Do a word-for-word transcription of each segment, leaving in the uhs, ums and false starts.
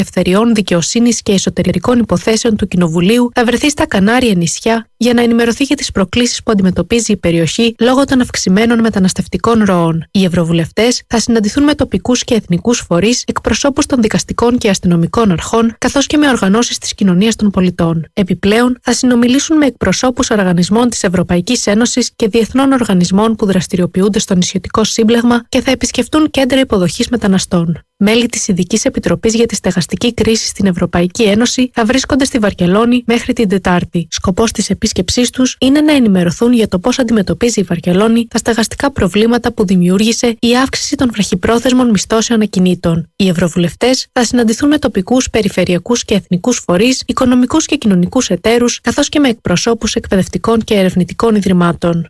Ελευθεριών, Δικαιοσύνης και Εσωτερικών Υποθέσεων του Κοινοβουλίου θα βρεθεί στα Κανάρια νησιά για να ενημερωθεί για τις προκλήσεις που αντιμετωπίζει η περιοχή λόγω των αυξημένων μεταναστευτικών ροών. Οι ευρωβουλευτές θα συναντηθούν με τοπικούς και εθνικούς φορείς, εκπροσώπους των δικαστικών και αστυνομικών αρχών, καθώς και με οργανώσεις της κοινωνίας των πολιτών. Επιπλέον, θα συνομιλήσουν με εκπροσώπους οργανισμών της Ευρωπαϊκής Ένωσης και διεθνών οργανισμών που δραστηριοποιούνται στο νησιωτικό σύμπλεγμα και θα επισκεφτούν κέντρα υποδοχής μεταναστών. Μέλη της Ειδικής Επιτροπής για τη Στεγαστική Κρίση στην Ευρωπαϊκή Ένωση θα βρίσκονται στη Βαρκελόνη μέχρι την Τετάρτη. Σκοπός της επίσκεψής τους είναι να ενημερωθούν για το πώς αντιμετωπίζει η Βαρκελόνη τα στεγαστικά προβλήματα που δημιούργησε η αύξηση των βραχυπρόθεσμων μισθώσεων ακινήτων. Οι ευρωβουλευτές θα συναντηθούν με τοπικούς, περιφερειακούς και εθνικούς φορείς, οικονομικούς και κοινωνικούς εταίρους, καθώς και με εκπροσώπους εκπαιδευτικών και ερευνητικών ιδρυμάτων.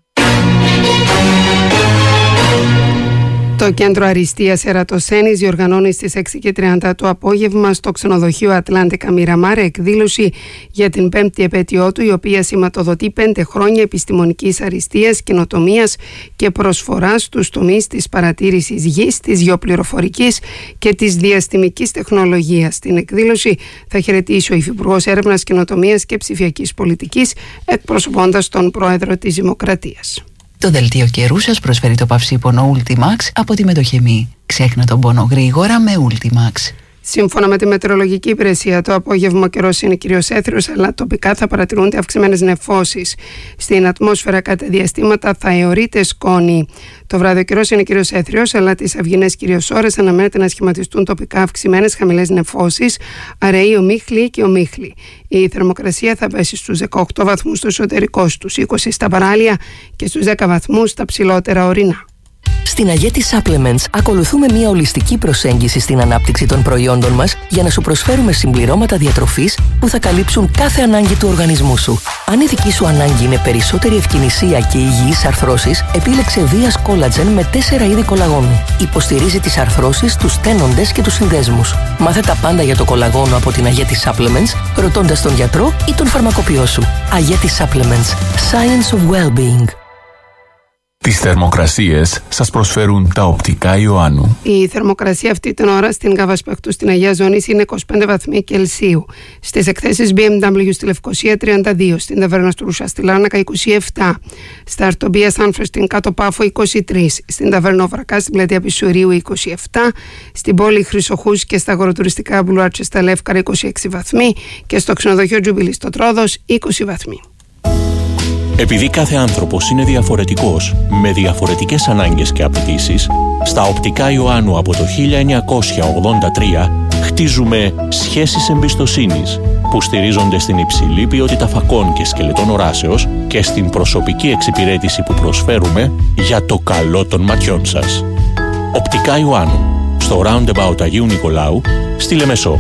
Το Κέντρο Αριστείας Ερατοσθένης διοργανώνει στις έξι και τριάντα το απόγευμα στο ξενοδοχείο Ατλάντικα Μιραμάρ εκδήλωση για την πέμπτη επέτειό του, η οποία σηματοδοτεί πέντε χρόνια επιστημονικής αριστείας, καινοτομίας και προσφοράς στους τομείς της παρατήρησης γης, της γεωπληροφορικής και της διαστημικής τεχνολογίας. Στην εκδήλωση θα χαιρετήσει ο Υφυπουργός Έρευνας, Καινοτομίας και Ψηφιακής Πολιτικής, εκπροσωπώντας τον Πρόεδρο της Δημοκρατίας. Το δελτίο καιρού σας προσφέρει το παυσίπονο Ultimax από τη Μετοχεμή. Ξέχνα τον πόνο γρήγορα με Ultimax. Σύμφωνα με τη μετεωρολογική υπηρεσία, το απόγευμα ο καιρός είναι κυρίως έθριος, αλλά τοπικά θα παρατηρούνται αυξημένες νεφώσεις. Στην ατμόσφαιρα κατά διαστήματα θα αιωρείται σκόνη. Το βράδυ ο καιρός είναι κυρίως έθριος, αλλά τις αυγινές κυρίως ώρες αναμένεται να σχηματιστούν τοπικά αυξημένες χαμηλές νεφώσεις, αραιοί ομίχλοι και ομίχλοι. Η θερμοκρασία θα πέσει στους δεκαοκτώ βαθμούς στο εσωτερικό, στους είκοσι στα παράλια και στους δέκα βαθμούς στα ψηλότερα ορεινά. Στην Αγέτη Supplements ακολουθούμε μια ολιστική προσέγγιση στην ανάπτυξη των προϊόντων μας για να σου προσφέρουμε συμπληρώματα διατροφής που θα καλύψουν κάθε ανάγκη του οργανισμού σου. Αν η δική σου ανάγκη είναι περισσότερη ευκινησία και υγιείς αρθρώσεις, επίλεξε Βίας Collagen με τέσσερα είδη κολαγόνου. Υποστηρίζει τις αρθρώσεις, τους στένοντες και τους συνδέσμους. Μάθε τα πάντα για το κολαγόνο από την Αγέτη Supplements, ρωτώντας τον γιατρό ή τον φαρμακοποιό σου. Αγέτη Supplements. Science of Wellbeing. Τις θερμοκρασίες σας προσφέρουν τα οπτικά Ιωάννου. Η θερμοκρασία αυτή την ώρα στην Καβασπακτού στην Αγία Ζώνης είναι είκοσι πέντε βαθμοί Κελσίου. Στις εκθέσεις μπι εμ ντάμπλιου στη Λευκοσία τριάντα δύο, στην Ταβέρνα Στρούσα στη Λάρνακα είκοσι επτά, στα Αρτομπία Σάνφρες στην Κάτω Πάφο είκοσι τρία, στην Ταβέρνα Βρακά στην Πλατεία Πισουρίου είκοσι επτά, στην πόλη Χρυσοχούς και στα αγροτουριστικά μπουλουάρτια στα Λεύκαρα είκοσι έξι βαθμοί και στο ξενοδοχείο Τζούμπιλι στο Τρόδος είκοσι βαθμοί. Επειδή κάθε άνθρωπος είναι διαφορετικός, με διαφορετικές ανάγκες και απαιτήσεις, στα οπτικά Ιωάννου από το χίλια εννιακόσια ογδόντα τρία χτίζουμε σχέσεις εμπιστοσύνης που στηρίζονται στην υψηλή ποιότητα φακών και σκελετών οράσεως και στην προσωπική εξυπηρέτηση που προσφέρουμε για το καλό των ματιών σας. Οπτικά Ιωάννου, στο Roundabout Αγίου Νικολάου, στη Λεμεσό.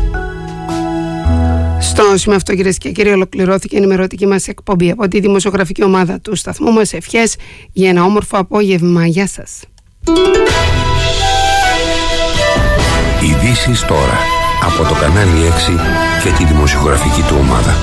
Στο σημείο αυτό, κυρίες και κύριοι, ολοκληρώθηκε η ενημερωτική μας εκπομπή από τη δημοσιογραφική ομάδα του σταθμού μας. Ευχές για ένα όμορφο απόγευμα. Γεια σας. Ειδήσεις τώρα από το κανάλι έξι και τη δημοσιογραφική του ομάδα.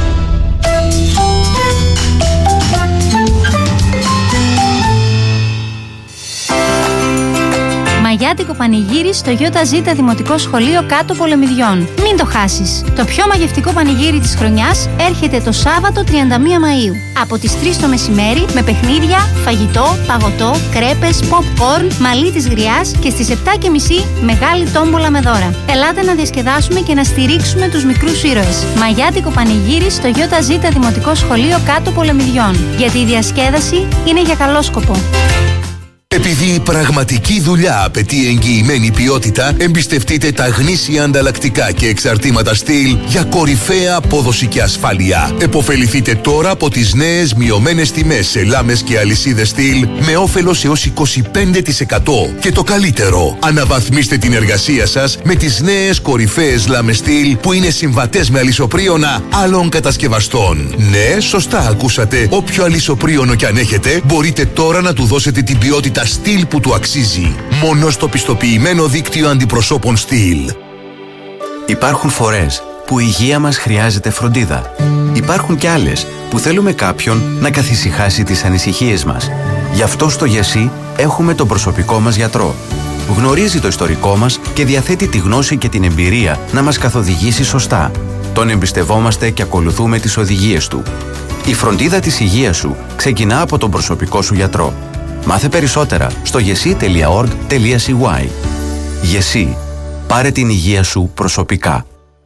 Μαγιάτικο πανηγύρι στο ΙΖ Δημοτικό Σχολείο Κάτω Πολεμιδιών. Μην το χάσεις! Το πιο μαγευτικό πανηγύρι της χρονιάς έρχεται το Σάββατο τριάντα μία Μαΐου. Από τις τρεις το μεσημέρι με παιχνίδια, φαγητό, παγωτό, κρέπες, popcorn, μαλλί της γριάς και στις επτά και μισή μεγάλη τόμπολα με δώρα. Ελάτε να διασκεδάσουμε και να στηρίξουμε τους μικρούς ήρωες. Μαγιάτικο πανηγύρι στο ΙΖ Δημοτικό Σχολείο Κάτω Πολεμιδιών. Γιατί η διασκέδαση είναι για καλό σκοπό. Επειδή η πραγματική δουλειά απαιτεί εγγυημένη ποιότητα, εμπιστευτείτε τα γνήσια ανταλλακτικά και εξαρτήματα στυλ για κορυφαία απόδοση και ασφάλεια. Εποφεληθείτε τώρα από τις νέες μειωμένες τιμές σε λάμες και αλυσίδες στυλ με όφελος έως είκοσι πέντε τοις εκατό. Και το καλύτερο, αναβαθμίστε την εργασία σας με τις νέες κορυφαίες λάμες στυλ που είναι συμβατές με αλυσοπρίωνα άλλων κατασκευαστών. Ναι, σωστά ακούσατε. Όποιο αλυσοπρίωνο κι αν έχετε, μπορείτε τώρα να του δώσετε την ποιότητα στυλ που του αξίζει. Μόνο στο πιστοποιημένο δίκτυο αντιπροσώπων στυλ. Υπάρχουν φορές που η υγεία μας χρειάζεται φροντίδα. Υπάρχουν κι άλλες που θέλουμε κάποιον να καθησυχάσει τις ανησυχίες μας. Γι' αυτό στο ΓΕΣΥ έχουμε τον προσωπικό μας γιατρό. γνωρίζει το ιστορικό μας και διαθέτει τη γνώση και την εμπειρία να μας καθοδηγήσει σωστά. Τον εμπιστευόμαστε και ακολουθούμε τις οδηγίες του. Η φροντίδα της υγείας σου ξεκινά από τον προσωπικό σου γιατρό. Μάθε περισσότερα στο γεσί τελεία org τελεία σι γουάι. Γεσί. Πάρε την υγεία σου προσωπικά.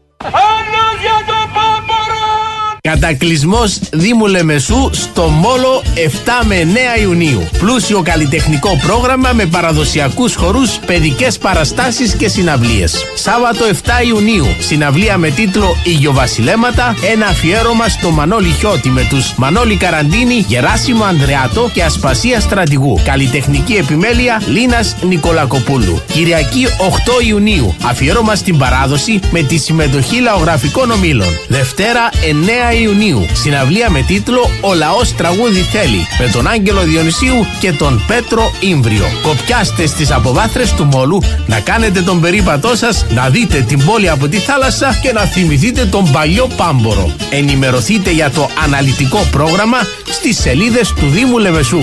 Κατακλυσμός Δήμου Λεμεσού στο Μόλο επτά με εννέα Ιουνίου. Πλούσιο καλλιτεχνικό πρόγραμμα με παραδοσιακούς χορούς, παιδικές παραστάσεις και συναυλίες. Σάββατο επτά Ιουνίου, συναυλία με τίτλο «Υγειοβασιλέματα», ένα αφιέρωμα στο Μανώλη Χιώτη με τους Μανώλη Καραντίνη, Γεράσιμο Ανδρεάτο και Ασπασία Στρατηγού. Καλλιτεχνική επιμέλεια Λίνας Νικολακοπούλου. Κυριακή οκτώ Ιουνίου, αφιέρωμα στην παράδοση με τη συμμετοχή λαογραφικών ομίλων. Δευτέρα εννέα Ιουνίου, συναυλία με τίτλο «Ο λαός τραγούδι θέλει» με τον Άγγελο Διονυσίου και τον Πέτρο Ήμβριο. Κοπιάστε στις αποβάθρες του Μόλου να κάνετε τον περίπατό σας, να δείτε την πόλη από τη θάλασσα και να θυμηθείτε τον παλιό Πάμπορο. Ενημερωθείτε για το αναλυτικό πρόγραμμα στις σελίδες του Δήμου Λεμεσού.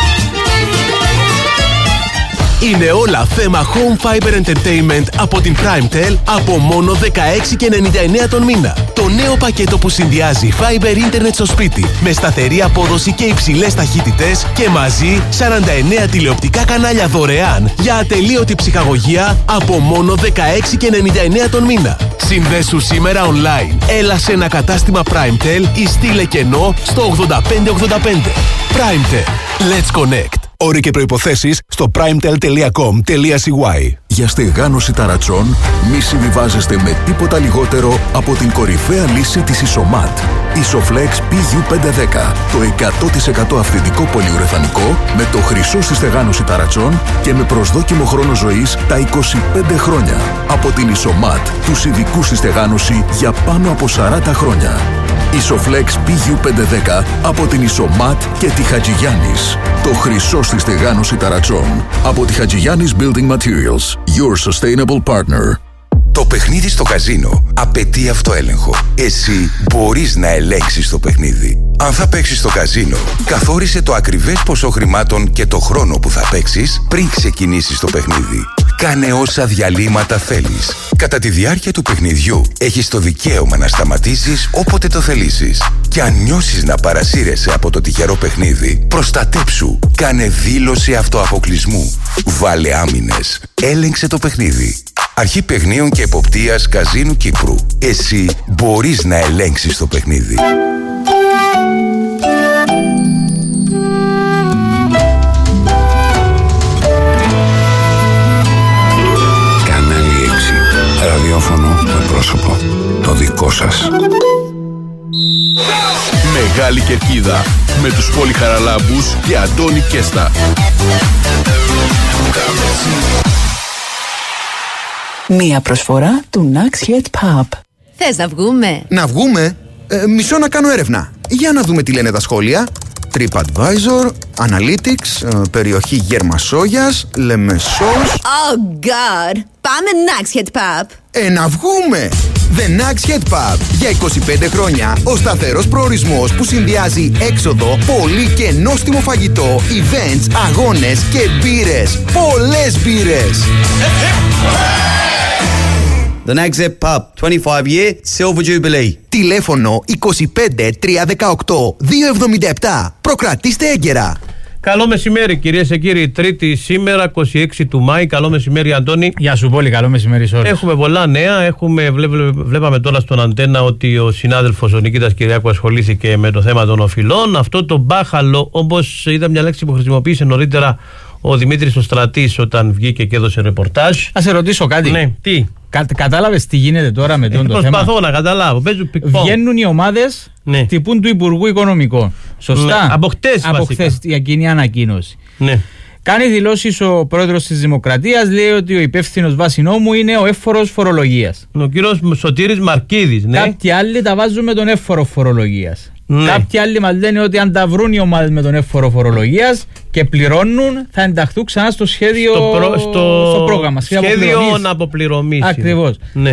Είναι όλα θέμα Home Fiber Entertainment από την PrimeTel από μόνο δεκαέξι και ενενήντα εννέα τον μήνα. Το νέο πακέτο που συνδυάζει Fiber Internet στο σπίτι με σταθερή απόδοση και υψηλές ταχύτητες και μαζί σαράντα εννέα τηλεοπτικά κανάλια δωρεάν για ατελείωτη ψυχαγωγία από μόνο δεκαέξι και ενενήντα εννέα τον μήνα. Συνδέσου σήμερα online. Έλα σε ένα κατάστημα PrimeTel ή στείλε κενό στο ογδόντα πέντε ογδόντα πέντε. PrimeTel. Let's connect. Όροι και προϋποθέσεις στο primetel τελεία com τελεία σι γουάι. Για στεγάνωση ταρατσών μη συμβιβάζεστε με τίποτα λιγότερο από την κορυφαία λύση της Ισομάτ. Isoflex πι γιου πεντακόσια δέκα. Το εκατό τοις εκατό αυθεντικό πολυουρεθανικό με το χρυσό στη στεγάνωση ταρατσών και με προσδόκιμο χρόνο ζωής τα είκοσι πέντε χρόνια. Από την Ισομάτ, τους ειδικούς στη στεγάνωση για πάνω από σαράντα χρόνια. Isoflex πι γιου πεντακόσια δέκα από την Ισομάτ και τη Χατζηγιάννης. Το χρυσό στη στεγάνωση ταρατσών. Από τη Χατζηγιάννης Building Materials. Your sustainable partner. Το παιχνίδι στο καζίνο απαιτεί αυτοέλεγχο. Εσύ μπορείς να ελέγξεις το παιχνίδι. Αν θα παίξεις στο καζίνο, καθόρισε το ακριβές ποσό χρημάτων και το χρόνο που θα παίξεις πριν ξεκινήσεις το παιχνίδι. Κάνε όσα διαλύματα θέλεις. Κατά τη διάρκεια του παιχνιδιού έχεις το δικαίωμα να σταματήσεις όποτε το θελήσεις. Και αν νιώσεις να παρασύρεσαι από το τυχερό παιχνίδι, προστατέψου. Κάνε δήλωση αυτοαποκλεισμού. Βάλε άμυνες. Έλεγξε το παιχνίδι. Αρχή Παιχνίων και Εποπτείας Καζίνου Κύπρου. Εσύ μπορείς να ελέγξεις το παιχνίδι. Κανάλι έξι. Ραδιόφωνο με πρόσωπο. Το δικό σας. Μεγάλη Κερκίδα με τους Πολυχαραλάμπους και Αντώνη Κέστα. Μία προσφορά του Nax Head Pub. Θες να βγούμε? Να βγούμε? Ε, μισό να κάνω έρευνα. Για να δούμε τι λένε τα σχόλια. TripAdvisor, Analytics, ε, περιοχή Γερμασόγιας, Λεμεσός. Oh God! Πάμε Nax Head Pub. Ε, να βγούμε! The Nax Head Pub. Για είκοσι πέντε χρόνια ο σταθερός προορισμός που συνδυάζει έξοδο, πολύ και νόστιμο φαγητό, events, αγώνες και μπύρες. Πολλές μπύρες! The Nax Head Pub, twenty-five year Silver Jubilee. Τηλέφωνο είκοσι πέντε τριακόσια δεκαοκτώ διακόσια εβδομήντα επτά. Προκρατήστε έγκαιρα. Καλό μεσημέρι κυρίες και κύριοι. Τρίτη σήμερα, είκοσι έξι του Μάη. Καλό μεσημέρι, Αντώνη. Γεια σου πολύ, καλό μεσημέρι σε όλους. Έχουμε πολλά νέα. Έχουμε, βλέπ, βλέπαμε τώρα στον Αντένα ότι ο συνάδελφος ο Νικήτας Κυριάκου ασχολήθηκε με το θέμα των οφειλών. Αυτό το μπάχαλο, όπως είδα μια λέξη που χρησιμοποίησε νωρίτερα ο Δημήτρης ο Στρατής όταν βγήκε και έδωσε ρεπορτάζ. Να σε ρωτήσω κάτι. Ναι, τι. Κα, κατάλαβες τι γίνεται τώρα με τον ε, το θέμα? Προσπαθώ να καταλάβω. Βγαίνουν οι ομάδες, ναι, τυπούν του Υπουργού Οικονομικών. Σωστά. Ναι. Από χτες Από χτες για κοινή ανακοίνωση. Ναι. Κάνει δηλώσεις ο πρόεδρος της Δημοκρατίας, λέει ότι ο υπεύθυνος βάση νόμου είναι ο εύφορος φορολογίας. Ο κύριος Σωτήρης Μαρκίδης, ναι. Κάποιοι άλλοι τα βάζουν με τον εύφορο φορολογίας. Ναι. Κάποιοι άλλοι μας λένε ότι αν τα βρουν οι ομάδες με τον εύφορο φορολογίας και πληρώνουν, θα ενταχθούν ξανά στο σχέδιο, στο, προ, στο, στο πρόγραμμα. Σχέδιο αποπληρωμής. Ακριβώς. Ναι.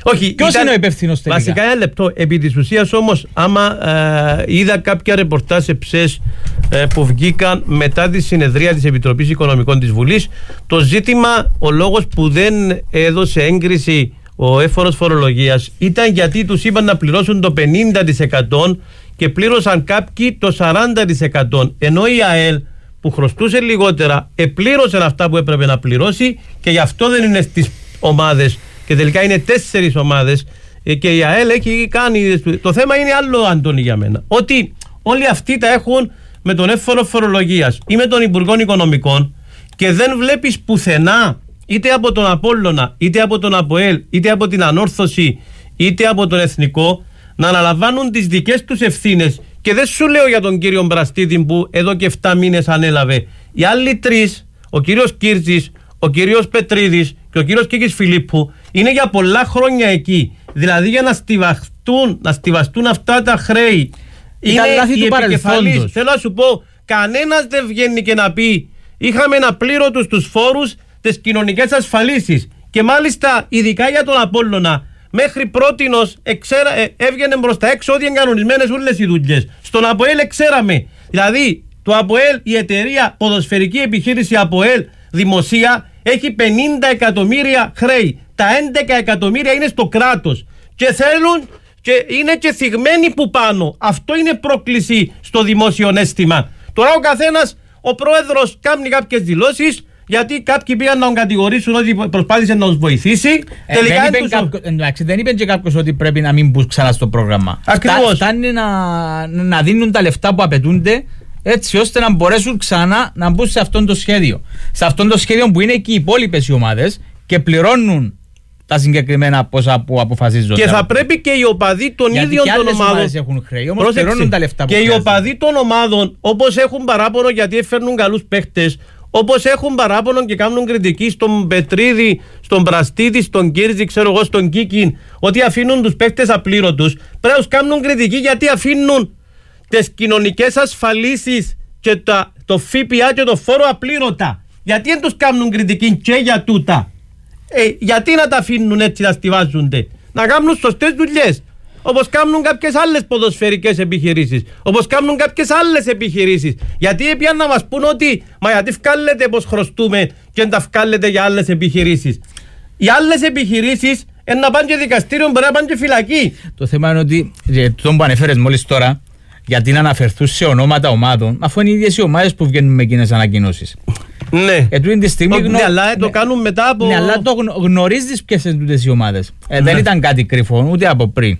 Όχι, ποιος είναι ο υπεύθυνος τελικά? Βασικά ένα λεπτό. Επί της ουσίας όμως, άμα ε, είδα κάποια ρεπορτάζ σε ψες ε, που βγήκαν μετά τη συνεδρία της Επιτροπής Οικονομικών της Βουλής, το ζήτημα, ο λόγος που δεν έδωσε έγκριση ο έφορος φορολογίας ήταν γιατί τους είπαν να πληρώσουν το πενήντα τοις εκατό και πλήρωσαν κάποιοι το σαράντα τοις εκατό, ενώ η ΑΕΛ που χρωστούσε λιγότερα επλήρωσε αυτά που έπρεπε να πληρώσει και γι' αυτό δεν είναι στις ομάδες και τελικά είναι τέσσερις ομάδες και η ΑΕΛ έχει κάνει. Το θέμα είναι άλλο, Αντώνη, για μένα, ότι όλοι αυτοί τα έχουν με τον έφορο φορολογίας ή με τον Υπουργό Οικονομικών και δεν βλέπεις πουθενά, είτε από τον Απόλλωνα, είτε από τον ΑΠΟΕΛ, είτε από την Ανόρθωση, είτε από τον Εθνικό, να αναλαμβάνουν τις δικές τους ευθύνες. Και δεν σου λέω για τον κύριο Μπραστίδη που εδώ και εφτά μήνες ανέλαβε. Οι άλλοι τρεις, ο κύριος Κύρτζης, ο κύριος Πετρίδης και ο κύριος Κίκης Φιλίππου, είναι για πολλά χρόνια εκεί. Δηλαδή για να στιβαστούν, να στιβαστούν αυτά τα χρέη. Είναι οι επικεφαλής. Θέλω να σου πω, κανένας δεν βγαίνει και να πει είχαμε απλήρωτους τους φόρους, τις κοινωνικές ασφαλίσεις. Και μάλιστα ειδικά για τον Απόλλωνα, μέχρι πρότινος εξέρα, ε, έβγαινε προς τα έξω ότι είναι κανονισμένες όλες οι δουλειές. Στον ΑΠΟΕΛ εξέραμε. Δηλαδή το ΑΠΟΕΛ, η εταιρεία ποδοσφαιρική επιχείρηση ΑΠΟΕΛ δημοσία, έχει πενήντα εκατομμύρια χρέη. Τα έντεκα εκατομμύρια είναι στο κράτος. Και θέλουν και είναι και θυγμένοι που πάνω. Αυτό είναι πρόκληση στο δημόσιο αίσθημα. Τώρα ο καθένας, ο πρόεδρος κάνει κάποιες δηλώσεις, γιατί κάποιοι πήγαν να τον κατηγορήσουν ότι προσπάθησε να τους βοηθήσει. Ε, Τελικά δεν, είπε κάποιο, εντάξει, δεν είπε και κάποιος ότι πρέπει να μην μπουν ξανά στο πρόγραμμα. Ακριβώς. Φτάνει να, να δίνουν τα λεφτά που απαιτούνται, έτσι ώστε να μπορέσουν ξανά να μπουν σε αυτό το σχέδιο. Σε αυτό το σχέδιο που είναι και οι υπόλοιπες οι ομάδες και πληρώνουν τα συγκεκριμένα πόσα που αποφασίζονται. Και θα πρέπει και οι οπαδοί των γιατί ίδιων και των ομάδων. Έχουν χρέη, όμως πληρώνουν τα λεφτά που και χρειάζονται. οι οπαδοί των ομάδων, όπως έχουν παράπονο γιατί έφερνουν καλούς παίχτες, όπως έχουν παράπονο και κάνουν κριτική στον Πετρίδη, στον Πραστίδη, στον Κύρτζη, ξέρω εγώ, στον Κίκιν, ότι αφήνουν τους παίχτες απλήρωτους, πρέπει να τους κάνουν κριτική γιατί αφήνουν τις κοινωνικές ασφαλίσεις και τα, το ΦΠΑ και το φόρο απλήρωτα. Γιατί δεν τους κάνουν κριτική και για τούτα. Ε, γιατί να τα αφήνουν έτσι να στιβάζονται? Να κάνουν σωστές δουλειές. Όπως κάνουν κάποιες άλλες ποδοσφαιρικές επιχειρήσεις. Όπως κάνουν κάποιες άλλες επιχειρήσεις. Γιατί έπιαν να μας πούν ότι μα γιατί βγάλετε πως χρωστούμε και δεν τα βγάλετε για άλλες επιχειρήσεις. Οι άλλες επιχειρήσεις είναι να πάνε και δικαστήριο, μπορεί να πάνε και φυλακή. Το θέμα είναι ότι το που ανέφερες μόλις τώρα, γιατί να αναφερθούν σε ονόματα ομάδων, αφού είναι οι ίδιες οι ομάδες που βγαίνουν με εκείνες ανακοινώσεις. Ναι. Ε, τη στιγμή γνω... ναι, αλλά το ναι. κάνουν μετά από. Ναι, αλλά το γνω... γνωρίζεις ποιες είναι τούτες οι ομάδες. Ε, ναι. Δεν ήταν κάτι κρυφό, ούτε από πριν.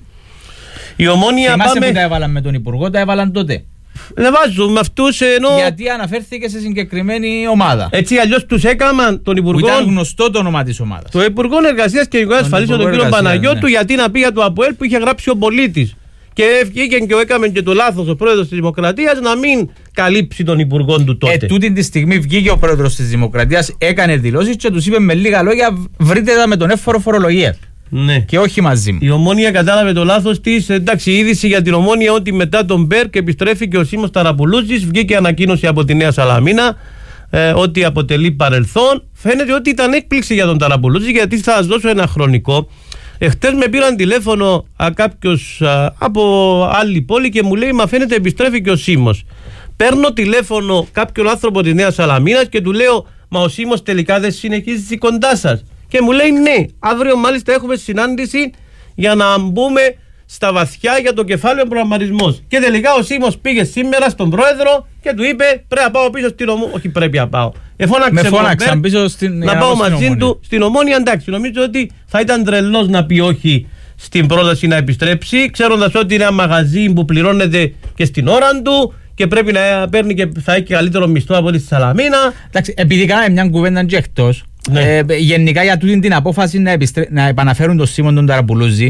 Η Ομόνια. Θυμάσαι πάμε... που τα έβαλαν με τον Υπουργό, τα έβαλαν τότε. Δεν βάζουν με αυτούς ενώ. Γιατί αναφέρθηκε σε συγκεκριμένη ομάδα. Έτσι αλλιώς τους έκαναν τον Υπουργό. Που ήταν γνωστό το όνομα της ομάδας. Το Υπουργό Εργασίας και Κοινωνικών Ασφαλίσεων, τον κύριο Παναγιώτου, ναι. Γιατί να πει για το ΑΠΟΕΛ που είχε γράψει ο πολίτης. Και βγήκε και έκαμε και το λάθος ο πρόεδρος της Δημοκρατίας να μην καλύψει τον Υπουργό του τότε. Ε, τούτη τη στιγμή βγήκε ο πρόεδρος της Δημοκρατίας, έκανε δηλώσεις και τους είπε με λίγα λόγια: βρείτε τα με τον εύφορο φορολογία. Ναι. Και όχι μαζί μου. Η Ομόνια κατάλαβε το λάθος της. Εντάξει, η είδηση για την Ομόνια ότι μετά τον Μπέρκ επιστρέφει και ο Σίμος Ταραπουλούζης. Βγήκε ανακοίνωση από τη Νέα Σαλαμίνα ε, ότι αποτελεί παρελθόν. Φαίνεται ότι ήταν έκπληξη για τον Ταραπουλούζη, γιατί θα σας δώσω ένα χρονικό. Εχθές με πήραν τηλέφωνο α, κάποιος α, από άλλη πόλη και μου λέει: μα φαίνεται επιστρέφει και ο Σίμος. Παίρνω τηλέφωνο κάποιον άνθρωπο της Νέας Σαλαμίνας και του λέω: μα ο Σίμος τελικά δεν συνεχίζει κοντά σας? Και μου λέει: ναι, αύριο μάλιστα έχουμε συνάντηση για να μπούμε στα βαθιά για το κεφάλαιο προγραμματισμός. Και τελικά ο Σίμος πήγε σήμερα στον πρόεδρο και του είπε: πρέπει να πάω πίσω στην Ομόνια. Όχι, πρέπει να πάω. Με φώναξαν πίσω στην να πάω μαζί του στην Ομόνια. Εντάξει, νομίζω ότι θα ήταν τρελός να πει όχι στην πρόταση να επιστρέψει, ξέροντας ότι είναι ένα μαγαζί που πληρώνεται και στην ώρα του και πρέπει να παίρνει και θα έχει καλύτερο μισθό από τη Σαλαμίνα. Εντάξει, επειδή κάναμε μια κουβέντα και εκτός, ναι. ε, γενικά για τούτη την απόφαση να, επιστρέ... να επαναφέρουν τον Σίμον τον Ταραπουλούζη,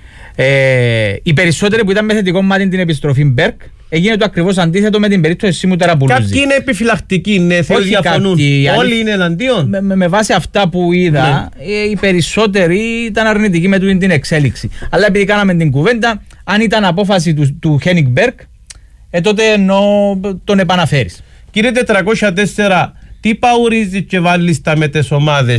ε, οι περισσότεροι που ήταν με θετικό μάτι την επιστροφή Μπέρκ, έγινε το ακριβώς αντίθετο με την περίπτωση Σίμου Ταραπουλούζη. Κάποιοι είναι επιφυλακτικοί, ναι, θέλουν διαφωνούν. Κάποιοι, όλοι είναι εναντίον. Με, με, με βάση αυτά που είδα, ναι. ε, οι περισσότεροι ήταν αρνητικοί με την εξέλιξη. Αλλά επειδή κάναμε την κουβέντα, αν ήταν απόφαση του, του Χένικ Μπέρκ, ε, τότε ενώ τον επαναφέρεις. Κύριε τετρακόσια τέσσερα, τι παουρίζεις και βάλεις τα με τις ομάδες?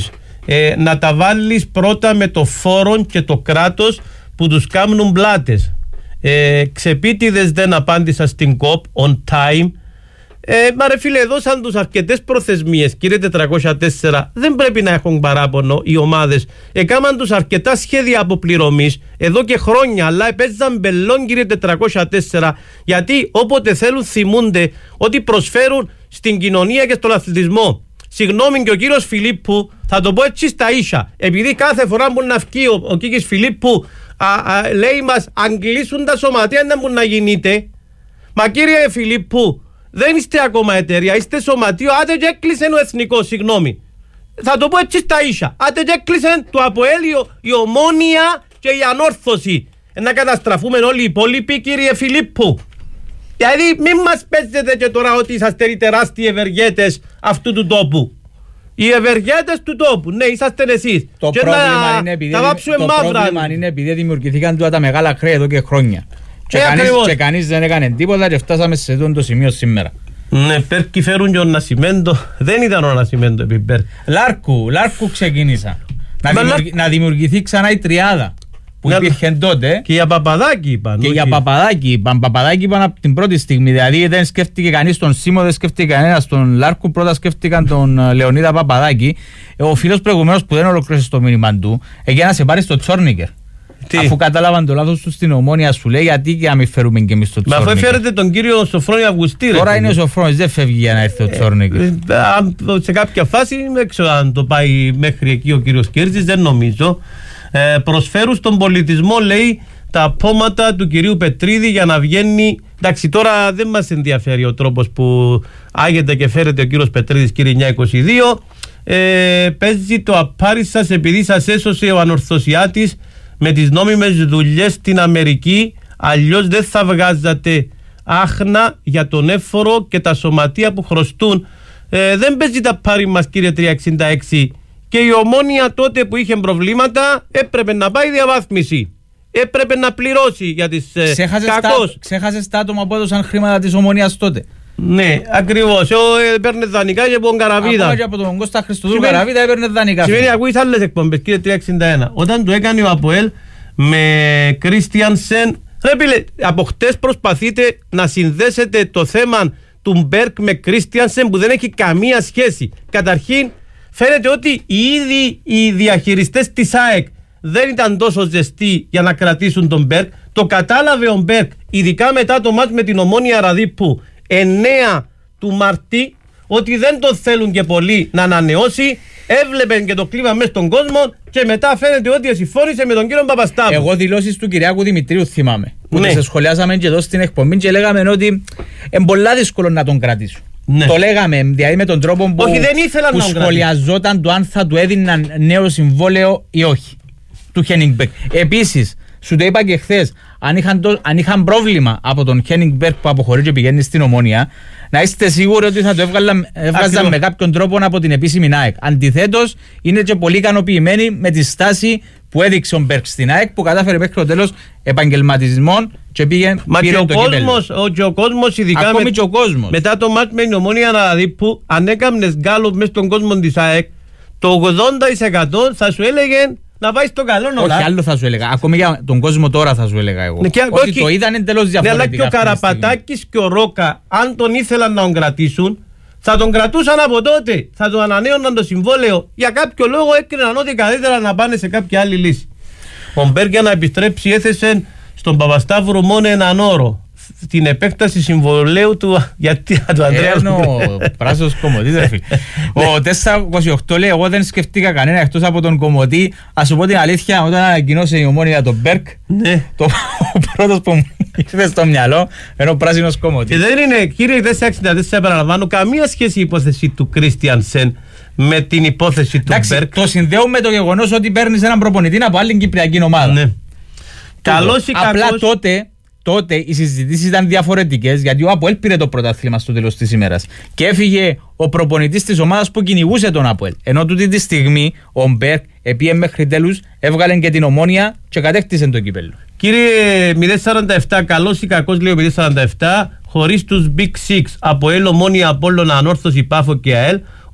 ε, να τα βάλεις πρώτα με το φόρο και το κράτος που τους κάνουν πλάτες. Ε, ξεπίτηδες δεν απάντησα στην κοπ on time. Ε, μα ρε φίλε, δώσαν τους αρκετές προθεσμίες, κύριε τετρακόσια τέσσερα. Δεν πρέπει να έχουν παράπονο οι ομάδες. Έκαναν τους αρκετά σχέδια αποπληρωμής εδώ και χρόνια, αλλά έπαιζαν μπελόν, κύριε τετρακόσια τέσσερα, γιατί όποτε θέλουν θυμούνται ότι προσφέρουν στην κοινωνία και στον αθλητισμό. Συγγνώμη, και ο κύριος Φιλίππου, θα το πω έτσι στα ίσα, επειδή κάθε φορά που να βγει ο, ο κύριος Φιλίππου α, α, λέει μας, αν κλείσουν τα σωματεία δεν μπορεί να γίνετε. Μα κύριε Φιλίππου, δεν είστε ακόμα εταιρεία, είστε σωματείο. Άντε και έκλεισε ο εθνικός, συγγνώμη. Θα το πω έτσι στα ίσα. Άντε και έκλεισε το Αποέλ, η Ομόνια και η Ανόρθωση. Να καταστραφούμε όλοι οι υπόλοιποι, κύριε Φιλίππου. Δηλαδή μην μας παίζετε και τώρα ότι είσαστε οι τεράστιοι ευεργέτες αυτού του τόπου. Οι ευεργέτες του τόπου, ναι, είσαστε εσείς. Το και πρόβλημα, να, είναι επειδή, το πρόβλημα είναι επειδή δημιουργηθήκαν τώρα τα μεγάλα χρέη εδώ και χρόνια. Και, ε, κανείς, και κανείς δεν έκανε τίποτα και φτάσαμε σε αυτό το σημείο σήμερα. Ναι, Πέρκι φέρουν και ο Νασιμέντο. Δεν ήταν ο Νασιμέντο επί Πέρκ. Λάρκου, Λάρκου ξεκίνησα. Να, δημιουργη, να δημιουργηθεί ξανά η τριάδα που να, υπήρχε τότε. Και για Παπαδάκη είπαν. Και όχι. για Παπαδάκη είπαν. Παπαδάκη είπαν από την πρώτη στιγμή. Δηλαδή δεν σκέφτηκε κανείς τον Σίμω, δεν σκέφτηκε κανένας τον Λάρκου. Πρώτα σκέφτηκαν τον Λεωνίδα Παπαδάκη. Ο φίλος προηγουμένως που δεν ολοκλήρωσε το μήνυμα του, έγινε να σε πάρει στο Τσόρνικερ. Τι? Αφού κατάλαβαν το λάθος του στην Ομόνια, σου λέει γιατί και να μην φέρουμε και εμείς το Τσόρνικερ. Μα αφού έφερετε τον κύριο Σοφρόνη Αυγουστή. Τώρα ρε, είναι ο Σοφρόνης, δεν φεύγει για να έρθει ο Τσόρνικερ. Ε, ε, σε κάποια φάση, δεν ξέρω αν το πάει μέχρι εκεί ο κύριος Κέρτζης, δεν νομίζω. Ε, προσφέρουν στον πολιτισμό, λέει, τα πόματα του κυρίου Πετρίδη για να βγαίνει. Εντάξει, τώρα δεν μας ενδιαφέρει ο τρόπος που άγεται και φέρεται ο κύριος Πετρίδης, κύριε εννιακόσια είκοσι δύο. Ε, παίζει το απάρι σας επειδή σας έσωσε ο Ανορθωσιάτης με τις νόμιμες δουλειές στην Αμερική, αλλιώς δεν θα βγάζατε άχνα για τον έφορο και τα σωματεία που χρωστούν. Ε, δεν παίζει τα πάρη μας, κύριε τριακόσια εξήντα έξι. Και η Ομόνια τότε που είχε προβλήματα έπρεπε να πάει διαβάθμιση. Έπρεπε να πληρώσει για τις ξέχασες κακώς. Τα, ξέχασες τα άτομα που έδωσαν χρήματα της Ομονίας τότε. Ναι, ακριβώς. Εγώ έπαιρνε δανεικά και από τον Καραβίδα. Ακόμα και από τον Κώστα Χριστοδούλου Καραβίδα έπαιρνε δανεικά. Σημαίνει, ακούεις άλλες εκπομπές, κύριε τριακόσια εξήντα ένα. Όταν το έκανε ο Αποέλ με Κρίστιανσεν, ρε από χτες προσπαθείτε να συνδέσετε το θέμα του Μπέρκ με Κρίστιανσεν που δεν έχει καμία σχέση. Καταρχήν, φαίνεται ότι οι ίδιοι οι διαχειριστές της ΑΕΚ δεν ήταν τόσο ζεστοί για να κρατήσουν τον Μπέρκ. Το κατάλαβε ο Μπέρκ, ειδικά μετά το μάτς με την Ομόνια Ραδίππου εννέα του Μαρτί, ότι δεν τον θέλουν και πολύ να ανανεώσει. Έβλεπε και το κλίμα μέσα στον κόσμο και μετά φαίνεται ότι συμφώνησε με τον κύριο Παπαστάβου. Εγώ δηλώσεις του Κυριάκου Δημητρίου θυμάμαι. Που ναι. τις σχολιάσαμε και εδώ στην εκπομπή και λέγαμε ότι είναι πολύ δύσκολο να τον κρατήσουν. Ναι. Το λέγαμε δηλαδή με τον τρόπο που, όχι, δεν ήθελαν που να σχολιαζόταν το αν θα του έδιναν νέο συμβόλαιο ή όχι. Του Χένιγκμπεργκ. Επίσης, σου το είπα και χθες, αν είχαν, το, αν είχαν πρόβλημα από τον Χένιγκμπεργκ που αποχωρεί και πηγαίνει στην Ομόνια, να είστε σίγουροι ότι θα το έβγαλαν, έβγαζαν με κάποιον τρόπο από την επίσημη ΑΕΚ. Αντιθέτως, είναι και πολύ ικανοποιημένοι με τη στάση που έδειξε ο Μπέρκ στην ΑΕΚ, που κατάφερε μέχρι το τέλος επαγγελματισμών και πήγε. Μα και ο κόσμος, ο, και ο κόσμος, ειδικά με, και ο κόσμος. μετά το μάτς με την Ομόνια, δηλαδή που αν έκαμνες γκάλωπ μέσα στον κόσμο της ΑΕΚ, το ογδόντα τοις εκατό θα σου έλεγε να πάει στο καλό νόημα. Όχι, άλλο θα σου έλεγα. Ακόμη για τον κόσμο τώρα θα σου έλεγα εγώ. Ναι, και, ότι όχι, το είδαν εντελώς διαφορετικά. Ναι, αλλά και ο Καραπατάκης και ο Ρόκα, αν τον ήθελαν να τον κρατήσουν, θα τον κρατούσαν από τότε. Θα τον ανανέωναν το συμβόλαιο. Για κάποιο λόγο έκριναν ότι καλύτερα να πάνε σε κάποια άλλη λύση. Ο Μπέρκ, για να επιστρέψει, έθεσε στον Παπασταύρο μόνο έναν όρο. Την επέκταση συμβολέου του. Γιατί του Ανδρέα. Είναι ο πράσινος Κομωτής, ρε φίλε. Ο τετρακόσια είκοσι οκτώ λέει: εγώ δεν σκεφτήκα κανένα εκτός από τον Κομωτή. Ας σου πω την αλήθεια, όταν ανακοινώσε η Ομόνια τον Μπέρκ, ο πρώτος που μου ήρθε στο μυαλό είναι ο πράσινος Κομωτής. Και δεν είναι, κύριε τετρακόσια εξήντα τέσσερα, επαναλαμβάνω, καμία σχέση η υπόθεση του Κρίστιανσεν με την υπόθεση του Μπέρκ. Το συνδέω με το γεγονός ότι παίρνει έναν προπονητή από άλλη κυπριακή ομάδα. Καλώς ή κακώς. Απλά τότε. Τότε οι συζητήσεις ήταν διαφορετικές, γιατί ο Αποέλ πήρε το πρωτάθλημα στο τέλος της ημέρας και έφυγε ο προπονητής της ομάδας που κυνηγούσε τον Αποέλ. Ενώ τούτη τη στιγμή ο Μπέρκ επίε μέχρι τέλους, έβγαλε και την Ομόνια και κατέκτησε το κύπελλο. Κύριε μηδέν σαράντα επτά, καλός ή κακός, λέει ο μηδέν σαράντα επτά, χωρίς τους Big Six, Αποέλ, Ομόνια, Απόλλωνα, Ανόρθωση, Πάφο και ΑΕΛ,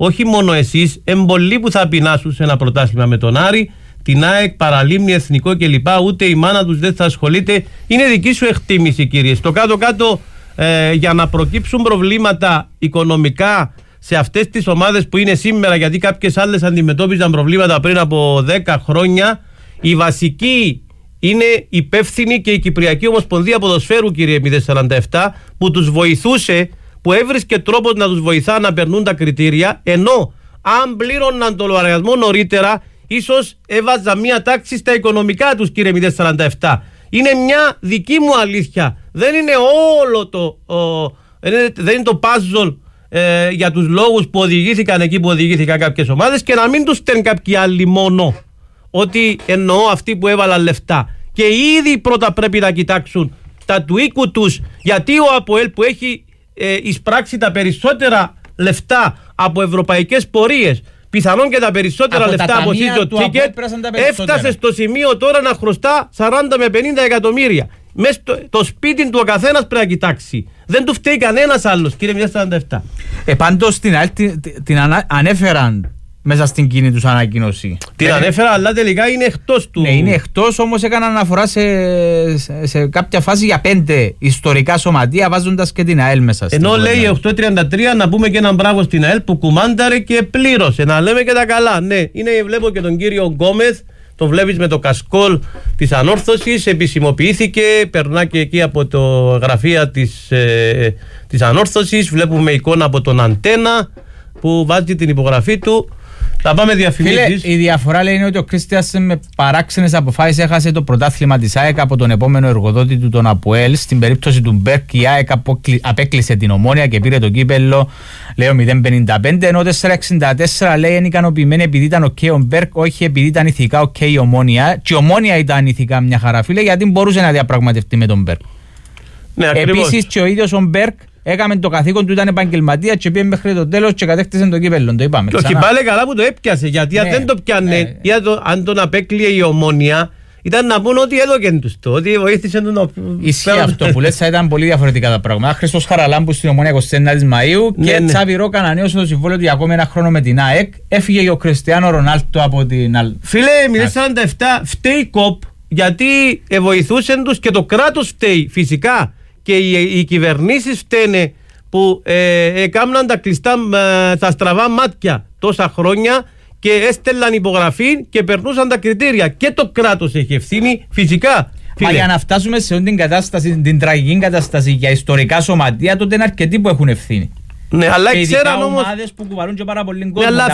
όχι μόνο εσείς, εμπολοί που θα πεινάσουν σε ένα πρωτάθλημα με τον Άρη, την ΑΕΚ, Παραλίμνη, Εθνικό κλπ. Ούτε η μάνα τους δεν θα ασχολείται. Είναι δική σου εκτίμηση, κύριε. Στο κάτω-κάτω, ε, για να προκύψουν προβλήματα οικονομικά σε αυτές τις ομάδες που είναι σήμερα, γιατί κάποιες άλλες αντιμετώπιζαν προβλήματα πριν από δέκα χρόνια, η βασική είναι υπεύθυνη και η Κυπριακή Ομοσπονδία Ποδοσφαίρου, κύριε μηδέν σαράντα επτά, που τους βοηθούσε, που έβρισκε τρόπο να τους βοηθά να περνούν τα κριτήρια, ενώ αν πλήρωναν το λογαριασμό νωρίτερα, ίσως έβαζα μια τάξη στα οικονομικά τους, κύριε μηδέν σαράντα επτά. Είναι μια δική μου αλήθεια. Δεν είναι όλο το, ο, δεν είναι το puzzle ε, για τους λόγους που οδηγήθηκαν εκεί που οδηγήθηκαν κάποιες ομάδες, και να μην τους στέλνουν κάποιοι άλλοι μόνο. Ότι εννοώ αυτοί που έβαλαν λεφτά. Και ήδη πρώτα πρέπει να κοιτάξουν τα του οίκου τους, γιατί ο ΑΠΟΕΛ που έχει ε, εισπράξει τα περισσότερα λεφτά από ευρωπαϊκές πορείες, πιθανόν και τα περισσότερα από λεφτά τα από season ticket, έφτασε στο σημείο τώρα να χρωστά σαράντα με πενήντα εκατομμύρια. Μες στο, το σπίτι του ο καθένας πρέπει να κοιτάξει. Δεν του φταίει κανένας άλλος, κύριε μηδέν σαράντα επτά. Ε, πάντως την, την, την ανα, ανέφεραν μέσα στην κοινή τους ανακοίνωση. Την ε, ανέφερα, αλλά τελικά είναι εκτός του. Ναι, είναι εκτός, όμως έκανα αναφορά σε, σε, σε κάποια φάση για πέντε ιστορικά σωματεία, βάζοντας και την ΑΕΛ μέσα. Ενώ λέει οκτώ τριάντα τρία να πούμε και έναν μπράβο στην ΑΕΛ που κουμάνταρε και πλήρωσε. Να λέμε και τα καλά. Ναι, είναι, βλέπω και τον κύριο Γκόμεθ, τον βλέπεις με το κασκόλ της Ανόρθωσης, επισημοποιήθηκε, περνά και εκεί από το γραφεία της, ε, της Ανόρθωσης. Βλέπουμε εικόνα από τον Αντένα που βάζει την υπογραφή του. Θα πάμε διαφημίσεις. Φίλε, η διαφορά λέει είναι ότι ο Κρίστιας με παράξενες αποφάσεις έχασε το πρωτάθλημα της ΑΕΚ από τον επόμενο εργοδότη του, τον ΑΠΟΕΛ. Στην περίπτωση του Μπέρκ, η ΑΕΚ απέκλεισε την Ομόνια και πήρε το κύπελλο, λέει ο μηδέν πενήντα πέντε. Ενώ τετρακόσια εξήντα τέσσερα λέει είναι ικανοποιημένη επειδή ήταν οκ okay ο Μπέρκ, όχι επειδή ήταν ηθικά οκ okay η Ομόνια. Και η Ομόνια ήταν ηθικά μια χαρά, φίλε, γιατί μπορούσε να διαπραγματευτεί με τον Μπέρκ. Ναι, επίσης και ο ίδιος ο Μπέρκ έκαμε το καθήκον του, ήταν επαγγελματία και πήγε μέχρι το τέλος και κατέκτησε το κύπελλο. Το είπαμε. Και όχι πάλι καλά που το έπιασε, γιατί ναι, αν δεν το πιάνε, ναι, ή το, αν τον απέκλειε η Ομόνια, ήταν να πούνε ότι έδωκεν τους το, ότι βοήθησε τον. Ισχύει αυτό που λες, θα ήταν πολύ διαφορετικά τα πράγματα. Χριστός Χαραλάμπου στην Ομόνια εικοστή ένατη Μαΐου και ναι, ναι. Τσάβη Ρόκα ανανέωσε το συμβόλαιο του για ακόμη ένα χρόνο με την ΑΕΚ. Έφυγε και ο Κριστιάνο Ρονάλντο από την άλλη. Φίλε, μηδέν σαράντα επτά φταίει κοπ, γιατί βοηθούσαν τους και το κράτος φταίει φυσικά. Και οι, οι κυβερνήσεις φταίνε που ε, έκαναν τα κλειστά, ε, τα στραβά μάτια τόσα χρόνια και έστελναν υπογραφή και περνούσαν τα κριτήρια. Και το κράτος έχει ευθύνη φυσικά. Μα φίλε, για να φτάσουμε σε την κατάσταση, την τραγική κατάσταση για ιστορικά σωματεία, τότε είναι αρκετοί που έχουν ευθύνη. Ναι, αλλά και ξέραν όμως. Ομάδες που κουβαλούν και πάρα πολύ κόσμο. Ναι, αλλά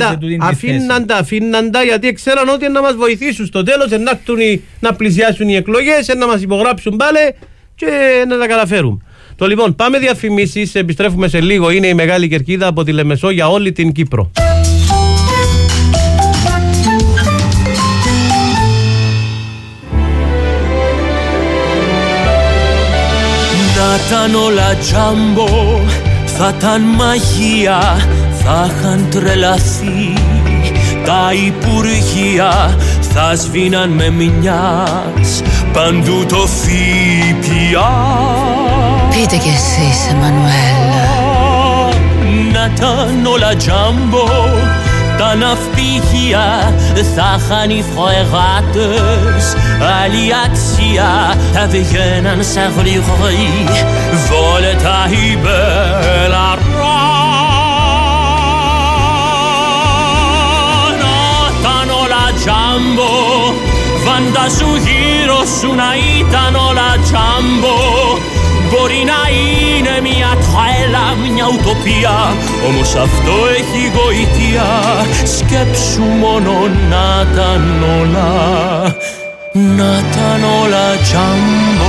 αφήναν τα, αφήναν τα, γιατί ξέραν ότι να μας βοηθήσουν στο τέλος, να, να πλησιάσουν οι εκλογές, να μας υπογράψουν πάλι και να τα καταφέρουν. Το λοιπόν, πάμε διαφημίσεις, επιστρέφουμε σε λίγο. Είναι η Μεγάλη Κερκίδα από τη Λεμεσό για όλη την Κύπρο. Να ήταν όλα τζάμπο, θα ήταν μαγεία, θα είχαν τρελαθεί τα υπουργεία, θα σβήναν με μιας παντού το ΦΠΑ. Πείτε κι εσείς, Εμμανουέλ. Να ήταν όλα τζάμπο, τα ναυπηγεία, θα είχαν οι φρεγάτες άλλη αξία, θα βγαίναν σε γρηγορή βόλετα η μπελαρά. Να ήταν όλα τζάμπο, φαντάσου γύρω σου να ήταν όλα τζάμπο. Μπορεί να είναι μια τρέλα, μια ουτοπία, όμως αυτό έχει γοητεία. Σκέψου μόνο να ήταν όλα, να ήταν όλα τζάμπο.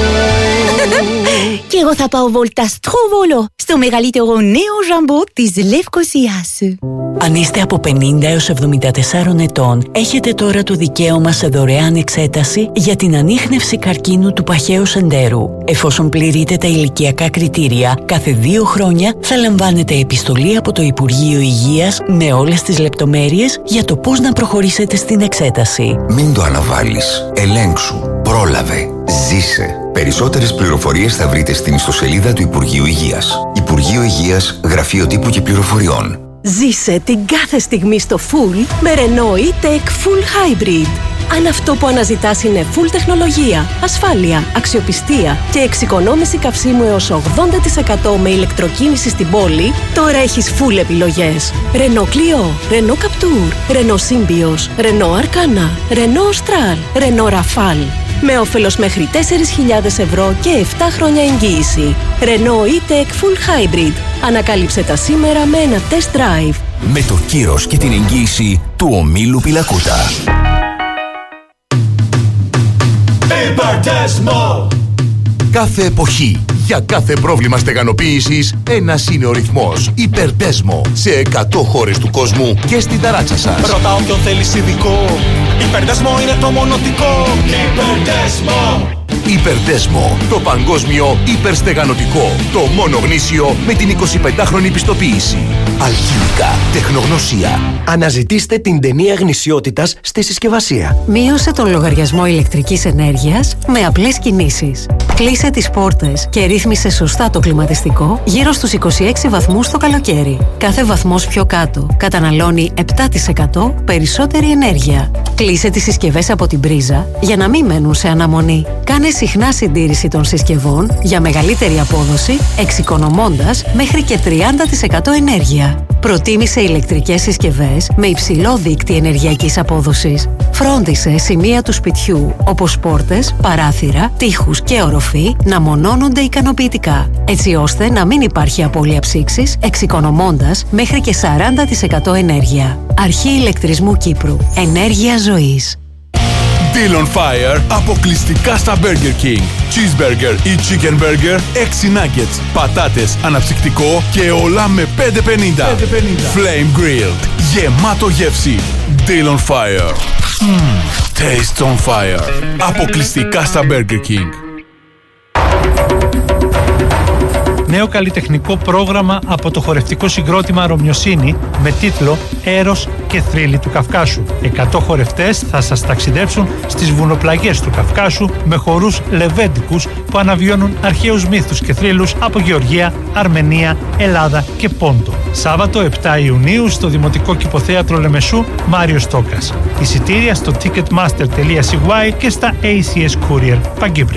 Και εγώ θα πάω βόλτα στο Βόλο, στο μεγαλύτερο νέο ζαμπό της Λευκωσίας. Αν είστε από πενήντα έως εβδομήντα τέσσερα ετών, έχετε τώρα το δικαίωμα σε δωρεάν εξέταση για την ανίχνευση καρκίνου του παχαίου σεντέρου. Εφόσον πληρείτε τα ηλικιακά κριτήρια, κάθε δύο χρόνια θα λαμβάνετε επιστολή από το Υπουργείο Υγείας με όλες τις λεπτομέρειες για το πώς να προχωρήσετε στην εξέταση. Μην το αναβάλεις. Ελέγξου. Πρόλαβε. Ζήσε. Περισσότερες πληροφορίες θα βρείτε στην ιστοσελίδα του Υπουργείου Υγείας. Υπουργείο Υγείας, Γραφείο Τύπου και Πληροφοριών. Ζήσε την κάθε στιγμή στο full με Renault E-Tech Full Hybrid. Αν αυτό που αναζητάς είναι full τεχνολογία, ασφάλεια, αξιοπιστία και εξοικονόμηση καυσίμου έως ογδόντα τοις εκατό με ηλεκτροκίνηση στην πόλη, τώρα έχεις full επιλογές. Renault Clio, Renault Captur, Renault Symbioz, Renault Arcana, Renault Austral, Renault Rafale. Με όφελος μέχρι τέσσερις χιλιάδες ευρώ και επτά χρόνια εγγύηση. Renault E-Tech Full Hybrid. Ανακάλυψε τα σήμερα με ένα test drive. Με το κύρος και την εγγύηση του ομίλου Πιλακούτα. Υπερτέσμο! Κάθε εποχή, για κάθε πρόβλημα στεγανοποίησης, ένας είναι ο ρυθμός. Υπερτέσμο, σε εκατό χώρες του κόσμου και στην ταράτσα σας. Ρωτά όποιον θέλεις ειδικό. Υπερτέσμο είναι το μονοτικό. Υπερτέσμο! Υπερτέσμο, το παγκόσμιο υπερστεγανοτικό. Το μόνο γνήσιο με την εικοσιπεντάχρονη πιστοποίηση. Αλχημικά, τεχνογνωσία. Αναζητήστε την ταινία γνησιότητας στη συσκευασία. Μείωσε τον λογαριασμό ηλεκτρικής ενέργειας με απλές κινήσεις. Κλείσε τις πόρτες και ρύθμισε σωστά το κλιματιστικό γύρω στους είκοσι έξι βαθμούς το καλοκαίρι. Κάθε βαθμός πιο κάτω καταναλώνει επτά τοις εκατό περισσότερη ενέργεια. Κλείσε τις συσκευές από την πρίζα για να μην μένουν σε αναμονή. Κάνε συχνά συντήρηση των συσκευών για μεγαλύτερη απόδοση, εξοικονομώντας μέχρι και τριάντα τοις εκατό ενέργεια. Προτίμησε ηλεκτρικές συσκευές με υψηλό δείκτη ενεργειακής απόδοσης. Φρόντισε σημεία του σπιτιού, όπως πόρτες, παράθυρα, τοίχους και οροφή, να μονώνονται ικανοποιητικά, έτσι ώστε να μην υπάρχει απώλεια ψήξης, εξοικονομώντας μέχρι και σαράντα τοις εκατό ενέργεια. Αρχή ηλεκτρισμού Κύπρου. Ενέργεια ζωής. Deal on Fire αποκλειστικά στα Burger King. Cheeseburger ή Chicken Burger, έξι nuggets, πατάτες, αναψυκτικό και όλα με πέντε πενήντα. Flame Grilled, γεμάτο γεύση. Deal on Fire. Mm, taste on Fire. Αποκλειστικά στα Burger King. Νέο καλλιτεχνικό πρόγραμμα από το χορευτικό συγκρότημα Ρωμιοσύνη με τίτλο «Έρος και θρύλοι του Καυκάσου». εκατό χορευτές θα σας ταξιδέψουν στις βουνοπλαγιές του Καυκάσου με χορούς λεβέντικους που αναβιώνουν αρχαίους μύθους και θρύλους από Γεωργία, Αρμενία, Ελλάδα και Πόντο. Σάββατο επτά Ιουνίου στο Δημοτικό Κηποθέατρο Λεμεσού, Μάριος Στόκας. Εισιτήρια στο ticketmaster τελεία σι γουάι και στα έι σι ες Courier Παγκύπρια.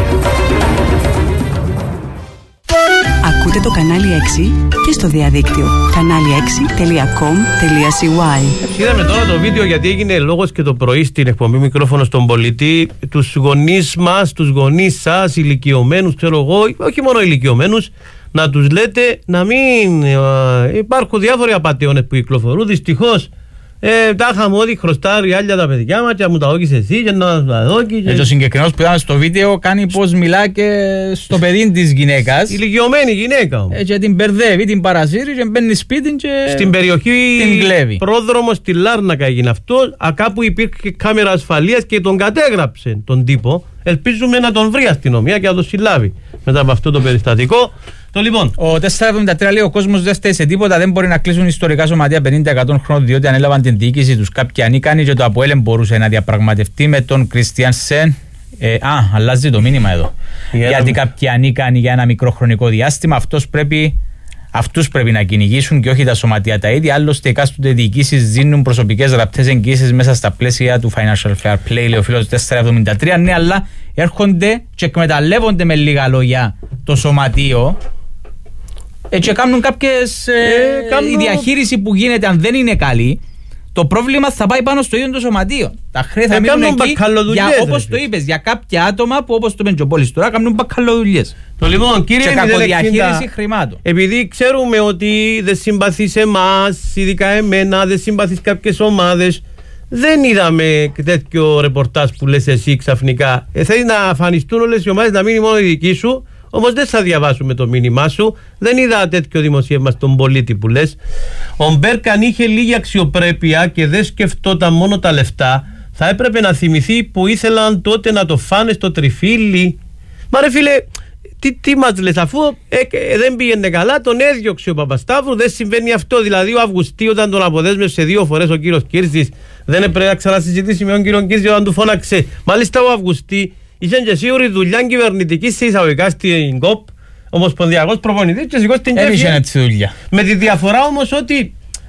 Ακούτε το κανάλι έξι και στο διαδίκτυο κανάλι έξι τελεία κομ τελεία σι γουάι. Είδαμε τώρα το βίντεο γιατί έγινε λόγος και το πρωί στην εκπομπή Μικρόφωνο στον Πολιτή. Τους γονείς μας, τους γονείς σας, ηλικιωμένους, ξέρω εγώ, όχι μόνο ηλικιωμένους, να τους λέτε να μην ε, υπάρχουν διάφοροι απατεώνες που κυκλοφορούν. Δυστυχώς Ε, τα είχαμε ότι χρωστάρει άλλα τα παιδιά μας και μου τα όκεις εσύ και να τα δώκεις και... ε, το συγκεκριμένος που ήταν στο βίντεο κάνει πως μιλά και στο παιδί της γυναίκας. Ηλικιωμένη γυναίκα όμως. Ε, και την μπερδεύει, την παρασύρει και μπαίνει σπίτι και στην περιοχή την κλέβει. Πρόδρομο στη Λάρνακα έγινε αυτό. Κάπου υπήρχε κάμερα ασφαλείας και τον κατέγραψε τον τύπο. Ελπίζουμε να τον βρει η αστυνομία και να τον συλλάβει μετά από αυτό το περιστατικό. Το λοιπόν. Ο τετρακόσια εβδομήντα τρία λέει: ο κόσμος δεν στέει σε τίποτα, δεν μπορεί να κλείσουν ιστορικά σωματεία πενήντα εκατό χρόνων διότι ανέλαβαν την διοίκηση τους κάποιοι ανίκανοι και το ΑΠΟΕΛ μπορούσε να διαπραγματευτεί με τον Κριστιαν Σεν. Ε, α, αλλάζει το μήνυμα εδώ. Yeah, γιατί yeah. κάποιοι ανίκανοι για ένα μικρό χρονικό διάστημα, αυτός πρέπει. Αυτούς πρέπει να κυνηγήσουν και όχι τα σωματεία τα ίδια. Άλλωστε, εκάστοτε διοικήσεις δίνουν προσωπικές γραπτές εγγύησεις μέσα στα πλαίσια του Financial Fair Play, λέει ο φίλος τετρακόσια εβδομήντα τρία. Ναι, αλλά έρχονται και εκμεταλλεύονται με λίγα λόγια το σωματείο ε, και κάνουν κάποιες. Ε, ε, κάνουν... Η διαχείριση που γίνεται, αν δεν είναι καλή, το πρόβλημα θα πάει πάνω στο ίδιο το σωματείο. Τα χρέη θα ε, μείνουν εκεί, για, όπως το είπες, για κάποια άτομα που όπως το πέντε ο Πόλης τώρα κάνουν μπακαλοδουλειές. Το λοιπόν, κύριε και κακοδιαχείριση χρημάτων. Επειδή ξέρουμε ότι δεν συμπαθείς εμάς, ειδικά εμένα, δεν συμπαθείς κάποιες ομάδες, δεν είδαμε τέτοιο ρεπορτάζ που λες εσύ ξαφνικά. Ε, θέλει να αφανιστούν όλες οι ομάδες, να μείνει μόνο η δική σου. Όμως δεν θα διαβάσουμε το μήνυμά σου. Δεν είδα τέτοιο δημοσίευμα στον πολίτη που λες. Ο Μπέρκ, αν είχε λίγη αξιοπρέπεια και δεν σκεφτόταν μόνο τα λεφτά, θα έπρεπε να θυμηθεί που ήθελαν τότε να το φάνε στο τριφύλι. Μα ρε φίλε, τι, τι μας λες, αφού ε, ε, δεν πήγαινε καλά, τον έδιωξε ο Παπασταύρου. Δεν συμβαίνει αυτό. Δηλαδή, ο Αυγουστή, όταν τον αποδέσμευσε δύο φορές ο κύριος Κύρζης, δεν έπρεπε να ξανασυζητήσει με τον κύριο Κύρζη όταν του φώναξε. Μάλιστα, ο Αυγουστή είχε και σίγουρη δουλειά κυβερνητική σε εισαγωγικά στην ΚΟΠ, ομοσπονδιακός προπονητής και σηκώσει την κέφια. δουλειά. Με τη διαφορά όμως ότι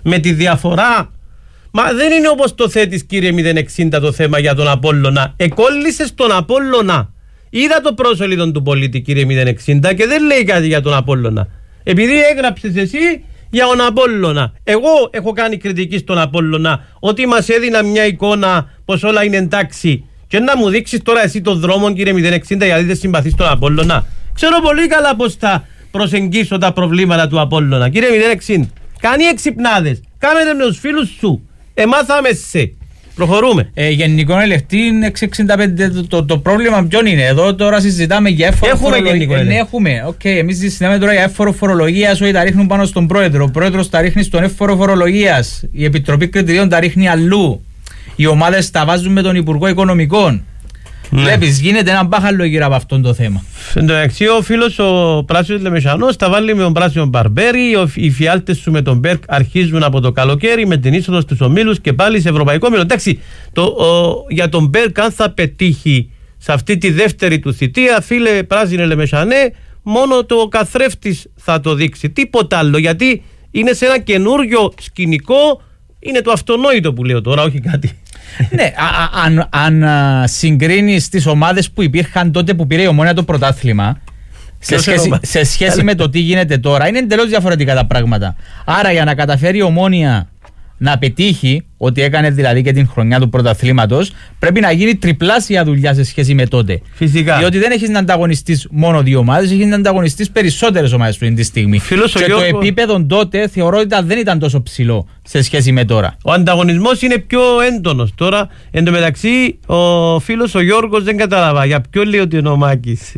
Με τη διαφορά. Μα δεν είναι όπως το θέτεις, κύριε μηδέν εξήντα, το θέμα για τον Απόλλωνα. Εκόλλησες τον Απόλλωνα. Είδα το πρόσωλητο του πολίτη, κύριε μηδέν εξήντα, και δεν λέει κάτι για τον Απόλλωνα. Επειδή έγραψες εσύ για τον Απόλλωνα. Εγώ έχω κάνει κριτική στον Απόλλωνα ότι μας έδινα μια εικόνα πως όλα είναι εντάξει. Και να μου δείξεις τώρα εσύ τον δρόμο, κύριε μηδέν εξήντα, γιατί δεν συμπαθείς τον Απόλλωνα. Ξέρω πολύ καλά πως θα προσεγγίσω τα προβλήματα του Απόλλωνα. Κύριε μηδέν εξήντα, κάνει εξυπνάδες. Κάμετε με τους φίλους σου. Εμάθαμε σε. Προχωρούμε. Ε, γενικό ελεκτή είναι εξακόσια εξήντα πέντε. Το, το, το πρόβλημα ποιον είναι? Εδώ τώρα συζητάμε για εύφορο φορολογία. Ε, ναι, έχουμε. Okay, εμείς συζητάμε τώρα για εύφορο φορολογία, ότι τα ρίχνουν πάνω στον πρόεδρο. Ο πρόεδρος τα ρίχνει στον εύφορο φορολογία. Η Επιτροπή Κριτηρίων τα ρίχνει αλλού. Οι ομάδες τα βάζουν με τον Υπουργό Οικονομικών. Ναι. Βλέπεις, γίνεται ένα μπάχαλο γύρω από αυτό το θέμα. Εν τω μεταξύ, ο φίλος ο Πράσινος Λεμεσανός τα βάλει με τον Πράσινο Μπαρμπέρι. Οι φιάλτες σου με τον Μπέρκ αρχίζουν από το καλοκαίρι με την είσοδο στους ομίλους και πάλι σε ευρωπαϊκό μήλο. Εντάξει, το, ο, για τον Μπέρκ, αν θα πετύχει σε αυτή τη δεύτερη του θητεία, φίλε Πράσινε Λεμεσανέ, μόνο το καθρέφτης θα το δείξει. Τίποτα άλλο, γιατί είναι σε ένα καινούριο σκηνικό. Είναι το αυτονόητο που λέω τώρα, όχι κάτι. Ναι, α, αν, αν συγκρίνεις τις ομάδες που υπήρχαν τότε που πήρε η Ομόνοια το πρωτάθλημα σε σχέση, σε σχέση με το τι γίνεται τώρα, είναι εντελώς διαφορετικά τα πράγματα. Άρα για να καταφέρει η Ομόνοια να πετύχει, ότι έκανε δηλαδή και την χρονιά του πρωταθλήματος, πρέπει να γίνει τριπλάσια δουλειά σε σχέση με τότε. Φυσικά. Διότι δεν έχεις να ανταγωνιστείς μόνο δύο ομάδες, έχεις να ανταγωνιστείς περισσότερες ομάδες αυτή τη στιγμή. Φίλος και Γιώργο... το επίπεδο τότε θεωρώ ότι δεν ήταν τόσο ψηλό σε σχέση με τώρα. Ο ανταγωνισμός είναι πιο έντονος τώρα. Εν τω μεταξύ, ο φίλος ο Γιώργος δεν κατάλαβα για ποιο λέει ότι είναι ο Μάκης.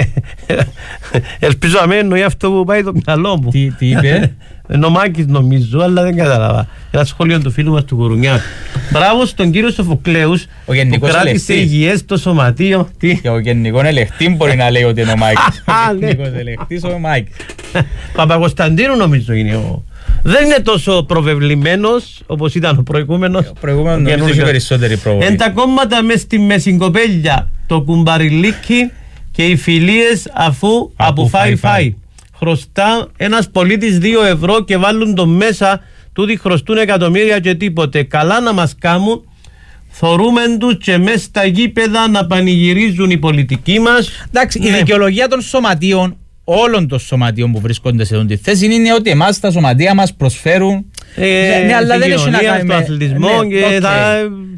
Ελπίζω να μην εννοεί αυτό που πάει το μυαλό μου. Τι, τι είπε? Νομάκης νομίζω, αλλά δεν κατάλαβα. Ένα σχόλιο του φίλου μας του Γουρουνιάκου. Μπράβο στον κύριο Σοφοκλέους που κράτησε υγιές το σωματείο. Και ο γενικός ελεκτή μπορεί να λέει ότι είναι ο Μάκης. Ο γενικός ελεκτής ο Μάκης. Παπακοσταντίνου νομίζω είναι ο... Δεν είναι τόσο προβεβλημένος όπως ήταν ο προηγούμενος. Ο προηγούμενος νομίζω έχει περισσότερη προβολή. Εν τα κόμματα μες στη Μεσιγκοπέλια, το κουμπαριλίκι και οι φιλίες αφού αποφάει φάει. Χρωστά ένας πολίτης δύο ευρώ και βάλουν τον μέσα, τούτοι χρωστούν εκατομμύρια και τίποτε. Καλά να μας κάμουν, θωρούμεν τους και μες στα γήπεδα να πανηγυρίζουν οι πολιτικοί μας. Εντάξει, ναι. Η δικαιολογία των σωματείων, όλων των σωματείων που βρίσκονται σε αυτή τη θέση, είναι ότι εμάς τα σωματεία μας προσφέρουν ε, ναι, αλλά δεν έχει να κάνει με αθλητισμό ναι, και okay. θα...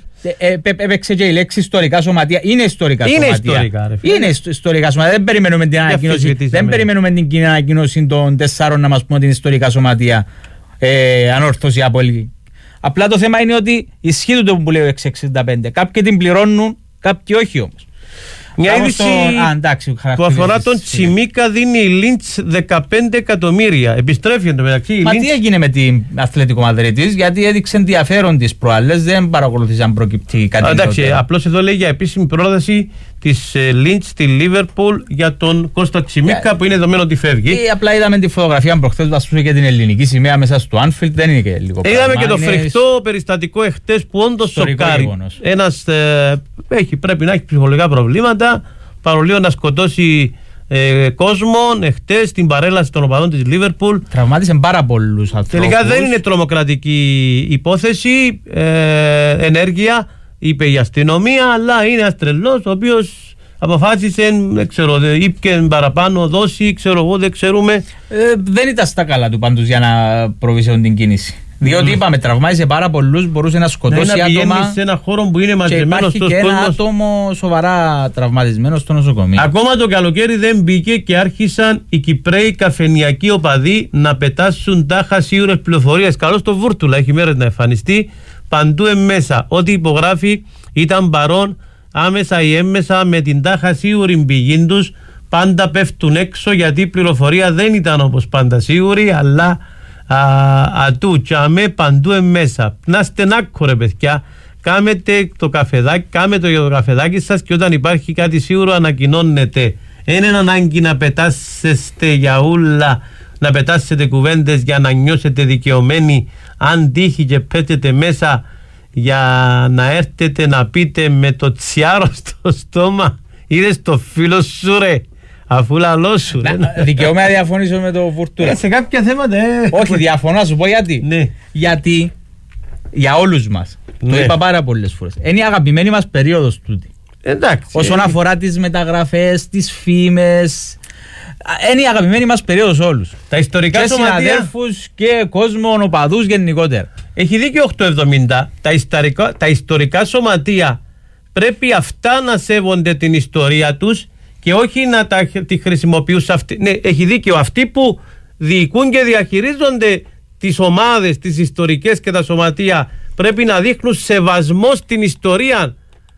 Έπαιξε και η λέξη ιστορικά σωματεία. Είναι ιστορικά είναι σωματεία. Ιστορικά, ρε, φίλε. Είναι ιστορικά σωματεία. Δεν περιμένουμε την ανακοίνωση, δεν περιμένουμε την ανακοίνωση των τεσσάρων να μας πούμε ότι είναι ιστορικά σωματεία. Ε, ανόρθωση από όλη. Απλά το θέμα είναι ότι ισχύει το που λέει ο εξακόσια εξήντα πέντε. Κάποιοι την πληρώνουν, κάποιοι όχι όμως. Μια είδηση που αφορά τον Τσιμίκα δίνει η Λίντς δεκαπέντε εκατομμύρια. Επιστρέφει εντωμεταξύ. Μα τι έγινε με την Αθλέτικο Μαδρίτης, γιατί έδειξε ενδιαφέρον τις προάλλες, δεν παρακολουθήσει αν προκυπτεί κάτι. Εντάξει, απλώς εδώ λέει για επίσημη πρόταση της Λίντς στη Λίβερπουλ για τον Κώστα Τσιμίκα yeah. που είναι δεδομένο ότι φεύγει. Και απλά είδαμε τη φωτογραφία προχθές που ασκούσε και την ελληνική σημαία μέσα στο Άνφιλντ, δεν είναι και λίγο πράγμα. Είδαμε και το φρικτό περιστατικό εχθές που όντως σοκάρει. Ένας ε, έχει, πρέπει να έχει ψυχολογικά προβλήματα, παρολίγο να σκοτώσει ε, κόσμο εχθές στην παρέλαση των οπαδών της Λίβερπουλ. Τραυμάτισε πάρα πολλούς ανθρώπους. Τελικά δεν είναι τρομοκρατική υπόθεση, ε, ενέργεια, είπε η αστυνομία, αλλά είναι ένας τρελός ο οποίος αποφάσισε, δεν ξέρω, ήπια παραπάνω δόση, ξέρω εγώ, δεν ξέρουμε. Ε, δεν ήταν στα καλά του πάντως για να προβεί σε την κίνηση. Διότι mm. είπαμε, τραυμάτισε πάρα πολλούς, μπορούσε να σκοτώσει ναι, άτομα. Να σε ένα χώρο που είναι μαζεμένος και υπάρχει και ένα άτομο σοβαρά τραυματισμένο στο νοσοκομείο. Ακόμα το καλοκαίρι δεν μπήκε και άρχισαν οι Κυπραίοι καφενιακοί οπαδοί να πετάσουν τάχα σίγουρες πληροφορίες. Καλώς το Βούρτουλα, έχει μέρες να εμφανιστεί παντού εμμέσα. Ό,τι υπογράφει ήταν παρόν άμεσα ή έμμεσα με την τάχα σίγουρη πηγή τους. Πάντα πέφτουν έξω γιατί η πληροφορία δεν ήταν όπως πάντα σίγουρη, αλλά ατού τσάμε παντού εμμέσα. Να είστε νάκο ρε παιδιά, κάμετε το καφεδάκι, κάμετε το καφεδάκι σας και όταν υπάρχει κάτι σίγουρο ανακοινώνετε. Είναι ανάγκη να πετάσετε για ούλα, να πετάσετε κουβέντες για να νιώσετε δικαιωμένοι αν τύχει και πέτετε μέσα για να έρθετε να πείτε με το τσιάρο στο στόμα. Είδες το φίλο σου ρε, Αφού λαλό σου. Δικαιούμαι να διαφωνήσω με το Βουρτούρα. Σε κάποια θέματα. Όχι, διαφωνώ, να σου πω γιατί. Γιατί για όλους μας. Το είπα πάρα πολλές φορές. Είναι η αγαπημένη μας περίοδος τούτη. Εντάξει. Όσον αφορά τις μεταγραφές, τις φήμες. Είναι η αγαπημένη μας περίοδος όλους. Τα ιστορικά και σωματεία. συναδέλφους και κόσμο, οπαδούς γενικότερα. Έχει δίκιο οκτακόσια εβδομήντα. Τα ιστορικά, τα ιστορικά σωματεία πρέπει αυτά να σέβονται την ιστορία τους και όχι να τα, τη χρησιμοποιούν σε αυτή. Ναι, έχει δίκιο. Αυτοί που διοικούν και διαχειρίζονται τις ομάδες, τις ιστορικές και τα σωματεία πρέπει να δείχνουν σεβασμό στην ιστορία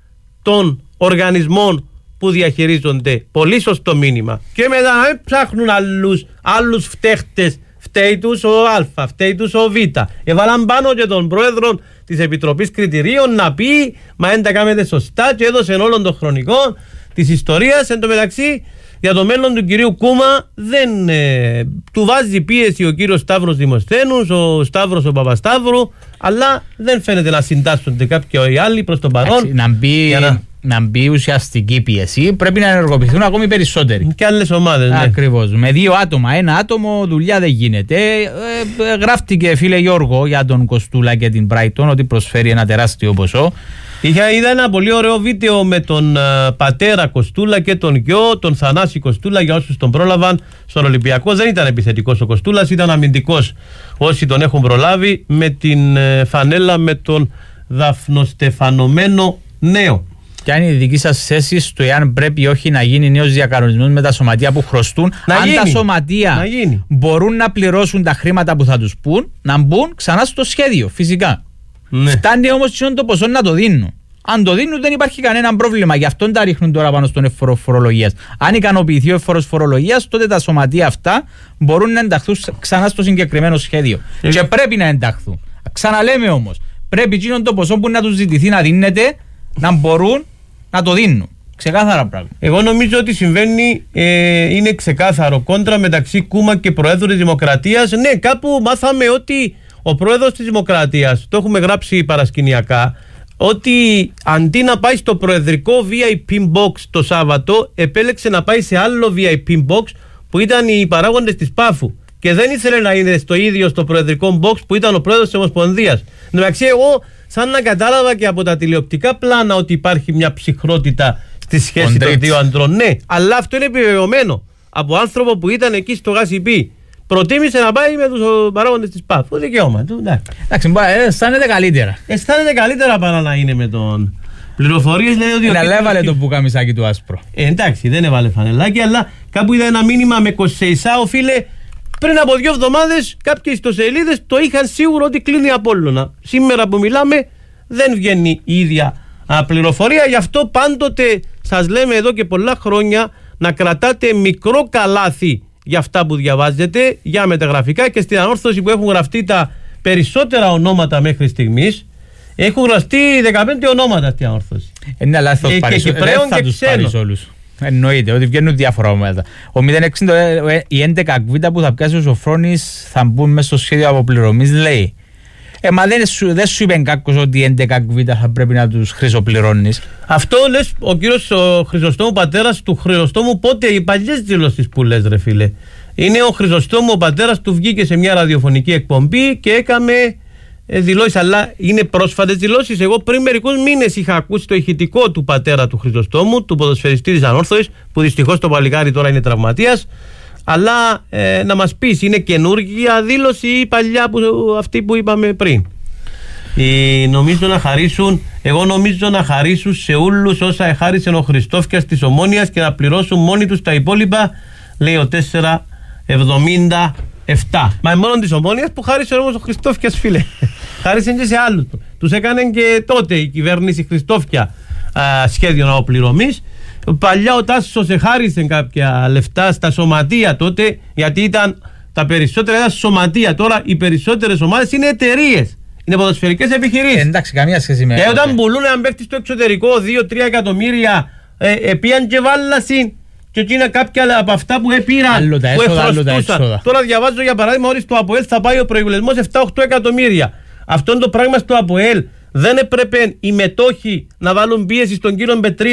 των οργανισμών που διαχειρίζονται. Πολύ σωστό μήνυμα. Και μετά να μην ψάχνουν άλλους, άλλους φταίχτες. Φταίει τους ο Α, φταίει τους ο Β. Έβαλαν πάνω και τον πρόεδρο της Επιτροπής Κριτηρίων να πει μα δεν τα κάνετε σωστά και έδωσε όλων των χρονικών της ιστορίας. Εν τω μεταξύ για το μέλλον του κυρίου Κούμα δεν ε, του βάζει πίεση ο κύριος Σταύρος Δημοσθένους, ο Σταύρος ο Παπασταύρου, αλλά δεν φαίνεται να συντάσσονται κάποιοι άλλοι προς τον παρόν. Να μπει, να... να μπει ουσιαστική πίεση, πρέπει να ενεργοποιηθούν ακόμη περισσότεροι. Και άλλες ομάδες. Ναι. Ακριβώς. Με δύο άτομα, ένα άτομο δουλειά δεν γίνεται. Ε, ε, γράφτηκε, φίλε Γιώργο, για τον Κοστούλα και την Brighton ότι προσφέρει ένα τεράστιο ποσό. Είχα, είδα ένα πολύ ωραίο βίντεο με τον uh, πατέρα Κοστούλα και τον γιο, τον Θανάση Κοστούλα, για όσους τον πρόλαβαν στον Ολυμπιακό. Δεν ήταν επιθετικός ο Κοστούλας, ήταν αμυντικός. Όσοι τον έχουν προλάβει, με την uh, φανέλα με τον δαφνοστεφανωμένο νέο. Και αν είναι η δική σας θέση στο εάν πρέπει ή όχι να γίνει νέος διακανονισμός με τα σωματεία που χρωστούν, να αν γίνει. τα σωματεία να μπορούν να πληρώσουν τα χρήματα που θα τους πούν, να μπουν ξανά στο σχέδιο, φυσικά. Ναι. Φτάνει όμως το ποσό να το δίνουν. Αν το δίνουν δεν υπάρχει κανένα πρόβλημα. Γι' αυτό τα ρίχνουν τώρα πάνω στον εύφορο φορολογίας. Αν ικανοποιηθεί ο εύφορος φορολογίας, τότε τα σωματεία αυτά μπορούν να ενταχθούν ξανά στο συγκεκριμένο σχέδιο. Ε. Και πρέπει να ενταχθούν. Ξαναλέμε όμως, πρέπει εκείνο το ποσό που να τους ζητηθεί να δίνεται να μπορούν να το δίνουν. Ξεκάθαρα πράγμα. Εγώ νομίζω ότι συμβαίνει, ε, είναι ξεκάθαρο κόντρα μεταξύ Κούμα και Προέδρου της Δημοκρατίας. Ναι, κάπου μάθαμε ότι ο Πρόεδρος της Δημοκρατίας, το έχουμε γράψει παρασκηνιακά, ότι αντί να πάει στο προεδρικό βι άι πι box το Σάββατο, επέλεξε να πάει σε άλλο βι άι πι box που ήταν οι παράγοντες της Πάφου. Και δεν ήθελε να είναι στο ίδιο στο προεδρικό box που ήταν ο πρόεδρος της Ομοσπονδίας. Εντάξει, εγώ σαν να κατάλαβα και από τα τηλεοπτικά πλάνα ότι υπάρχει μια ψυχρότητα στη σχέση των δύο αντρών. Ναι, αλλά αυτό είναι επιβεβαιωμένο από άνθρωπο που ήταν εκεί στο ΓΑΣΥΠΗ. Προτίμησε να πάει με τους παράγοντες της ΠΑΦ. Το δικαίωμα του. Εντάξει, αισθάνεται καλύτερα. Αισθάνεται καλύτερα παρά να είναι με τον. Πληροφορίες λέει ότι. Να έβαλε το πουκαμισάκι του άσπρο. Ε, εντάξει, δεν έβαλε φανελάκι, αλλά κάπου είδα ένα μήνυμα με εικοσισεισάο, φίλε. Πριν από δύο εβδομάδες κάποιες ιστοσελίδες το είχαν σίγουρο ότι κλείνει η Απόλλωνα. Σήμερα που μιλάμε δεν βγαίνει η ίδια α, πληροφορία. Γι' αυτό πάντοτε σας λέμε εδώ και πολλά χρόνια να κρατάτε μικρό καλάθι για αυτά που διαβάζετε, για μεταγραφικά, και στην ανόρθωση που έχουν γραφτεί τα περισσότερα ονόματα μέχρι στιγμής. Έχουν γραφτεί δεκαπέντε ονόματα στην ανόρθωση. Είναι λάθος, και Κυπραίων και ξένων. Εννοείται ότι βγαίνουν διάφορα ομάδα. Ο μηδέν εξήντα, η έντεκα κβίτα που θα πιάσει ο Σοφρόνης θα μπουν μέσα στο σχέδιο αποπληρωμής, λέει. Ε, μα δεν σου, δεν σου είπε κάποιος ότι οι έντεκα κβίτα θα πρέπει να τους χρυσοπληρώνεις. Αυτό λες ο κύριος ο Χρυσοστόμου, πατέρας του Χρυσοστόμου, πότε οι παλιές δηλώσεις που λες, ρε φίλε. Είναι ο Χρυσοστόμου, ο πατέρας του, βγήκε σε μια ραδιοφωνική εκπομπή και έκαμε ε, δηλώσεις, αλλά είναι πρόσφατες δηλώσεις. Εγώ πριν μερικούς μήνες είχα ακούσει το ηχητικό του πατέρα του Χρυσοστόμου, του ποδοσφαιριστή της Ανόρθωσης, που δυστυχώς το παλικάρι τώρα είναι τραυματίας. Αλλά ε, να μας πεις, είναι καινούργια δήλωση ή παλιά που, αυτή που είπαμε πριν? Ε, νομίζω να χαρίσουν, εγώ νομίζω να χαρίσουν σε όλους όσα εχάρισε ο Χριστόφιας της Ομόνοιας και να πληρώσουν μόνοι τους τα υπόλοιπα, λέει ο τετρακόσια εβδομήντα επτά. Μα μόνο της Ομόνοιας που χάρισε όμως ο Χριστόφιας, φίλε. Χάρισε και σε άλλους. Τους έκανε και τότε η κυβέρνηση Χριστόφια α, σχέδιο ναοπληρωμής. Παλιά ο Τάσος εχάρισε κάποια λεφτά στα σωματεία τότε, γιατί ήταν τα περισσότερα ήταν σωματεία. Τώρα οι περισσότερες ομάδες είναι εταιρείες, είναι ποδοσφαιρικές επιχειρήσεις. Ε, εντάξει, καμία σχέση με. Και όταν πουλούν έναν παίκτη στο εξωτερικό δύο τρία εκατομμύρια, ε, επίαν και βάλασιν και εκείνα κάποια από αυτά που έπειραν, που εχρωστούσαν. Τώρα διαβάζω για παράδειγμα ότι στο ΑΠΟΕΛ θα πάει ο προϋπολογισμός επτά οκτώ εκατομμύρια. Αυτό το πράγμα στο ΑΠΟΕΛ δεν έπρεπε οι μετόχοι να βάλουν πίεση στον κύριο Πετρίδη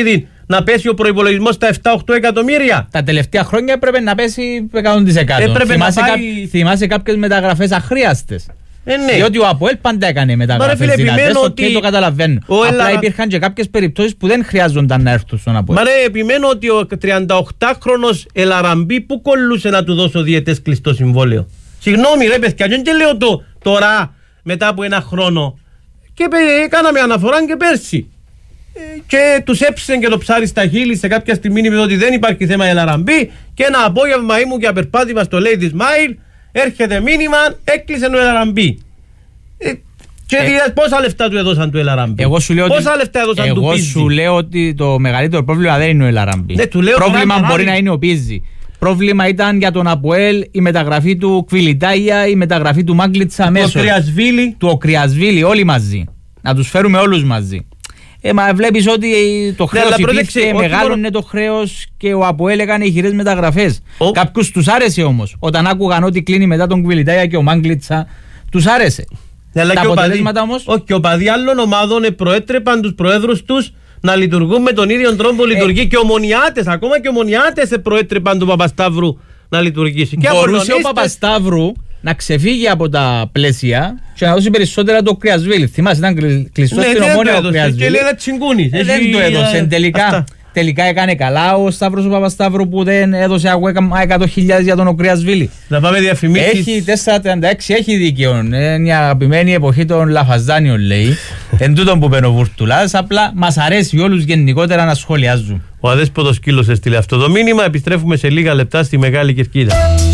να πέσει ο προϋπολογισμός στα επτά οκτώ εκατομμύρια. Τα τελευταία χρόνια έπρεπε να πέσει εκατό τοις εκατό. Έπρεπε θυμάσαι, να πάει... κά... θυμάσαι κάποιες μεταγραφές αχρίαστες. Ε, ναι. Διότι ο ΑΠΟΕΛ πάντα έκανε μεταγραφές δυνατές, ότι... okay, το καταλαβαίνω. Απλά Ελλα... υπήρχαν και κάποιες περιπτώσεις που δεν χρειάζονταν να έρθουν στον ΑΠΟΕΛ. Μα ρε, επιμένω ότι ο τριανταοκτάχρονος Ελαραμπή που κολλούσε να του δώσω διετές κλειστό συμβόλαιο. Συγγνώμη ρε παιδιά, δεν λέω το τώρα μετά από ένα χρόνο. Και κάναμε αναφορά και πέρσι. Και τους έψησε και το ψάρι στα χείλη σε κάποια στιγμή, είπε ότι δεν υπάρχει θέμα Ελαραμπή. Και ένα απόγευμα ήμουν για περπάτημα στο Lady Smile. Έρχεται μήνυμα, έκλεισε ο Ελαραμπή. Ε, και ε, πόσα λεφτά του έδωσαν του Ελαραμπή. Εγώ σου λέω πόσα ότι, λεφτά έδωσαν εγώ του Πίζη. σου λέω ότι το μεγαλύτερο πρόβλημα δεν είναι ο Ελαραμπή. Ναι, του λέω πρόβλημα τώρα, μπορεί τώρα, να είναι ο Πίζη. Πρόβλημα ήταν για τον Αποέλ η μεταγραφή του Κβιλιτάγια, η μεταγραφή του Μάγκλιτσα αμέσως. Του Οκριασβίλη. Του Οκριασβίλη, όλοι μαζί. Να τους φέρουμε όλους μαζί. Ε, μα βλέπεις ότι το χρέος ναι, υπήρχε, μεγάλωνε μόνο... το χρέος και ο Αποέλ έκανε ηχηρές μεταγραφές. Oh. Κάποιους τους άρεσε όμως. Όταν άκουγαν ότι κλείνει μετά τον Κβιλιτάγια και ο Μάγκλιτσα, τους άρεσε. Ναι, τα αποτελέσματα όμως. Όχι, και ο παδί άλλων ομάδων προέτρεπαν τους προέδρους τους να λειτουργούν με τον ίδιο τρόπο λειτουργεί. Ε. Και ομονιάτες, ακόμα και ομονιάτες προέτρεπαν τον Παπασταύρου να λειτουργήσει. Μπορούσε ο Παπασταύρου να ξεφύγει από τα πλαίσια και να δώσει περισσότερα το Κρυασβίλη. Θυμάσαι, ήταν κλειστό ναι, στην Ομόνια ο Κρυασβίλη. Ε, δεν το έδωσε. Τελικά, τελικά έκανε καλά ο Σταύρος ο Παπασταύρου που δεν έδωσε εκατό χιλιάδες για τον Οκριασβίλη. Να πάμε διαφημίσεις. Έχει τετρακόσια τριάντα έξι, έχει δίκαιο. Είναι μια αγαπημένη εποχή των Λαφαζάνιων, λέει. Εν τούτον που πένε ο Βουρτουλάς. Απλά μας αρέσει όλους γενικότερα να σχολιάζουν. Ο αδέσποτος Σκύλος έστειλε αυτό το μήνυμα. Επιστρέφουμε σε λίγα λεπτά στη Μεγάλη Κερκίδα.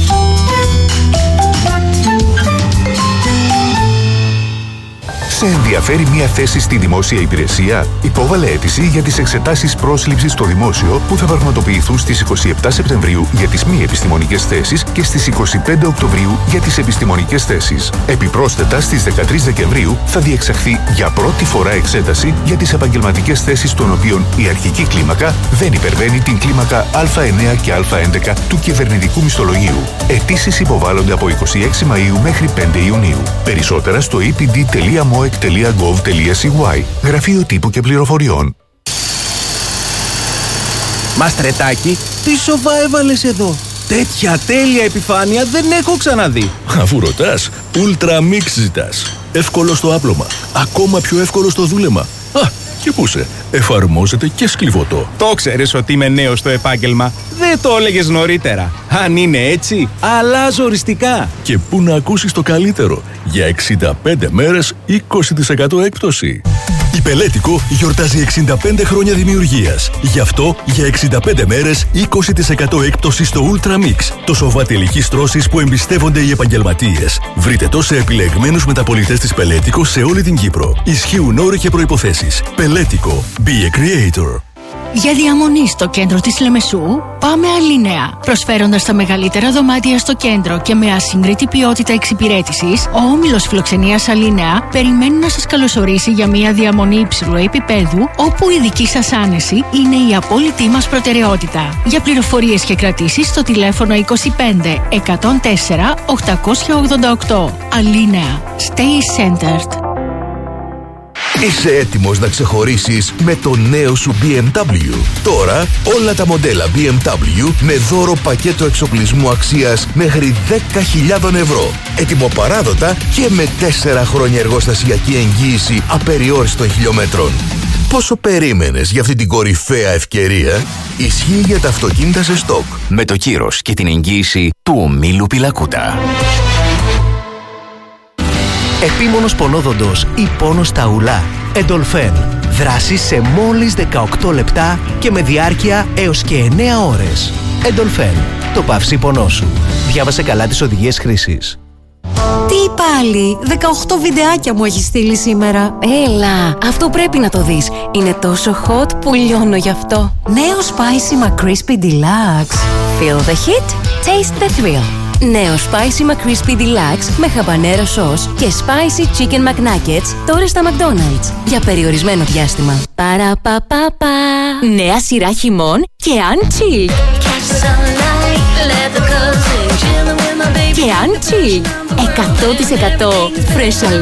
Σε ενδιαφέρει μια θέση στη δημόσια υπηρεσία? Υπόβαλε αίτηση για τις εξετάσεις πρόσληψης στο δημόσιο που θα πραγματοποιηθούν στις είκοσι επτά Σεπτεμβρίου για τις μη επιστημονικές θέσεις και στις είκοσι πέντε Οκτωβρίου για τις επιστημονικές θέσεις. Επιπρόσθετα, στις δεκατρείς Δεκεμβρίου θα διεξαχθεί για πρώτη φορά εξέταση για τις επαγγελματικές θέσεις των οποίων η αρχική κλίμακα δεν υπερβαίνει την κλίμακα Α εννέα και Α έντεκα του κυβερνητικού μισθολογίου. Αιτήσεις υποβάλλονται από είκοσι έξι Μαΐου μέχρι πέντε Ιουνίου. Περισσότερα στο ι πι ντι τελεία moec τελεία gov τελεία c y. Γραφείο Τύπου και Πληροφοριών. Μαστρετάκι, τι σοβά έβαλες εδώ? Τέτοια τέλεια επιφάνεια δεν έχω ξαναδεί. Αφού ρωτάς, Ultra Mix ζητάς. Εύκολο στο άπλωμα, ακόμα πιο εύκολο στο δούλεμα. Α, και πού σε, εφαρμόζεται και σκλιβωτό. Το ξέρεις ότι είμαι νέος στο επάγγελμα. Δεν το έλεγες νωρίτερα. Αν είναι έτσι, αλλάζω οριστικά. Και πού να ακούσεις το καλύτερο. Για εξήντα πέντε μέρες είκοσι τοις εκατό έκπτωση. Η Πελέτικο γιορτάζει εξήντα πέντε χρόνια δημιουργίας. Γι' αυτό για εξήντα πέντε μέρες είκοσι τοις εκατό έκπτωση στο Ultra Mix. Το σοβά τελικής τρώσης που εμπιστεύονται οι επαγγελματίες. Βρείτε το σε επιλεγμένους μεταπωλητές της Πελέτικο σε όλη την Κύπρο. Ισχύουν όροι και προϋποθέσεις. Πελέτικο. Be a creator. Για διαμονή στο κέντρο της Λεμεσού, πάμε Αλίνεα. Προσφέροντας τα μεγαλύτερα δωμάτια στο κέντρο και με ασύγκριτη ποιότητα εξυπηρέτησης, ο όμιλος φιλοξενίας Αλίνεα περιμένει να σας καλωσορίσει για μια διαμονή υψηλού επίπεδου, όπου η δική σας άνεση είναι η απόλυτη μας προτεραιότητα. Για πληροφορίες και κρατήσεις στο τηλέφωνο είκοσι πέντε εκατόν τέσσερα οκτακόσια ογδόντα οκτώ. Αλίνεα. Stay centered. Είσαι έτοιμος να ξεχωρίσεις με το νέο σου μπι εμ ντάμπλιου. Τώρα όλα τα μοντέλα μπι εμ ντάμπλιου με δώρο πακέτο εξοπλισμού αξίας μέχρι δέκα χιλιάδες ευρώ. Έτοιμο παράδοτα και με τέσσερα χρόνια εργοστασιακή εγγύηση απεριόριστων χιλιόμετρων. Πόσο περίμενες για αυτή την κορυφαία ευκαιρία? Ισχύει για τα αυτοκίνητα σε στόκ. Με το κύρος και την εγγύηση του ομίλου Πιλακούτα. Επίμονος πονόδοντος ή πόνος στα ουλά. Εντολφέν. Δράση σε μόλις δεκαοκτώ λεπτά και με διάρκεια έως και εννέα ώρες. Εντολφέν. Το παύσι πονό σου. Διάβασε καλά τις οδηγίες χρήσης. Τι πάλι, δεκαοκτώ βιντεάκια μου έχει στείλει σήμερα. Έλα, αυτό πρέπει να το δεις. Είναι τόσο hot που λιώνω γι' αυτό. Νέο Spicy McCrispy Deluxe. Feel the heat, taste the thrill. Νέο Spicy McCrispy Deluxe με χαμπανέρο σος και Spicy Chicken McNuggets τώρα στα McDonald's. Για περιορισμένο διάστημα. Παραπαπαπα. Νέα σειρά χειμών και Unchill. Και Unchill. εκατό τοις εκατό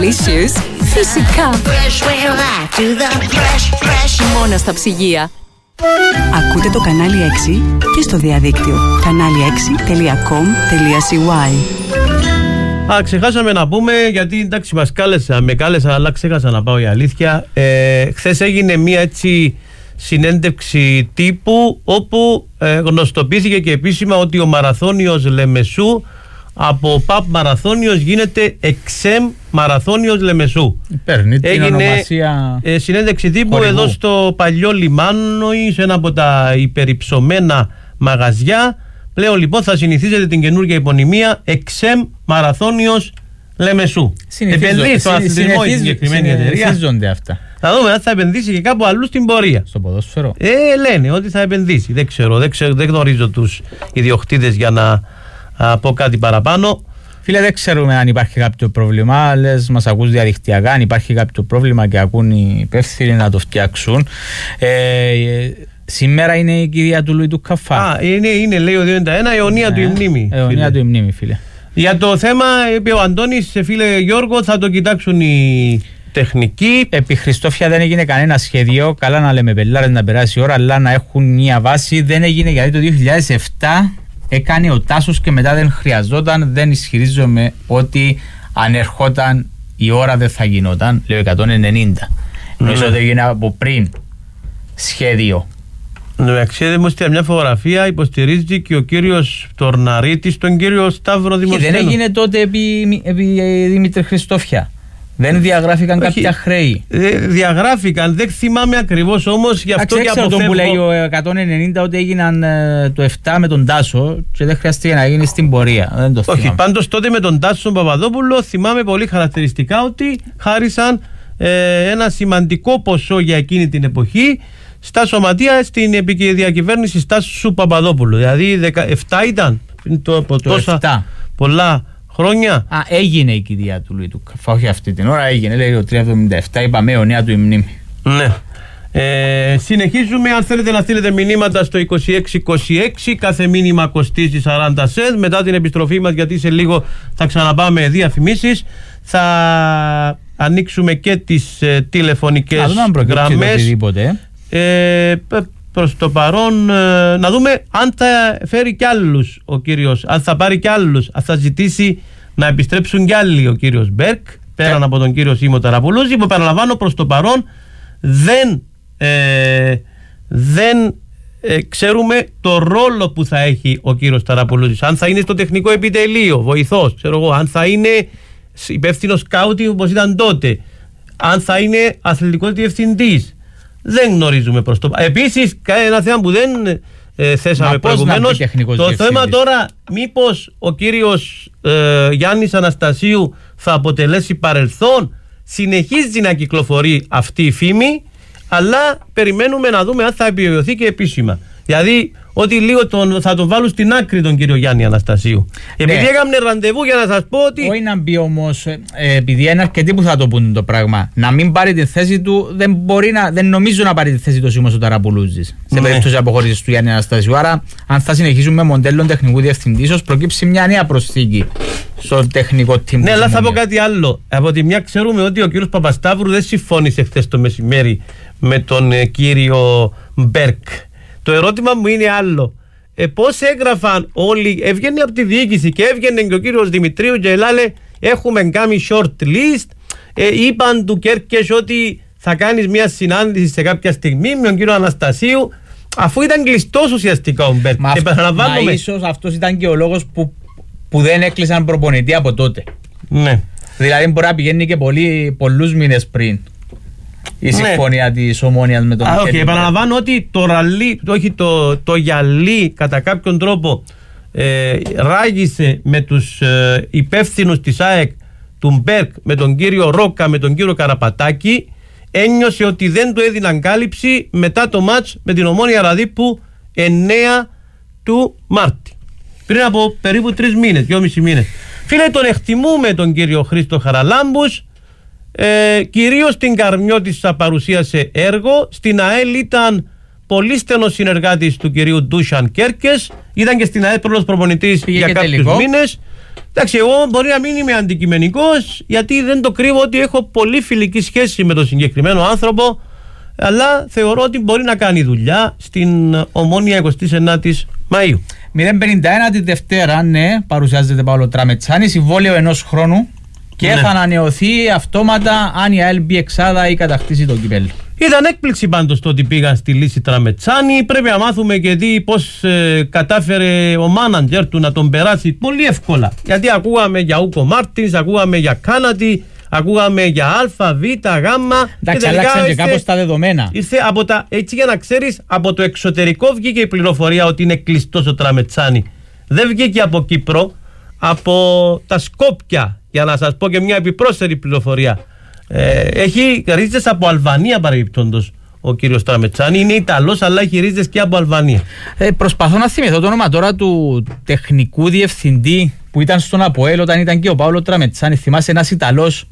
Freshalicious. Φυσικά. Μόνο στα ψυγεία. Ακούτε το κανάλι έξι και στο διαδίκτυο κανάλι έξι τελεία κομ τελεία σι γουάι. Α, ξεχάσαμε να πούμε, γιατί εντάξει μας κάλεσα, με κάλεσα, αλλά ξέχασα να πάω η αλήθεια. Ε, χθες έγινε μια έτσι συνέντευξη τύπου όπου ε, γνωστοποιήθηκε και επίσημα ότι ο μαραθώνιος Λεμεσού από ΠΑΠ Μαραθώνιος γίνεται εξέμ Μαραθώνιος Λεμεσού. Παίρνει την έγινε ονομασία ε, συνέντευξη τύπου χορηγού εδώ στο παλιό λιμάνο, σε ένα από τα υπερυψωμένα μαγαζιά. Πλέον λοιπόν θα συνηθίζεται την καινούργια υπονυμία εξέμ Μαραθώνιος Λεμεσού. Επενδύει στον αθλητισμό η συγκεκριμένη εταιρεία. Συνηθίζονται αυτά. Θα δούμε αν θα επενδύσει και κάπου αλλού στην πορεία. Στο ποδόσφαιρο. Ε, λένε ότι θα επενδύσει. Δεν ξέρω, δεν, ξέρω, δεν γνωρίζω τους ιδιοκτήτες για να α, πω κάτι παραπάνω. Φίλε, δεν ξέρουμε αν υπάρχει κάποιο πρόβλημα. Λες, μας ακούς διαδικτυακά. Αν υπάρχει κάποιο πρόβλημα και ακούν οι υπεύθυνοι να το φτιάξουν. Ε, σήμερα είναι η κυρία του Λουί του Καφά. Α, είναι, είναι λέει ο δύο ενενήντα ένα, αιωνία ναι, του ημνήμη. Αιωνία του ημνήμη, φίλε. Για το θέμα, είπε ο Αντώνης, φίλε Γιώργο, θα το κοιτάξουν οι τεχνικοί. Επί Χριστόφια δεν έγινε κανένα σχέδιο. Καλά να λέμε πελάρες να περάσει η ώρα, αλλά να έχουν μια βάση. Δεν έγινε γιατί το δύο χιλιάδες επτά έκανε ο Τάσος και μετά δεν χρειαζόταν. Δεν ισχυρίζομαι ότι αν ερχόταν η ώρα δεν θα γινόταν. Λέω εκατόν ενενήντα. Mm. Νομίζω ότι έγινε από πριν σχέδιο. Ναι, ξέρετε, μου στείλει μια φωτογραφία, υποστηρίζει και ο κύριος Τορναρίτης τον κύριο Σταύρο Δημοσθένο. Και δεν έγινε τότε επί, επί Δημήτρη Χριστόφια. Δεν διαγράφηκαν όχι, κάποια χρέη. Ε, διαγράφηκαν, δεν θυμάμαι ακριβώς όμως, γι' αυτό και αποφεύγω. Αυτό που λέει ο εκατόν ενενήντα ότι έγιναν ε, το επτά με τον Τάσο και δεν χρειάστηκε να γίνει στην πορεία. Δεν το όχι, πάντως τότε με τον Τάσο Παπαδόπουλο θυμάμαι πολύ χαρακτηριστικά ότι χάρισαν ε, ένα σημαντικό ποσό για εκείνη την εποχή στα σωματεία στην επικυδιακυβέρνηση Στάσου Παπαδόπουλου. Δηλαδή δεκαεπτά ήταν το, από το τόσα επτά. Πολλά χρόνια. Α, έγινε η κηδεία του Λουί του Καφά, όχι αυτή την ώρα, έγινε. Λέει το τριακόσια εβδομήντα επτά, είπαμε αιωνία του ημνήμη. Ναι. Ε, συνεχίζουμε. Αν θέλετε να στείλετε μηνύματα στο είκοσι έξι είκοσι έξι, κάθε μήνυμα κοστίζει σαράντα σεντ. Μετά την επιστροφή μας, γιατί σε λίγο θα ξαναπάμε διαφημίσεις, θα ανοίξουμε και τις ε, τηλεφωνικές γραμμές. Ε, προς το παρόν ε, να δούμε αν θα φέρει κι άλλους ο κύριος, αν θα πάρει κι άλλους, αν θα ζητήσει να επιστρέψουν κι άλλοι ο κύριος Μπέρκ πέραν yeah. από τον κύριο Σίμω Ταραπουλούζη, που παραλαμβάνω προς το παρόν δεν ε, δεν ε, ξέρουμε το ρόλο που θα έχει ο κύριος Ταραπουλούζης, αν θα είναι στο τεχνικό επιτελείο βοηθός, ξέρω εγώ, αν θα είναι υπεύθυνος σκάουτι όπως ήταν τότε, αν θα είναι αθλητικός διευθυντής. Δεν γνωρίζουμε προς το παρόν. Επίσης, ένα θέμα που δεν ε, θέσαμε προηγουμένως, το θέμα τώρα, μήπως ο κύριος ε, Γιάννης Αναστασίου θα αποτελέσει παρελθόν. Συνεχίζει να κυκλοφορεί αυτή η φήμη, αλλά περιμένουμε να δούμε αν θα επιβεβαιωθεί και επίσημα. Δηλαδή, ότι λίγο τον, θα τον βάλουν στην άκρη τον κύριο Γιάννη Αναστασίου. Ναι. Επειδή έκαμε ραντεβού για να σας πω ότι. Όχι να μπει όμως, ε, επειδή είναι αρκετοί που θα το πούν το πράγμα, να μην πάρει τη θέση του, δεν, μπορεί να, δεν νομίζω να πάρει τη θέση του Σίμως ο Ταραπουλούζης. Σε ναι. περίπτωση αποχώρησης του Γιάννη Αναστασίου. Άρα, αν θα συνεχίσουμε με μοντέλο τεχνικού διευθυντή, ίσως προκύψει μια νέα προσθήκη στο τεχνικό team. Ναι, αλλά θα πω κάτι άλλο. Από τη μια, ξέρουμε ότι ο κύριος Παπασταύρου δεν συμφώνησε χθες το μεσημέρι με τον ε, κύριο Μπέρκ. Το ερώτημα μου είναι άλλο. Ε, πώς έγραφαν όλοι, έβγαινε από τη διοίκηση και έβγαινε και ο κύριος Δημητρίου και λέει έχουμε κάνει short list. Ε, είπαν του Κέρκες ότι θα κάνεις μια συνάντηση σε κάποια στιγμή με τον κύριο Αναστασίου, αφού ήταν κλειστός ουσιαστικά ο Μπέρκ. Μα, μα ίσως αυτός ήταν και ο λόγος που, που δεν έκλεισαν προπονητή από τότε. Ναι. Δηλαδή μπορεί να πηγαίνει και πολύ, πολλούς μήνες πριν η συμφωνία ναι. της Ομόνοιας με τον Α, okay, επαναλαμβάνω ότι το ραλί, όχι το, το γυαλί κατά κάποιον τρόπο ε, ράγισε με τους ε, υπεύθυνους της ΑΕΚ, του Μπέρκ, με τον κύριο Ρόκα, με τον κύριο Καραπατάκη. Ένιωσε ότι δεν του έδιναν κάλυψη μετά το μάτς με την Ομόνια Ραδίππου εννέα του Μάρτη, πριν από περίπου τρεις μήνες, δυόμισι μήνες. Φίλε, τον εκτιμούμε τον κύριο Χρήστο Χαραλάμπους. Ε, κυρίως στην Καρμιώτισσα παρουσίασε έργο. Στην ΑΕΛ ήταν πολύ στενός συνεργάτης του κυρίου Ντούσαν Κέρκες. Ήταν και στην ΑΕΛ πρώτος προπονητής για κάποιους μήνες. Εντάξει, εγώ μπορεί να μην είμαι αντικειμενικός, γιατί δεν το κρύβω ότι έχω πολύ φιλική σχέση με τον συγκεκριμένο άνθρωπο. αλλά θεωρώ ότι μπορεί να κάνει δουλειά στην Ομόνια εικοστή ένατη Μαΐου. μηδέν πενήντα ένα τη Δευτέρα, ναι, παρουσιάζεται Παύλο Τραμετσάνη, συμβόλαιο ενός χρόνου και ναι. θα ανανεωθεί αυτόματα αν η ΑΕΛ μπει εξάδα ή κατακτήσει το κυπέλλο. Ήταν έκπληξη πάντως το ότι πήγαν στη λύση Τραμετσάνη. Πρέπει να μάθουμε και δει πώς ε, κατάφερε ο μάνατζερ του να τον περάσει πολύ εύκολα. Γιατί ακούγαμε για Ούκο Μάρτινς, ακούγαμε για Κάνατη, ακούγαμε για Α, Β, Γ. Εντάξει, αλλάξαν και κάπως τα δεδομένα. Ήρθε από τα, έτσι για να ξέρεις, από το εξωτερικό βγήκε η πληροφορία ότι είναι κλειστός ο Τραμετσάνη. Δεν βγήκε από Κύπρο, από τα Σκόπια. Για να σας πω και μια επιπρόσθετη πληροφορία. Ε, έχει ρίζες από Αλβανία παρεμπιπτόντως ο κύριος Τραμετσάνη. Είναι Ιταλός, αλλά έχει ρίζες και από Αλβανία. Ε, προσπαθώ να θυμηθώ το όνομα τώρα του τεχνικού διευθυντή που ήταν στον ΑΠΟΕΛ όταν ήταν και ο Παύλο Τραμετσάνη. Θυμάσαι, ένας Ιταλός.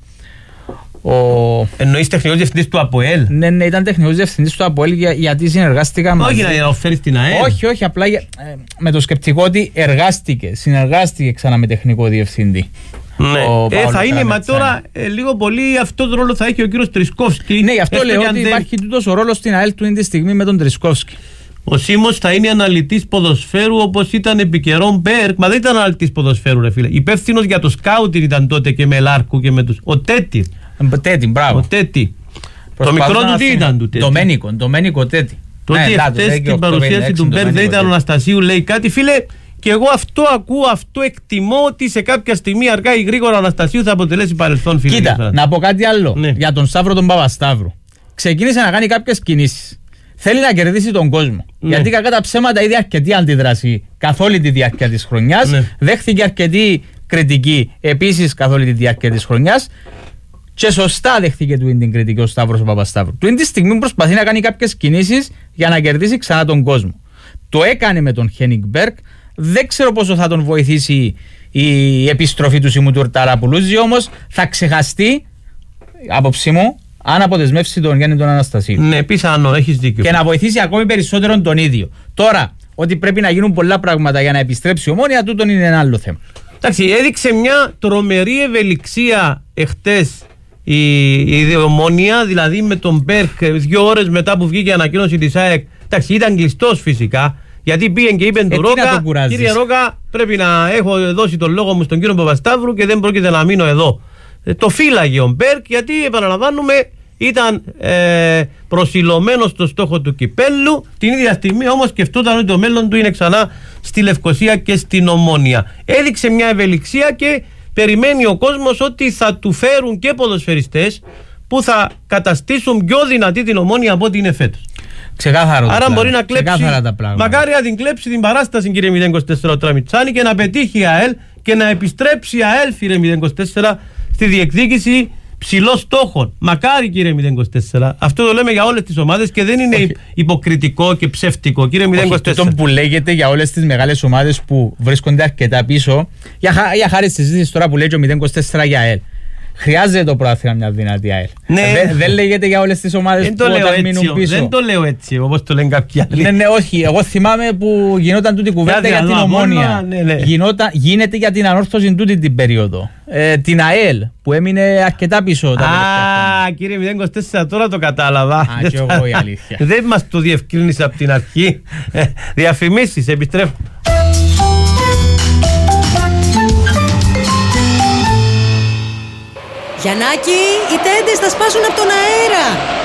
Ο... Εννοείς τεχνικός διευθυντής του ΑΠΟΕΛ? Ναι, ναι, ήταν τεχνικός διευθυντής του ΑΠΟΕΛ για, γιατί συνεργάστηκα μαζί. Όχι να οφέρει την ΑΕΛ. Όχι, όχι, απλά ε, με το σκεπτικό ότι εργάστηκε, συνεργάστηκε ξανά με τεχνικό διευθυντή. Ναι. Ε, θα είναι, μα τώρα ε, λίγο πολύ αυτό το ρόλο θα έχει ο κύριος Τρισκόφσκι. Ναι, γι' αυτό λέω ότι υπάρχει τούτος ο ρόλος στην ΑΕΛ του είναι τη στιγμή με τον Τρισκόφσκι. Ο Σίμος θα είναι αναλυτής ποδοσφαίρου όπως ήταν επί καιρόν Μπέρκ. Μα δεν ήταν αναλυτής ποδοσφαίρου, ρε φίλε. Υπεύθυνος για το σκάουτιν ήταν τότε και με Λάρκου και με τους. Ο Τέτι. Τέτι, μπράβο. Ο Τέτι. Το μικρό του τι ήταν του Τέτι? Ντομένικο, Ντομένικο Τέτι. Το ότι χτες στην παρουσίαση του Μπέρκ δεν ήταν ο Αναστασίου, λέει κάτι, φίλε. Και εγώ αυτό ακούω, αυτό εκτιμώ ότι σε κάποια στιγμή αργά ή γρήγορα ο Αναστασίου θα αποτελέσει παρελθόν, φίλε. Κοίτα, να πω κάτι άλλο ναι. για τον Σταύρο τον Παπασταύρου. Ξεκίνησε να κάνει κάποιες κινήσεις. Θέλει να κερδίσει τον κόσμο. Ναι. Γιατί κακά τα ψέματα είδε αρκετή αντίδραση καθ' όλη τη διάρκεια της χρονιάς. Ναι. Δέχθηκε αρκετή κριτική επίσης καθ' όλη τη διάρκεια της χρονιάς. Και σωστά δέχθηκε του την κριτική ο Σταύρος ο Παπασταύρου. Του τη στιγμή προσπαθεί να κάνει κάποιες κινήσεις για να κερδίσει ξανά τον κόσμο. Το έκανε με τον Χένικ Μπέρκ. Δεν ξέρω πόσο θα τον βοηθήσει η επιστροφή του Σιμού Ταραπουλούζη, όμως θα ξεχαστεί, άποψή μου, αν αποδεσμεύσει τον Γιάννη τον Αναστασίου. Ναι, πιθανό, έχεις δίκιο. Και να βοηθήσει ακόμη περισσότερο τον ίδιο. Τώρα, ότι πρέπει να γίνουν πολλά πράγματα για να επιστρέψει η Ομόνοια, τούτον είναι ένα άλλο θέμα. Εντάξει, έδειξε μια τρομερή ευελιξία εχθές η, η Ομόνοια, δηλαδή με τον Μπέρκ, δύο ώρες μετά που βγήκε η ανακοίνωση της ΑΕΚ. Εντάξει, ήταν κλειστός φυσικά. Γιατί πήγαινε και είπε του Ρόκα, κύριε Ρόκα, πρέπει να έχω δώσει τον λόγο μου στον κύριο Παπασταύρου και δεν πρόκειται να μείνω εδώ. Ε, το φύλαγε ο Μπέρκ, γιατί επαναλαμβάνουμε ήταν ε, προσιλωμένο στο στόχο του κυπέλλου. Την ίδια στιγμή όμως σκεφτόταν ότι το μέλλον του είναι ξανά στη Λευκοσία και στην Ομόνοια. Έδειξε μια ευελιξία και περιμένει ο κόσμος ότι θα του φέρουν και ποδοσφαιριστές που θα καταστήσουν πιο δυνατή την Ομόνοια από ό,τι είναι φέτος. Ξεκάθαρο. Άρα πλάνο. μπορεί να κλέψει. Μακάρι να την κλέψει την παράσταση, κύριε μηδέν είκοσι τέσσερα ο Τραμετσάνη, και να πετύχει η ΑΕΛ και να επιστρέψει η ΑΕΛ, κύριε μηδέν είκοσι τέσσερα, στη διεκδίκηση ψηλών στόχων. Μακάρι, κύριε μηδέν είκοσι τέσσερα. Αυτό το λέμε για όλες τις ομάδες και δεν είναι όχι. υποκριτικό και ψεύτικο, κύριε μηδέν είκοσι τέσσερα. Αυτό που λέγεται για όλες τις μεγάλες ομάδες που βρίσκονται αρκετά πίσω, για, χα, για χάρη στη συζήτηση τώρα που λέει ο μηδέν είκοσι τέσσερα για ΑΕΛ. Χρειάζεται το πρωτάθλημα μια δυνατή ΑΕΛ. Ναι. Δεν, δεν λέγεται για όλες τις ομάδες που όταν μείνουν πίσω. Δεν το λέω έτσι, όπως το λένε κάποιοι άλλοι. Ναι, ναι, όχι. Εγώ θυμάμαι που γινόταν τούτη κουβέντα για την Ομόνοια. Ναι, ναι. Γινόταν, γίνεται για την ανόρθωση τούτη την περίοδο. Ε, την ΑΕΛ που έμεινε αρκετά πίσω. Α, κύριε μηδέν είκοσι τέσσερα, τώρα το κατάλαβα. Α, και εγώ η αλήθεια. Δεν μας το διευκρίνησε από την αρχή. Διαφημίσεις, επιστρέφω. Γιαννάκη, οι τέντες θα σπάσουν από τον αέρα.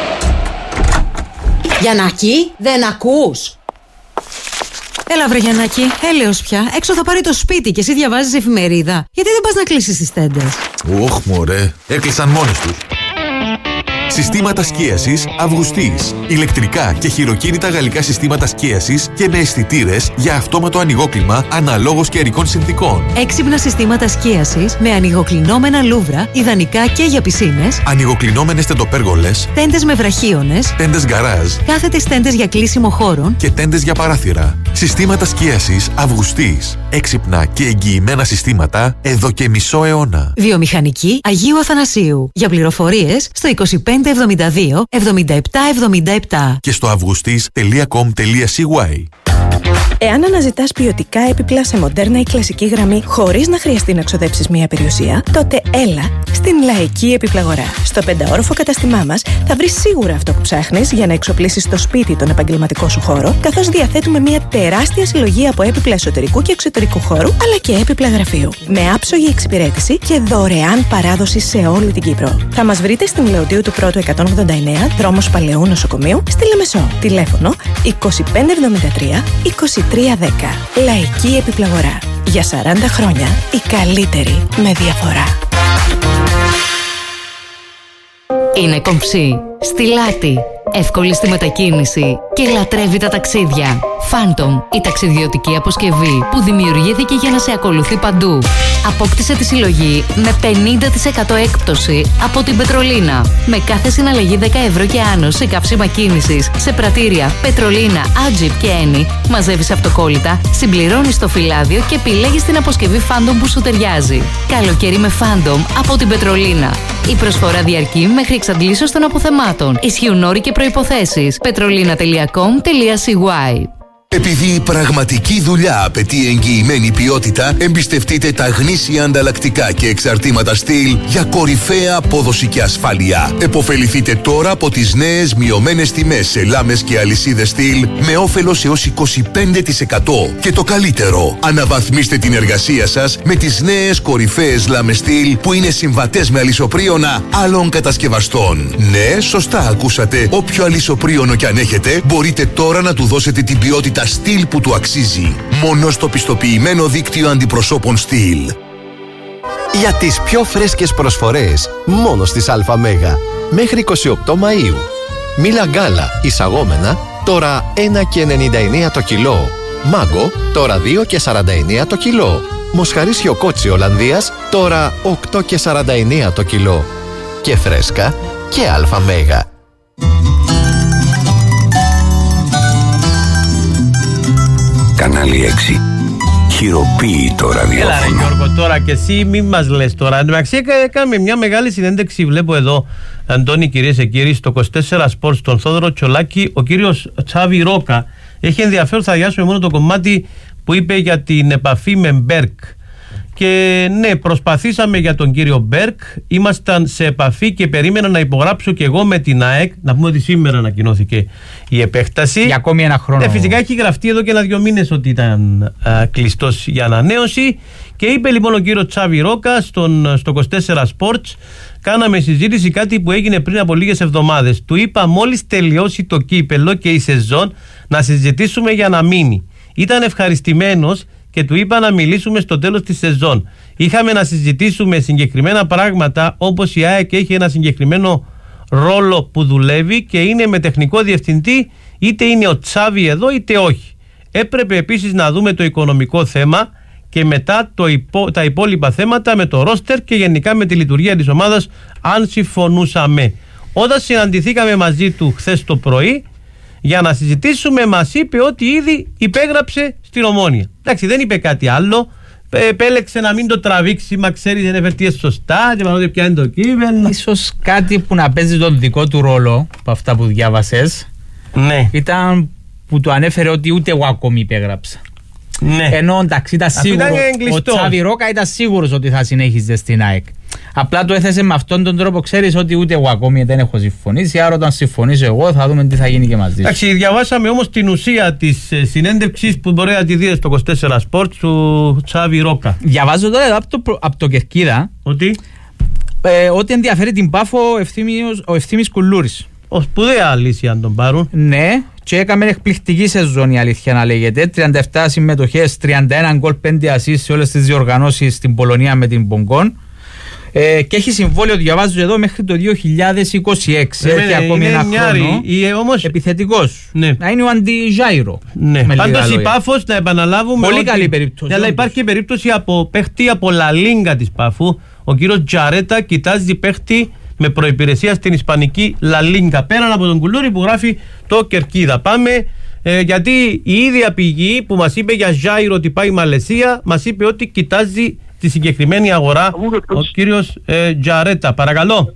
Γιαννάκη, δεν ακούς? Έλα βρε Γιαννάκη, έλεος πια. Έξω θα πάρει το σπίτι και εσύ διαβάζεις εφημερίδα. Γιατί δεν πας να κλείσεις τις τέντες? Ωχ μωρέ, έκλεισαν μόνες τους. Συστήματα σκίασης Αυγουστής. Ηλεκτρικά και χειροκίνητα γαλλικά συστήματα σκίασης και με αισθητήρες για αυτόματο ανοιγόκλιμα αναλόγως καιρικών συνθηκών. Έξυπνα συστήματα σκίασης με ανοιγοκλεινόμενα λούβρα, ιδανικά και για πισίνες. Ανοιγοκλεινόμενες τεντοπέργολες. Τέντες με βραχίονες. Τέντες γκαράζ. Κάθετες τέντες για κλείσιμο χώρων. Και τέντες για παράθυρα. Συστήματα σκίασης Αυγουστής. Έξυπνα και εγγυημένα συστήματα εδώ και μισό αιώνα. Βιομηχανική Αγίου Αθανασίου. Για πληροφορίες στο είκοσι πέντε εβδομήντα δύο εβδομήντα επτά εβδομήντα επτά και στο αυγουστής τελεία κομ τελεία σι γουάι. Εάν αναζητάς ποιοτικά έπιπλα σε μοντέρνα ή κλασική γραμμή χωρίς να χρειαστεί να ξοδέψεις μία περιουσία, τότε έλα στην Λαϊκή Επιπλαγορά. Στο πενταόροφο καταστημά μας θα βρεις σίγουρα αυτό που ψάχνεις για να εξοπλίσεις το σπίτι τον επαγγελματικό σου χώρο, καθώς διαθέτουμε μία τεράστια συλλογή από έπιπλα εσωτερικού και εξωτερικού χώρου, αλλά και έπιπλα γραφείου. Με άψογη εξυπηρέτηση και δωρεάν παράδοση σε όλη την Κύπρο. Θα μας βρείτε στην Λεωδίου του Πρώτου εκατόν ογδόντα εννέα, δρόμος Παλαιού Νοσοκομείου, στη Λεμεσό. Τηλέφωνο είκοσι πέντε εβδομήντα τρία είκοσι τρία δέκα. Λαϊκή Επιπλαγορά. Για σαράντα χρόνια η καλύτερη με διαφορά. Είναι κομψή, στιλάτη, εύκολη στη μετακίνηση και λατρεύει τα ταξίδια. Phantom, η ταξιδιωτική αποσκευή που δημιουργήθηκε για να σε ακολουθεί παντού. Απόκτησε τη συλλογή με πενήντα τοις εκατό έκπτωση από την Πετρολίνα. Με κάθε συναλλαγή δέκα ευρώ και άνω σε καύσιμα κίνησης, σε πρατήρια, Πετρολίνα, Agip και Eni, μαζεύεις αυτοκόλλητα, συμπληρώνεις το φυλάδιο και επιλέγεις την αποσκευή Phantom που σου ταιριάζει. Καλοκαίρι με Phantom από την Πετρολίνα. Η προσφορά διαρκεί μέχρι εξαντλήσεως των αποθεμάτων. Ισχύουν όροι και προϋποθέσεις. petrolina τελεία com τελεία c y. Επειδή η πραγματική δουλειά απαιτεί εγγυημένη ποιότητα, εμπιστευτείτε τα γνήσια ανταλλακτικά και εξαρτήματα στυλ για κορυφαία απόδοση και ασφάλεια. Εποφεληθείτε τώρα από τις νέες μειωμένες τιμές σε λάμες και αλυσίδες στυλ με όφελος έως είκοσι πέντε τοις εκατό. Και το καλύτερο, αναβαθμίστε την εργασία σας με τις νέες κορυφαίες λάμες στυλ που είναι συμβατές με αλυσοπρίωνα άλλων κατασκευαστών. Ναι, σωστά ακούσατε. Όποιο αλυσοπρίωνο κι αν έχετε, μπορείτε τώρα να του δώσετε την ποιότητα στυλ που του αξίζει. Μόνο στο πιστοποιημένο δίκτυο αντιπροσώπων στυλ. Για τις πιο φρέσκες προσφορές, μόνο στις ΑΜΕΓΑ. Μέχρι είκοσι οκτώ Μαΐου. Μήλα γκάλα εισαγόμενα, τώρα ένα και ενενήντα εννέα το κιλό. Μάγκο, τώρα δύο και σαράντα εννέα το κιλό. Μοσχαρίσιο κότσι Ολλανδίας, τώρα οκτώ και σαράντα εννέα το κιλό. Και φρέσκα και ΑΜΕΓΑ. Κανάλι έξι. Χειροποίητο ραδιόφωνο. Έλα ρε Γιώργο, τώρα και εσύ μη μας λες τώρα. Εν τω μεταξύ έκαμε μια μεγάλη συνέντευξη, βλέπω εδώ, Αντώνη, κυρίες και κύριοι, στο είκοσι τέσσερα Sports, τον Θόδωρο Τσολάκη. Ο κύριος Τσάβη Ρόκα έχει ενδιαφέρον, θα διάσουμε μόνο το κομμάτι που είπε για την επαφή με Μπέρκ. Και ναι, προσπαθήσαμε για τον κύριο Μπέρκ, ήμασταν σε επαφή και περίμενα να υπογράψω και εγώ με την ΑΕΚ. Να πούμε ότι σήμερα ανακοινώθηκε η επέκταση. Για ακόμη ένα χρόνο. Ναι, φυσικά έχει γραφτεί εδώ και ένα-δυο μήνες ότι ήταν κλειστός για ανανέωση. Και είπε λοιπόν ο κύριο Τσάβη Ρόκα στον, στο είκοσι τέσσερα Sports, κάναμε συζήτηση, κάτι που έγινε πριν από λίγες εβδομάδες. Του είπα μόλις τελειώσει το κύπελο και η σεζόν να συζητήσουμε για να μείνει. Ήταν ευχαριστημένος και του είπα να μιλήσουμε στο τέλος της σεζόν. Είχαμε να συζητήσουμε συγκεκριμένα πράγματα, όπως η ΑΕΚ έχει ένα συγκεκριμένο ρόλο που δουλεύει και είναι με τεχνικό διευθυντή, είτε είναι ο Τσάβη εδώ είτε όχι. Έπρεπε επίσης να δούμε το οικονομικό θέμα και μετά το υπό, τα υπόλοιπα θέματα με το ρόστερ και γενικά με τη λειτουργία της ομάδας, αν συμφωνούσαμε. Όταν συναντηθήκαμε μαζί του χθες το πρωί για να συζητήσουμε, μας είπε ότι ήδη υπέγραψε στην Ομόνοια. Εντάξει, δεν είπε κάτι άλλο. Επέλεξε να μην το τραβήξει, μα ξέρει, δεν έφερε σωστά και πάνω ότι πιάνει το κείμενο. Ίσως κάτι που να παίζει τον δικό του ρόλο από αυτά που διάβασες, ναι, ήταν που του ανέφερε ότι ούτε εγώ ακόμη υπέγραψα. Ναι. Ενώ εντάξει, ήταν σίγουρο, ο Τσάβη Ρόκα ήταν σίγουρος ότι θα συνέχιζε στην ΑΕΚ. Απλά το έθεσε με αυτόν τον τρόπο, ξέρεις ότι ούτε εγώ ακόμη δεν έχω συμφωνήσει. Άρα, όταν συμφωνήσω εγώ, θα δούμε τι θα γίνει και μαζί σου. Εντάξει, διαβάσαμε όμως την ουσία της συνέντευξης που μπορεί να τη δείτε στο είκοσι τέσσερα Sports του Τσάβη Ρόκα. Διαβάζω τώρα από το, από το Κερκίδα ότι, ε, ότι ενδιαφέρει την Πάφο ο Ευθύμης Κουλούρης. Ο σπουδαία λύση, αν τον πάρουν. Ναι, και έκαμε εκπληκτική σεζόν, η αλήθεια να λέγεται. τριάντα επτά συμμετοχές, τριάντα ένα γκολ, πέντε ασίστ σε όλες τις διοργανώσεις στην Πολωνία με την Πογκόν. Ε, και έχει συμβόλαιο, διαβάζω εδώ, μέχρι το δύο χιλιάδες είκοσι έξι. Έχει ακόμη ένα χρόνο. Όμως... επιθετικός. Ναι. Να είναι ο αντιζάιρο. Ναι. Πάντως η Πάφος, να επαναλάβουμε. Πολύ ότι... καλή περίπτωση. Αλλά υπάρχει και περίπτωση από παίχτη από Λα Λίγκα της Πάφου. Ο κύριος Τζαρέτα κοιτάζει παίχτη με προϋπηρεσία στην Ισπανική Λα Λίγκα. Πέραν από τον Κουλούρη που γράφει το Κερκίδα. Πάμε. Ε, γιατί η ίδια πηγή που μας είπε για Ζάιρο ότι πάει η Μαλαισία, μας είπε ότι κοιτάζει τη συγκεκριμένη αγορά ο κύριος ε, Τζαρέτα. Παρακαλώ.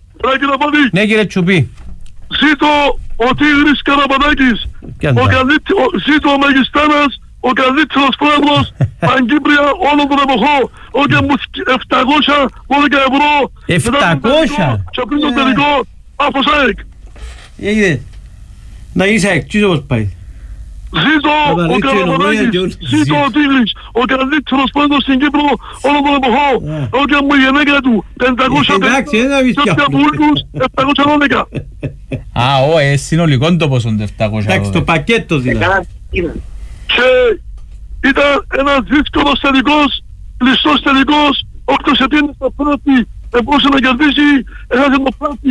Ναι, κύριε Τσουπί. Ζήτω ο Τίγρης Καραπανάκης, ο, καλύτη, ο, ζήτω ο Μεγιστάνας ο καλύτερος πρόεδρος Παγκύπρια όλων των εποχών, όχι μου επτακόσια δώδεκα ευρώ επτακόσια και πριν το τελικό από ΣΑΕΚ. Έγινε να είσαι ΑΕΚ, τι όπως πάει. Ζήτω ο Καραμανάκης, ζήτω ο Τίγρης, ο καλύτερος πρόεδρος στην Κύπρο όλων των εποχών, όχι μου η γενέκα του πεντακόσια πενήντα και από όλους επτακόσια δώδεκα. Α, ω, συνολικό το ποσό του επτακόσια δώδεκα. Εντάξει, το πακέτο δηλαδή. Και ήταν ένας δύσκολος τελικός, κλειστός τελικός, όποιος επίνε στα πράτη μπορούσε να κερδίσει, έχασε το πράτη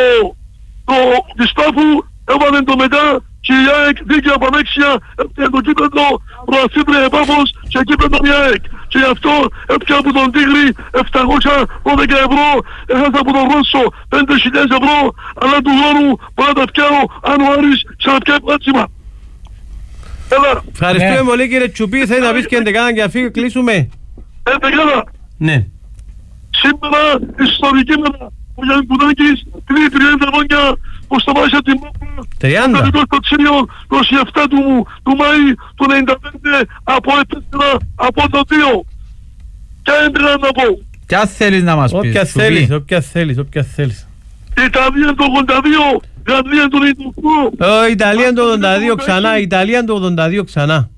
ο Διστάφου, έβαλε το μετά και η ΑΕΚ δίκαια από ανέξια έπιανε το κύπεδο προαθήτρια επάφος και κύπεδο η ΑΕΚ. Και γι' αυτό έπιανε από τον Τίγρη επτακόσια δώδεκα ευρώ, έχασε από τον Ρώσο πέντε χιλιάδες ευρώ, αλλά του δώρου μπορώ να τα πιάω αν ο Άρης ξαναπιάει πλάτσιμα. Ευχαριστούμε πολύ κύριε Τσουπί, θέλει να πεις και εντεκάνα και αφήγη, κλείσουμε. Εντεκάνα. Ναι. Σήμερα ιστορική μέρα ο Γιάννη Κουδάκης κλείνει τριάντα χρόνια που σταμάτησε την μάπα τριάντα. Το τοξίνιο είκοσι επτά του, του Μάη του ενενήντα πέντε από τέσσερα από το δύο. Και έντρια να πω. Ποια θέλεις να μας πεις. Όποια θέλεις, όποια θέλεις, όποια θέλεις. Ιταλία το ογδόντα δύο, Γαλλία το ενενήντα οκτώ. Ιταλία το ογδόντα δύο ξανά, Ιταλία το ογδόντα δύο ξανά.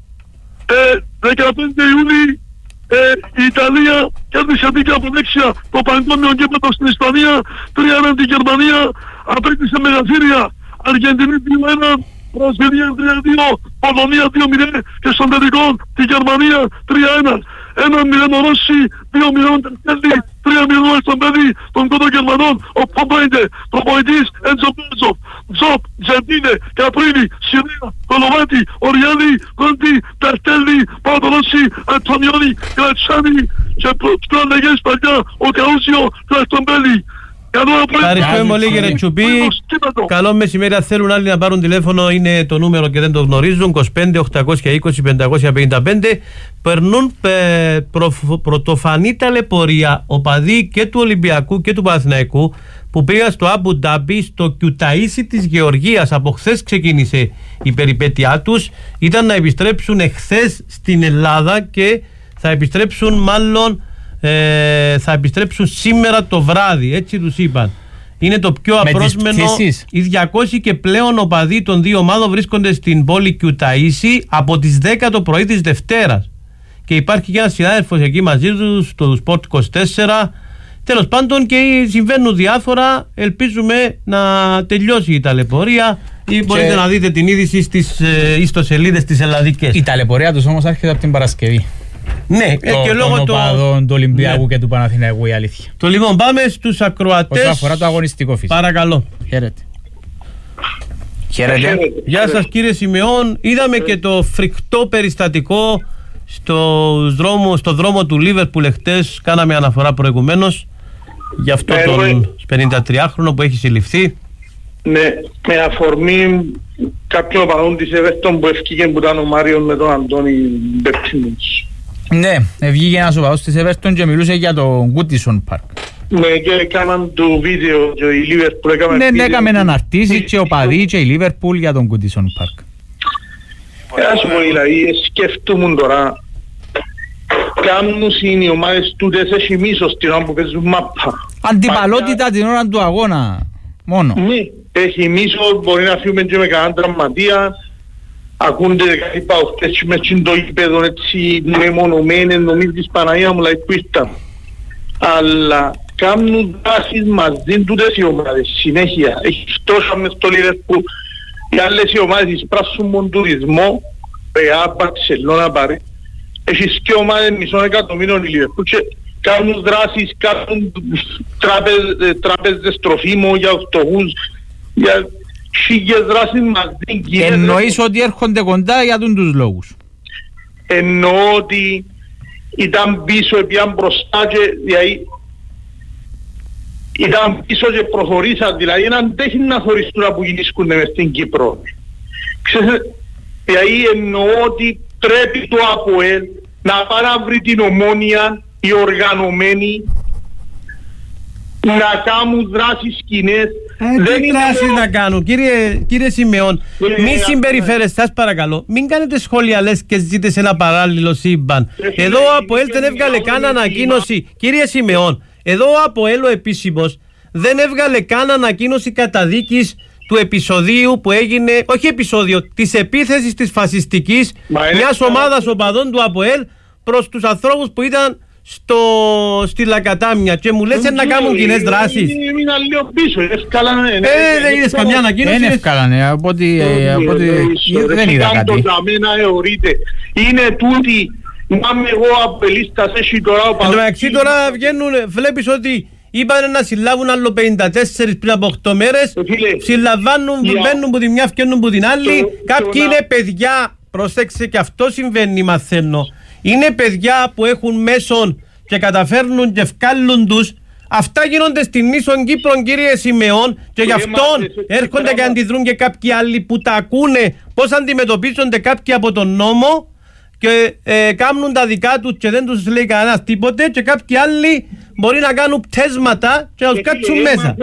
δεκαπέντε Ιούνιου Ε, η Ιταλία κέρδισε δίκαια από δέξια το παγκόσμιο κύπελλο στην Ισπανία, τρία ένα την Γερμανία, απέκτησε μεγαθύρια, Αργεντινή δύο ένα, Βραζιλία τρία δύο, Πολωνία δύο μηδέν και στον τελικό τη Γερμανία τρία ένα. ένα μηδέν ο Ρώση, δύο μηδέν Τερκέλη, τρία μηδέν στον παιδί των κόντων Γερμανών, ο Πομπέιντε, προπονητής Έντζο Μπέζοφ, Ζοπ, Τζεντίνε, Καπρίνη, Σιρία, Κολοβάτη, Οριάννη, Κόντι, Τερκέλη, Παοτορόση, Αντωνιόνι, Κρατσάνι και πιο λέγες παλιά ο Καούσιο Κραστομπέλη. Ευχαριστούμε πολύ κύριε Τσουπί. Καλό μεσημέρι. Αν θέλουν άλλοι να πάρουν τηλέφωνο, είναι το νούμερο και δεν το γνωρίζουν, είκοσι πέντε οκτακόσια είκοσι πεντακόσια πενήντα πέντε. Περνούν ε, προ, πρωτοφανή ταλαιπωρία οπαδοί και του Ολυμπιακού και του Παναθηναϊκού που πήγαν στο Αμπου Ντάμπι, στο Κιουταΐσι της Γεωργίας. Από χθες ξεκίνησε η περιπέτειά τους. Ήταν να επιστρέψουν εχθές στην Ελλάδα και θα επιστρέψουν μάλλον Ε, θα επιστρέψουν σήμερα το βράδυ, έτσι τους είπαν. Είναι το πιο απρόσμενο. Οι διακόσιοι και πλέον οπαδοί των δύο ομάδων βρίσκονται στην πόλη Κιουταΐσι από τις δέκα το πρωί της Δευτέρας. Και υπάρχει και ένας συνάδελφος εκεί μαζί τους, στο Sport είκοσι τέσσερα. Τέλος πάντων και συμβαίνουν διάφορα. Ελπίζουμε να τελειώσει η ταλαιπωρία. Ή μπορείτε και να δείτε την είδηση στις ε, ιστοσελίδες της ελλαδικές. Η ταλαιπωρία τους όμως άρχεται από την Παρασκευή. Ναι, το, και λόγω των οπαδών του Ολυμπιακού ναι. και του Παναθηναϊκού, η αλήθεια. Το λοιπόν, πάμε στους ακροατές. Όσον αφορά το αγωνιστικό φυσικά. Παρακαλώ. Χαίρετε. Χαίρετε. Γεια σας κύριε Σιμεών. Είδαμε και το φρικτό περιστατικό στο δρόμο, στο δρόμο του Λίβερπουλ εχθές. Κάναμε αναφορά προηγουμένως για αυτό ναι, τον πενηντατριάχρονο που έχει συλληφθεί. Ναι, με αφορμή κάποιον οπαδόν της Everton που ευκήγε που ήταν ο Μάριον με τον Αντώνη Μπεπτίνος. Ναι, βγήκε ένας οπαδός της Everton και μιλούσε για το Goodison Park. Ναι, και έκαναν το βίντεο και η Liverpool έκαμε ναι, ναι, έκαμε αναρτήσεις και οπαδοί και η Liverpool για τον Goodison Park. Ας μου δηλαδή, σκεφτούμουν τώρα, κάνουν οι ομάδες τούτες έχει μίσος στην ώρα που παίζουν μάπα. Αντιπαλότητα την ώρα του αγώνα. Μόνο. Ναι, έχει μίσο, μπορεί να φύγουμε και με κανέναν τραυματία. Ακούνται κάτι παουχτές και με το γήπεδο έτσι μεμονωμένες, νομίζω της Παναγία μου λέει που ήρθα. Αλλά κάνουν δράσεις μαζί τούτες οι ομάδες, συνέχεια. Έχει φτώσα μες στο Λίβερπουλ, οι άλλες οι ομάδες εισπράσσουν τον τουρισμό, Ρεά, Μπαρσελόνα, Παρί. Έχεις και ομάδες μισών εκατομμύρων η Λίβερπουλ και κάνουν δράσεις, κάνουν τράπεζες, τράπεζες τροφίμων για φτωχούς, για χίλιες δράσεις μαζί. Εννοείς ότι έρχονται κοντά για τους λόγους. Εννοώ ότι ήταν πίσω, έπιαν μπροστά και δηλαδή, ήταν πίσω και προχωρήσαν, δηλαδή δεν αντέχει να χωριστούν που γίνησκουν μες στην Κύπρο. Ξέρετε, δηλαδή εννοώ ότι πρέπει το ΑΠΟΕΛ να πάρει να βρει την Ομόνια, οι οργανωμένοι, να κάνουν δράσεις κοινές, Τι δράσεις να κάνουν, κύριε Σιμεών, μη συμπεριφέρεστε, σας παρακαλώ, μην κάνετε σχόλια λες και ζείτε σε ένα παράλληλο σύμπαν. Εδώ ο ΑΠΟΕΛ δεν έβγαλε καν ανακοίνωση, κύριε Σιμεών, εδώ ο ΑΠΟΕΛ ο επίσημος δεν έβγαλε καν ανακοίνωση καταδίκης του επεισοδίου που έγινε, όχι επεισόδιο, της επίθεσης της φασιστικής μιας ομάδας οπαδών του ΑΠΟΕΛ προς τους ανθρώπους που ήταν στο, στη Λακατάμια και μου λες να κάνουν κοινές δράσεις. Έμεινα λίγο πίσω, ευκάλανε. Ε, δεν είδες καμιά ανακοίνωση. Δεν ευκάλανε, από ό,τι δεν είδα κάτι. Είναι τούτη, μάμε εγώ απελίστας, έχει τώρα ο Εν τω μεταξύ τώρα βγαίνουν, βλέπεις ότι είπαν να συλλάβουν άλλο πενήντα τέσσερα πριν από οκτώ μέρες, συλλαμβάνουν, μπαίνουν που τη μια, φτιάχνουν που την άλλη. Κάποιοι είναι παιδιά, προσέξτε και αυτό συμβαίνει, μαθαίνω. Είναι παιδιά που έχουν μέσον και καταφέρνουν και ευκάλλουν τους. Αυτά γίνονται στην ίσον Κύπρο, κύριε Σιμεών, και γι' αυτόν έρχονται και αντιδρούν και κάποιοι άλλοι που τα ακούνε πώς αντιμετωπίζονται κάποιοι από τον νόμο και ε, κάνουν τα δικά τους και δεν τους λέει κανένας τίποτε, και κάποιοι άλλοι μπορεί να κάνουν πτέσματα και να τους κάτσουν μέσα.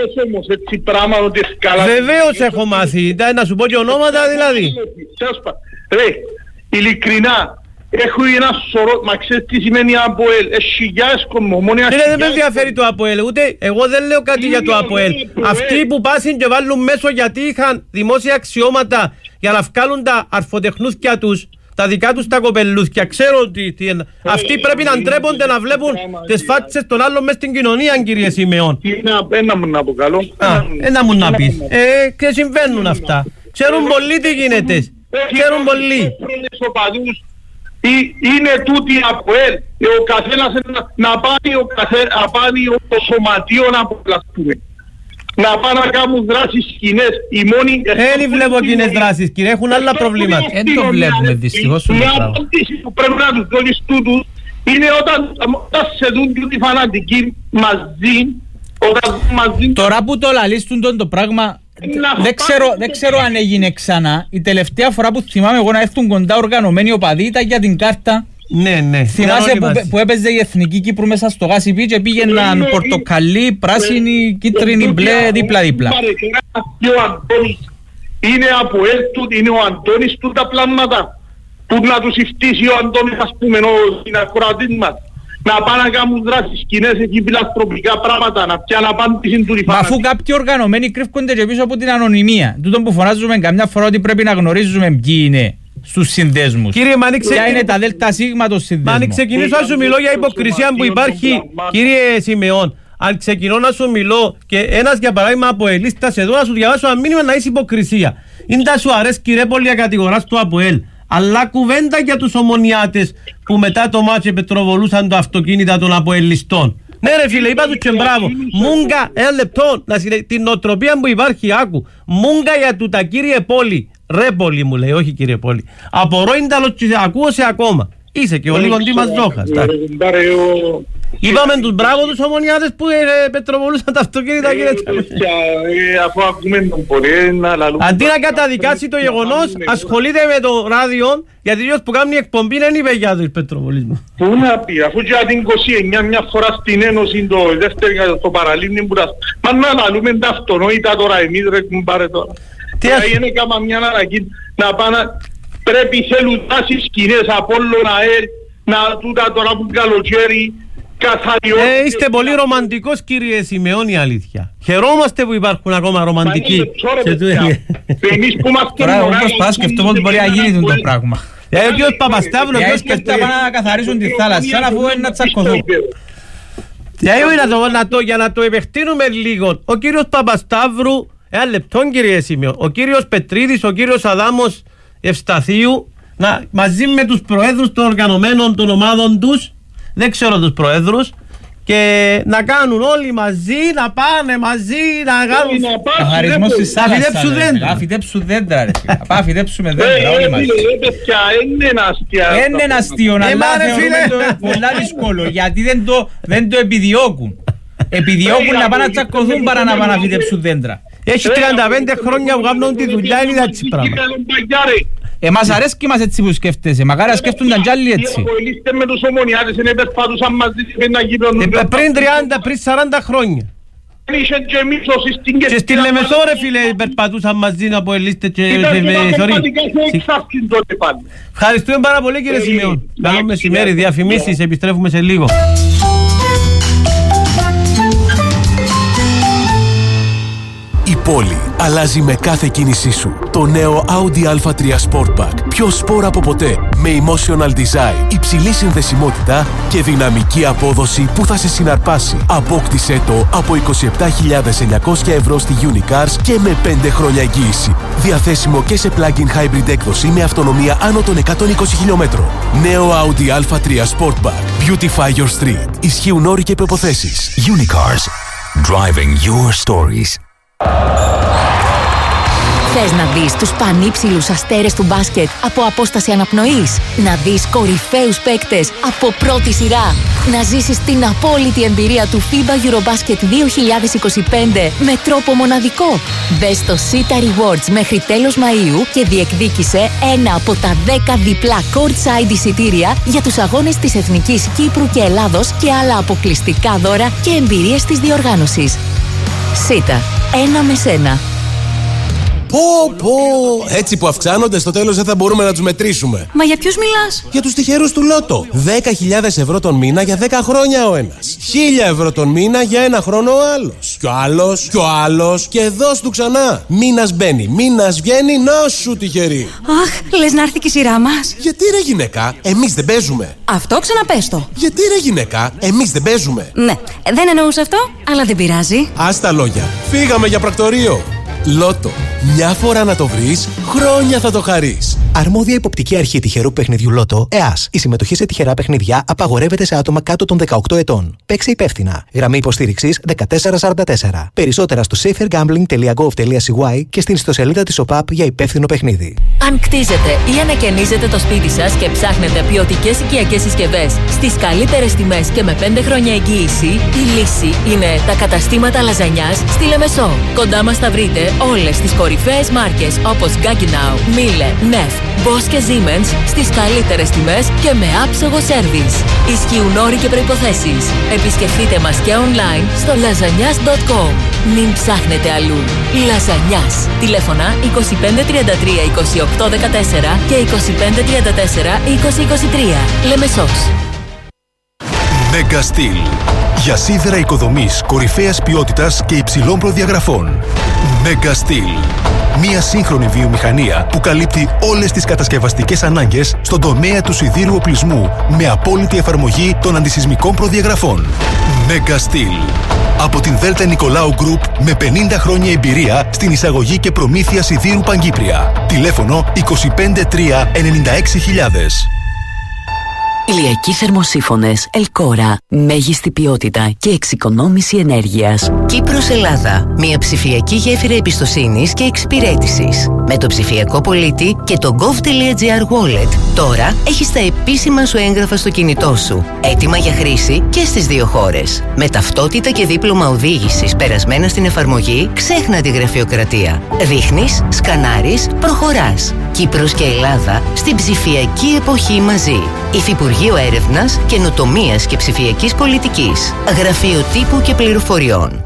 Βεβαίως έχω μάθει, να σου πω και ονόματα δηλαδή. Ρε, ειλικρινά, έχω ένα σωρό, μα ξέρεις τι σημαίνει ΑΠΟΕΛ, εσχυγιάς κομμομόνια. Δεν με ενδιαφέρει το ΑΠΟΕΛ, ούτε εγώ δεν λέω κάτι για το ΑΠΟΕΛ. Αυτοί που πάσουν και βάλουν μέσω γιατί είχαν δημόσια αξιώματα για να βγάλουν τα αρφοτεχνούθια τους, τα δικά τους τα κοπελούθια, ξέρω τι, τι είναι. Αυτοί πρέπει να ντρέπονται να βλέπουν τις φάτσες των άλλων μες στην κοινωνία, κύριε Σιμεών. Ένα μου να πω καλό. Ένα μου να πεις. Ε, και συμβαίνουν αυτά. Ξέρουν πολλοί τι γίνεται. Ξέρουν πολλοί. Είναι τούτη από ελ. Ο καθένας να πάει ο καθένας το σωματείο να απολαστούμε. Να πάνε να κάνουν δράσεις σκηνές. Δεν βλέπω κοινές δράσεις, κύριε, έχουν άλλα προβλήματα. Δεν το βλέπουμε δυστυχώς. Μια απάντηση που πρέπει να τους δώσεις τούτους είναι όταν σε δουν τούτοι φανατικοί μαζί. Τώρα που το λαλίστουν το πράγμα, δεν ξέρω, δεν ξέρω αν έγινε ξανά. Η τελευταία φορά που θυμάμαι εγώ να έρθουν κοντά οργανωμένοι οπαδοί ήταν για την κάρτα. Ναι, ναι. Θυμάσαι που, που έπαιζε η Εθνική Κύπρου μέσα στο Γάσιπι και πήγαιναν ναι, πορτοκαλί, πράσινη, κίτρινη, μπλε, δίπλα-δίπλα. Είναι από έλτου, είναι ο Αντώνης του τα πλάσματα. Που να τους ευτύσει ο Αντώνης, ας πούμε, ο συνακροατής μας. Να πάνε να κάνουν δράσεις σκηνές εκεί φιλαστροπικά πράγματα, να πιάνε απάντηση του Μα αφού κάποιοι οργανωμένοι κρύφκονται και πίσω από την ανωνυμία. Τούτο που φωνάζουμε καμιά φορά ότι πρέπει να γνωρίζουμε ποιοι είναι στους συνδέσμους. Κύριε Μανίξε, ποια είναι τα δέλτα σίγμα των συνδέσμων. Αν ξεκινήσω να σου μιλώ για υποκρισία που υπάρχει, κύριε Σιμεών, αν ξεκινώ να σου μιλώ και ένας για παράδειγμα από ελίστας εδώ να σου διαβάσω ένα μήνυμα να είσαι υποκρισία. Είναι τα σου αρέσει κύριε Πολία κατηγοράς του ΑΠΟΕΛ. Αλλά κουβέντα για τους ομονιάτες που μετά το μάτσο πετροβολούσαν το αυτοκίνητα των αποελιστών. Ναι ρε φίλε, είπα του και μπράβο. Μούγκα, ένα λεπτό, να συλλε... την νοοτροπία που υπάρχει, άκου. Μούγκα για τούτα κύριε Πόλη. Ρε Πόλη μου λέει, όχι κύριε Πόλη. Απορρόινταλος και ακούω σε ακόμα. Είσαι και ο λίγο Ντίμας Ζόχας. Είπαμε τους μπράβο τους ομονιάτες που ε, πετροβολούσαν τα αυτοκίνητα κύριε Τσάκη. Αφού ακούμε τον Πολή να λαλούμε. Αντί να καταδικάσει το γεγονός, ασχολείται με το ράδιο, γιατί ποιος που κάνει εκπομπή δεν είπε για τους πετροβολισμούς. Πού να πει, αφού και για την είκοσι εννιά μια φορά στην Ένωση το δεύτερο το παραλίμνη που τα... Μα να λαλούμε τα αυτονόητα τώρα εμείς ρε κουμπάρε τώρα. Τι είναι κάμα μια αναγκή να πάνε, πρέπει θέλουν τάσεις σκηνές από όλο να έρθει, να τούτα τώρα που καλοκαίρι. Ε, είστε πολύ ρομαντικός κύριε Σιμεών, η αλήθεια. Χαιρόμαστε που υπάρχουν ακόμα ρομαντικοί. Τώρα όπως πας σκεφτούμε ότι μπορεί να γίνει το πράγμα. Ε, ο κύριος Παπασταύρου, ποιος σκεφτά πάνε να καθαρίσουν τη θάλασσα, αφού είναι να τσακωθούν. Για να το επεκτείνουμε λίγο, ο κύριος Παπασταύρου, ένα λεπτό κύριε Σιμεών, ο κύριος Πετρίδης, ο κύριος Αδάμος Ευσταθίου, μαζί με τους προέδρους των οργανωμένων των ομάδων τους, δεν ξέρω τους προέδρους, και να κάνουν όλοι μαζί, να πάνε μαζί, να κάνουν καθαρισμός της θάλασσας, να φυτέψουν δέντρα. Να φυτέψουν δέντρα ρε. Να πάμε φυτέψουμε δέντρα όλοι μαζί. Είναι ένα αστείο να θεωρούμε πολλά δύσκολο, γιατί δεν το επιδιώκουν. Επιδιώκουν να πάνε να τσακωθούν παρά να πάνε να φυτέψουν δέντρα. Έχει τριάντα πέντε χρόνια που κάνουν τη δουλειά, είναι έτσι πράγμα. Εμάς αρέσκει μας έτσι που σκέφτεσαι, μακάρι σκέφτονταν κι άλλοι έτσι. Πριν τριάντα, πριν σαράντα χρόνια. Και στη Λεμεσό ρε φίλε περπατούσαν μαζί να αποελείστε και... Ευχαριστούμε πάρα πολύ κύριε Σημειών. Καλό μεσημέρι, διαφημίσεις, επιστρέφουμε σε λίγο. Η πόλη αλλάζει με κάθε κίνησή σου. Το νέο Audi α τρία Sportback. Πιο σπόρα από ποτέ. Με emotional design, υψηλή συνδεσιμότητα και δυναμική απόδοση που θα σε συναρπάσει. Απόκτησέ το από είκοσι επτά χιλιάδες εννιακόσια ευρώ στη Unicars και με πέντε χρόνια εγγύηση. Διαθέσιμο και σε plug-in hybrid έκδοση με αυτονομία άνω των εκατόν είκοσι χιλιομέτρων. Νέο Audi α τρία Sportback. Beautify your street. Ισχύουν όροι και προϋποθέσεις. Unicars. Driving your stories. Θες να δεις τους πανύψηλους αστέρες του μπάσκετ από απόσταση αναπνοής? Να δεις κορυφαίους παίκτες από πρώτη σειρά? Να ζήσεις την απόλυτη εμπειρία του φίμπα Eurobasket δύο χιλιάδες είκοσι πέντε με τρόπο μοναδικό? Μπες στο Sita Rewards μέχρι τέλος Μαΐου και διεκδίκησε ένα από τα δέκα διπλά courtside εισιτήρια για τους αγώνες της Εθνικής Κύπρου και Ελλάδος και άλλα αποκλειστικά δώρα και εμπειρίες της διοργάνωσης. Sita. Ένα με σένα. Πω πω, έτσι που αυξάνονται στο τέλος δεν θα μπορούμε να τους μετρήσουμε. Μα για ποιους μιλάς? Για τους τυχερούς του Λότο. δέκα χιλιάδες ευρώ τον μήνα για δέκα χρόνια ο ένας. χίλια ευρώ τον μήνα για ένα χρόνο ο άλλος. Κι ο άλλος, κι ο άλλος και δώσ' του ξανά. Μήνας μπαίνει, μήνας βγαίνει, να σου τυχερή. Αχ, λες να έρθει και η σειρά μας. Γιατί ρε γυναίκα, εμείς δεν παίζουμε. Αυτό ξαναπες το. Γιατί ρε γυναίκα, εμείς δεν παίζουμε. Ναι, δεν εννοούσα αυτό, αλλά δεν πειράζει. Ας τα λόγια, φύγαμε για πρακτορείο. Λότο. Μια φορά να το βρεις, χρόνια θα το χαρείς. Αρμόδια υποπτική αρχή τυχερού παιχνιδιού Λότο, ΕΑΣ. Η συμμετοχή σε τυχερά παιχνίδια απαγορεύεται σε άτομα κάτω των δεκαοκτώ ετών. Παίξε υπεύθυνα. Γραμμή υποστήριξης δεκατέσσερα σαράντα τέσσερα. Περισσότερα στο safer gambling τελεία gov τελεία c y και στην ιστοσελίδα της ΟΠΑΠ για υπεύθυνο παιχνίδι. Αν κτίζετε ή ανακαινίζετε το σπίτι σας και ψάχνετε ποιοτικές οικιακές συσκευές στις καλύτερες τιμές και με πέντε χρόνια εγγύηση, η λύση είναι τα καταστήματα λαζανιάς στη Λεμεσό. Κοντά μας θα βρείτε όλες τις κορυφαίες μάρκες όπως Gaggenau, Miele, Neff, Bosch και Siemens στις καλύτερες τιμές και με άψογο σέρβις. Ισχύουν όροι και προϋποθέσεις. Επισκεφτείτε μας και online στο λαζανιάς τελεία κομ. Μην ψάχνετε αλλού. Λαζανιάς. Τηλέφωνα είκοσι πέντε τριάντα τρία είκοσι οκτώ δεκατέσσερα και είκοσι πέντε τριάντα τέσσερα είκοσι είκοσι τρία. Λεμεσός. Mega Steel. Για σίδερα οικοδομής κορυφαίας ποιότητας και υψηλών προδιαγραφών. Mega Steel. Μια σύγχρονη βιομηχανία που καλύπτει όλες τις κατασκευαστικές ανάγκες στον τομέα του σιδήρου οπλισμού με απόλυτη εφαρμογή των αντισυσμικών προδιαγραφών. Mega Steel. Από την Δέλτα Νικολάου Group με πενήντα χρόνια εμπειρία στην εισαγωγή και προμήθεια σιδήρου Παγκύπρια. Τηλέφωνο είκοσι πέντε τρία ενενήντα έξι χιλιάδες. Ηλιακοί θερμοσύφωνες Ελκόρα. Μέγιστη ποιότητα και εξοικονόμηση ενέργειας. Κύπρος Ελλάδα. Μια ψηφιακή γέφυρα εμπιστοσύνης και εξυπηρέτησης. Με το ψηφιακό πολίτη και το gov.gr wallet. Τώρα έχεις τα επίσημα σου έγγραφα στο κινητό σου. Έτοιμα για χρήση και στις δύο χώρες. Με ταυτότητα και δίπλωμα οδήγησης περασμένα στην εφαρμογή, ξέχνα τη γραφειοκρατία. Ρίχνεις, σκανάρεις, προχωράς. Κύπρος και Ελλάδα στην ψηφιακή εποχή μαζί. Υφυπουργείο Έρευνας, Καινοτομίας και Ψηφιακής Πολιτικής. Γραφείο Τύπου και Πληροφοριών.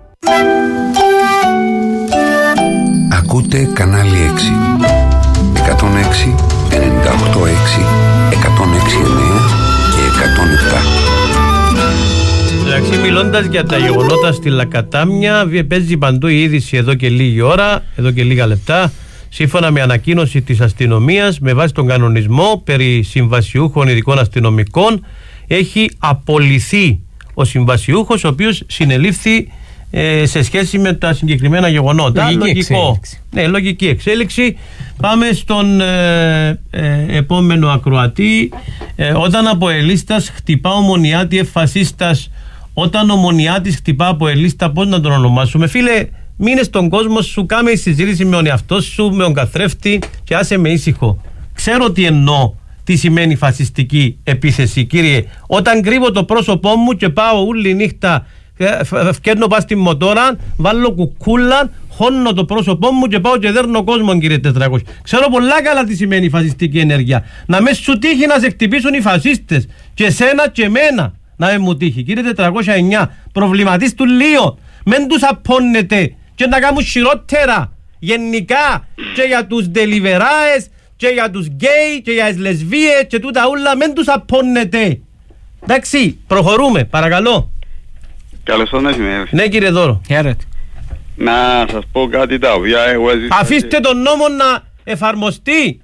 Ακούτε κανάλι έξι. εκατόν έξι, ενενήντα οκτώ έξι, εκατόν έξι εννέα και εκατόν επτά. Εντάξει, μιλώντας για τα γεγονότα στη Λακατάμια, παίζει παντού η είδηση εδώ και λίγη ώρα, εδώ και λίγα λεπτά. Σύμφωνα με ανακοίνωση της αστυνομίας, με βάση τον κανονισμό περί συμβασιούχων ειδικών αστυνομικών, έχει απολυθεί ο συμβασιούχος, ο οποίος συνελήφθη ε, σε σχέση με τα συγκεκριμένα γεγονότα. Λογική Λογικό. εξέλιξη. Ναι, λογική εξέλιξη. Πάμε στον ε, ε, επόμενο ακροατή. Ε, όταν από ελίστας χτυπά ο Μονιάτη εφασίστας, όταν ο Μονιάτης χτυπά από ελίστα, πώς να τον ονομάσουμε, φίλε? Μείνε στον κόσμο σου, κάμε η συζήτηση με τον εαυτό σου, με τον καθρέφτη και άσε με ήσυχο. Ξέρω τι εννοώ, τι σημαίνει φασιστική επίθεση, κύριε. Όταν κρύβω το πρόσωπό μου και πάω όλη νύχτα, φκέρνω πας στη μοτόρα, βάλω κουκούλα, χώνω το πρόσωπό μου και πάω και δέρνω κόσμο, κύριε τετρακόσια. Ξέρω πολλά καλά τι σημαίνει φασιστική ενέργεια. Να με σου τύχει να σε χτυπήσουν οι φασίστες, και σένα και εμένα να με μου τύχει. Κύριε τετρακόσια εννέα, προβληματίστου λίγο. Μεν τους απώνετε και να κάνουν χειρότερα. Γενικά και για τους deliveries και για τους γκέι και για τις λεσβίες και τούτα ούλα, μεν τους απώνετε. Εντάξει, προχωρούμε, παρακαλώ. Καλώς το μεσημέρι. Ναι κύριε Δώρο. Χαίρετε. Να σας πω κάτι τα οποία εγώ έζησα. Αφήστε τον νόμο να εφαρμοστεί.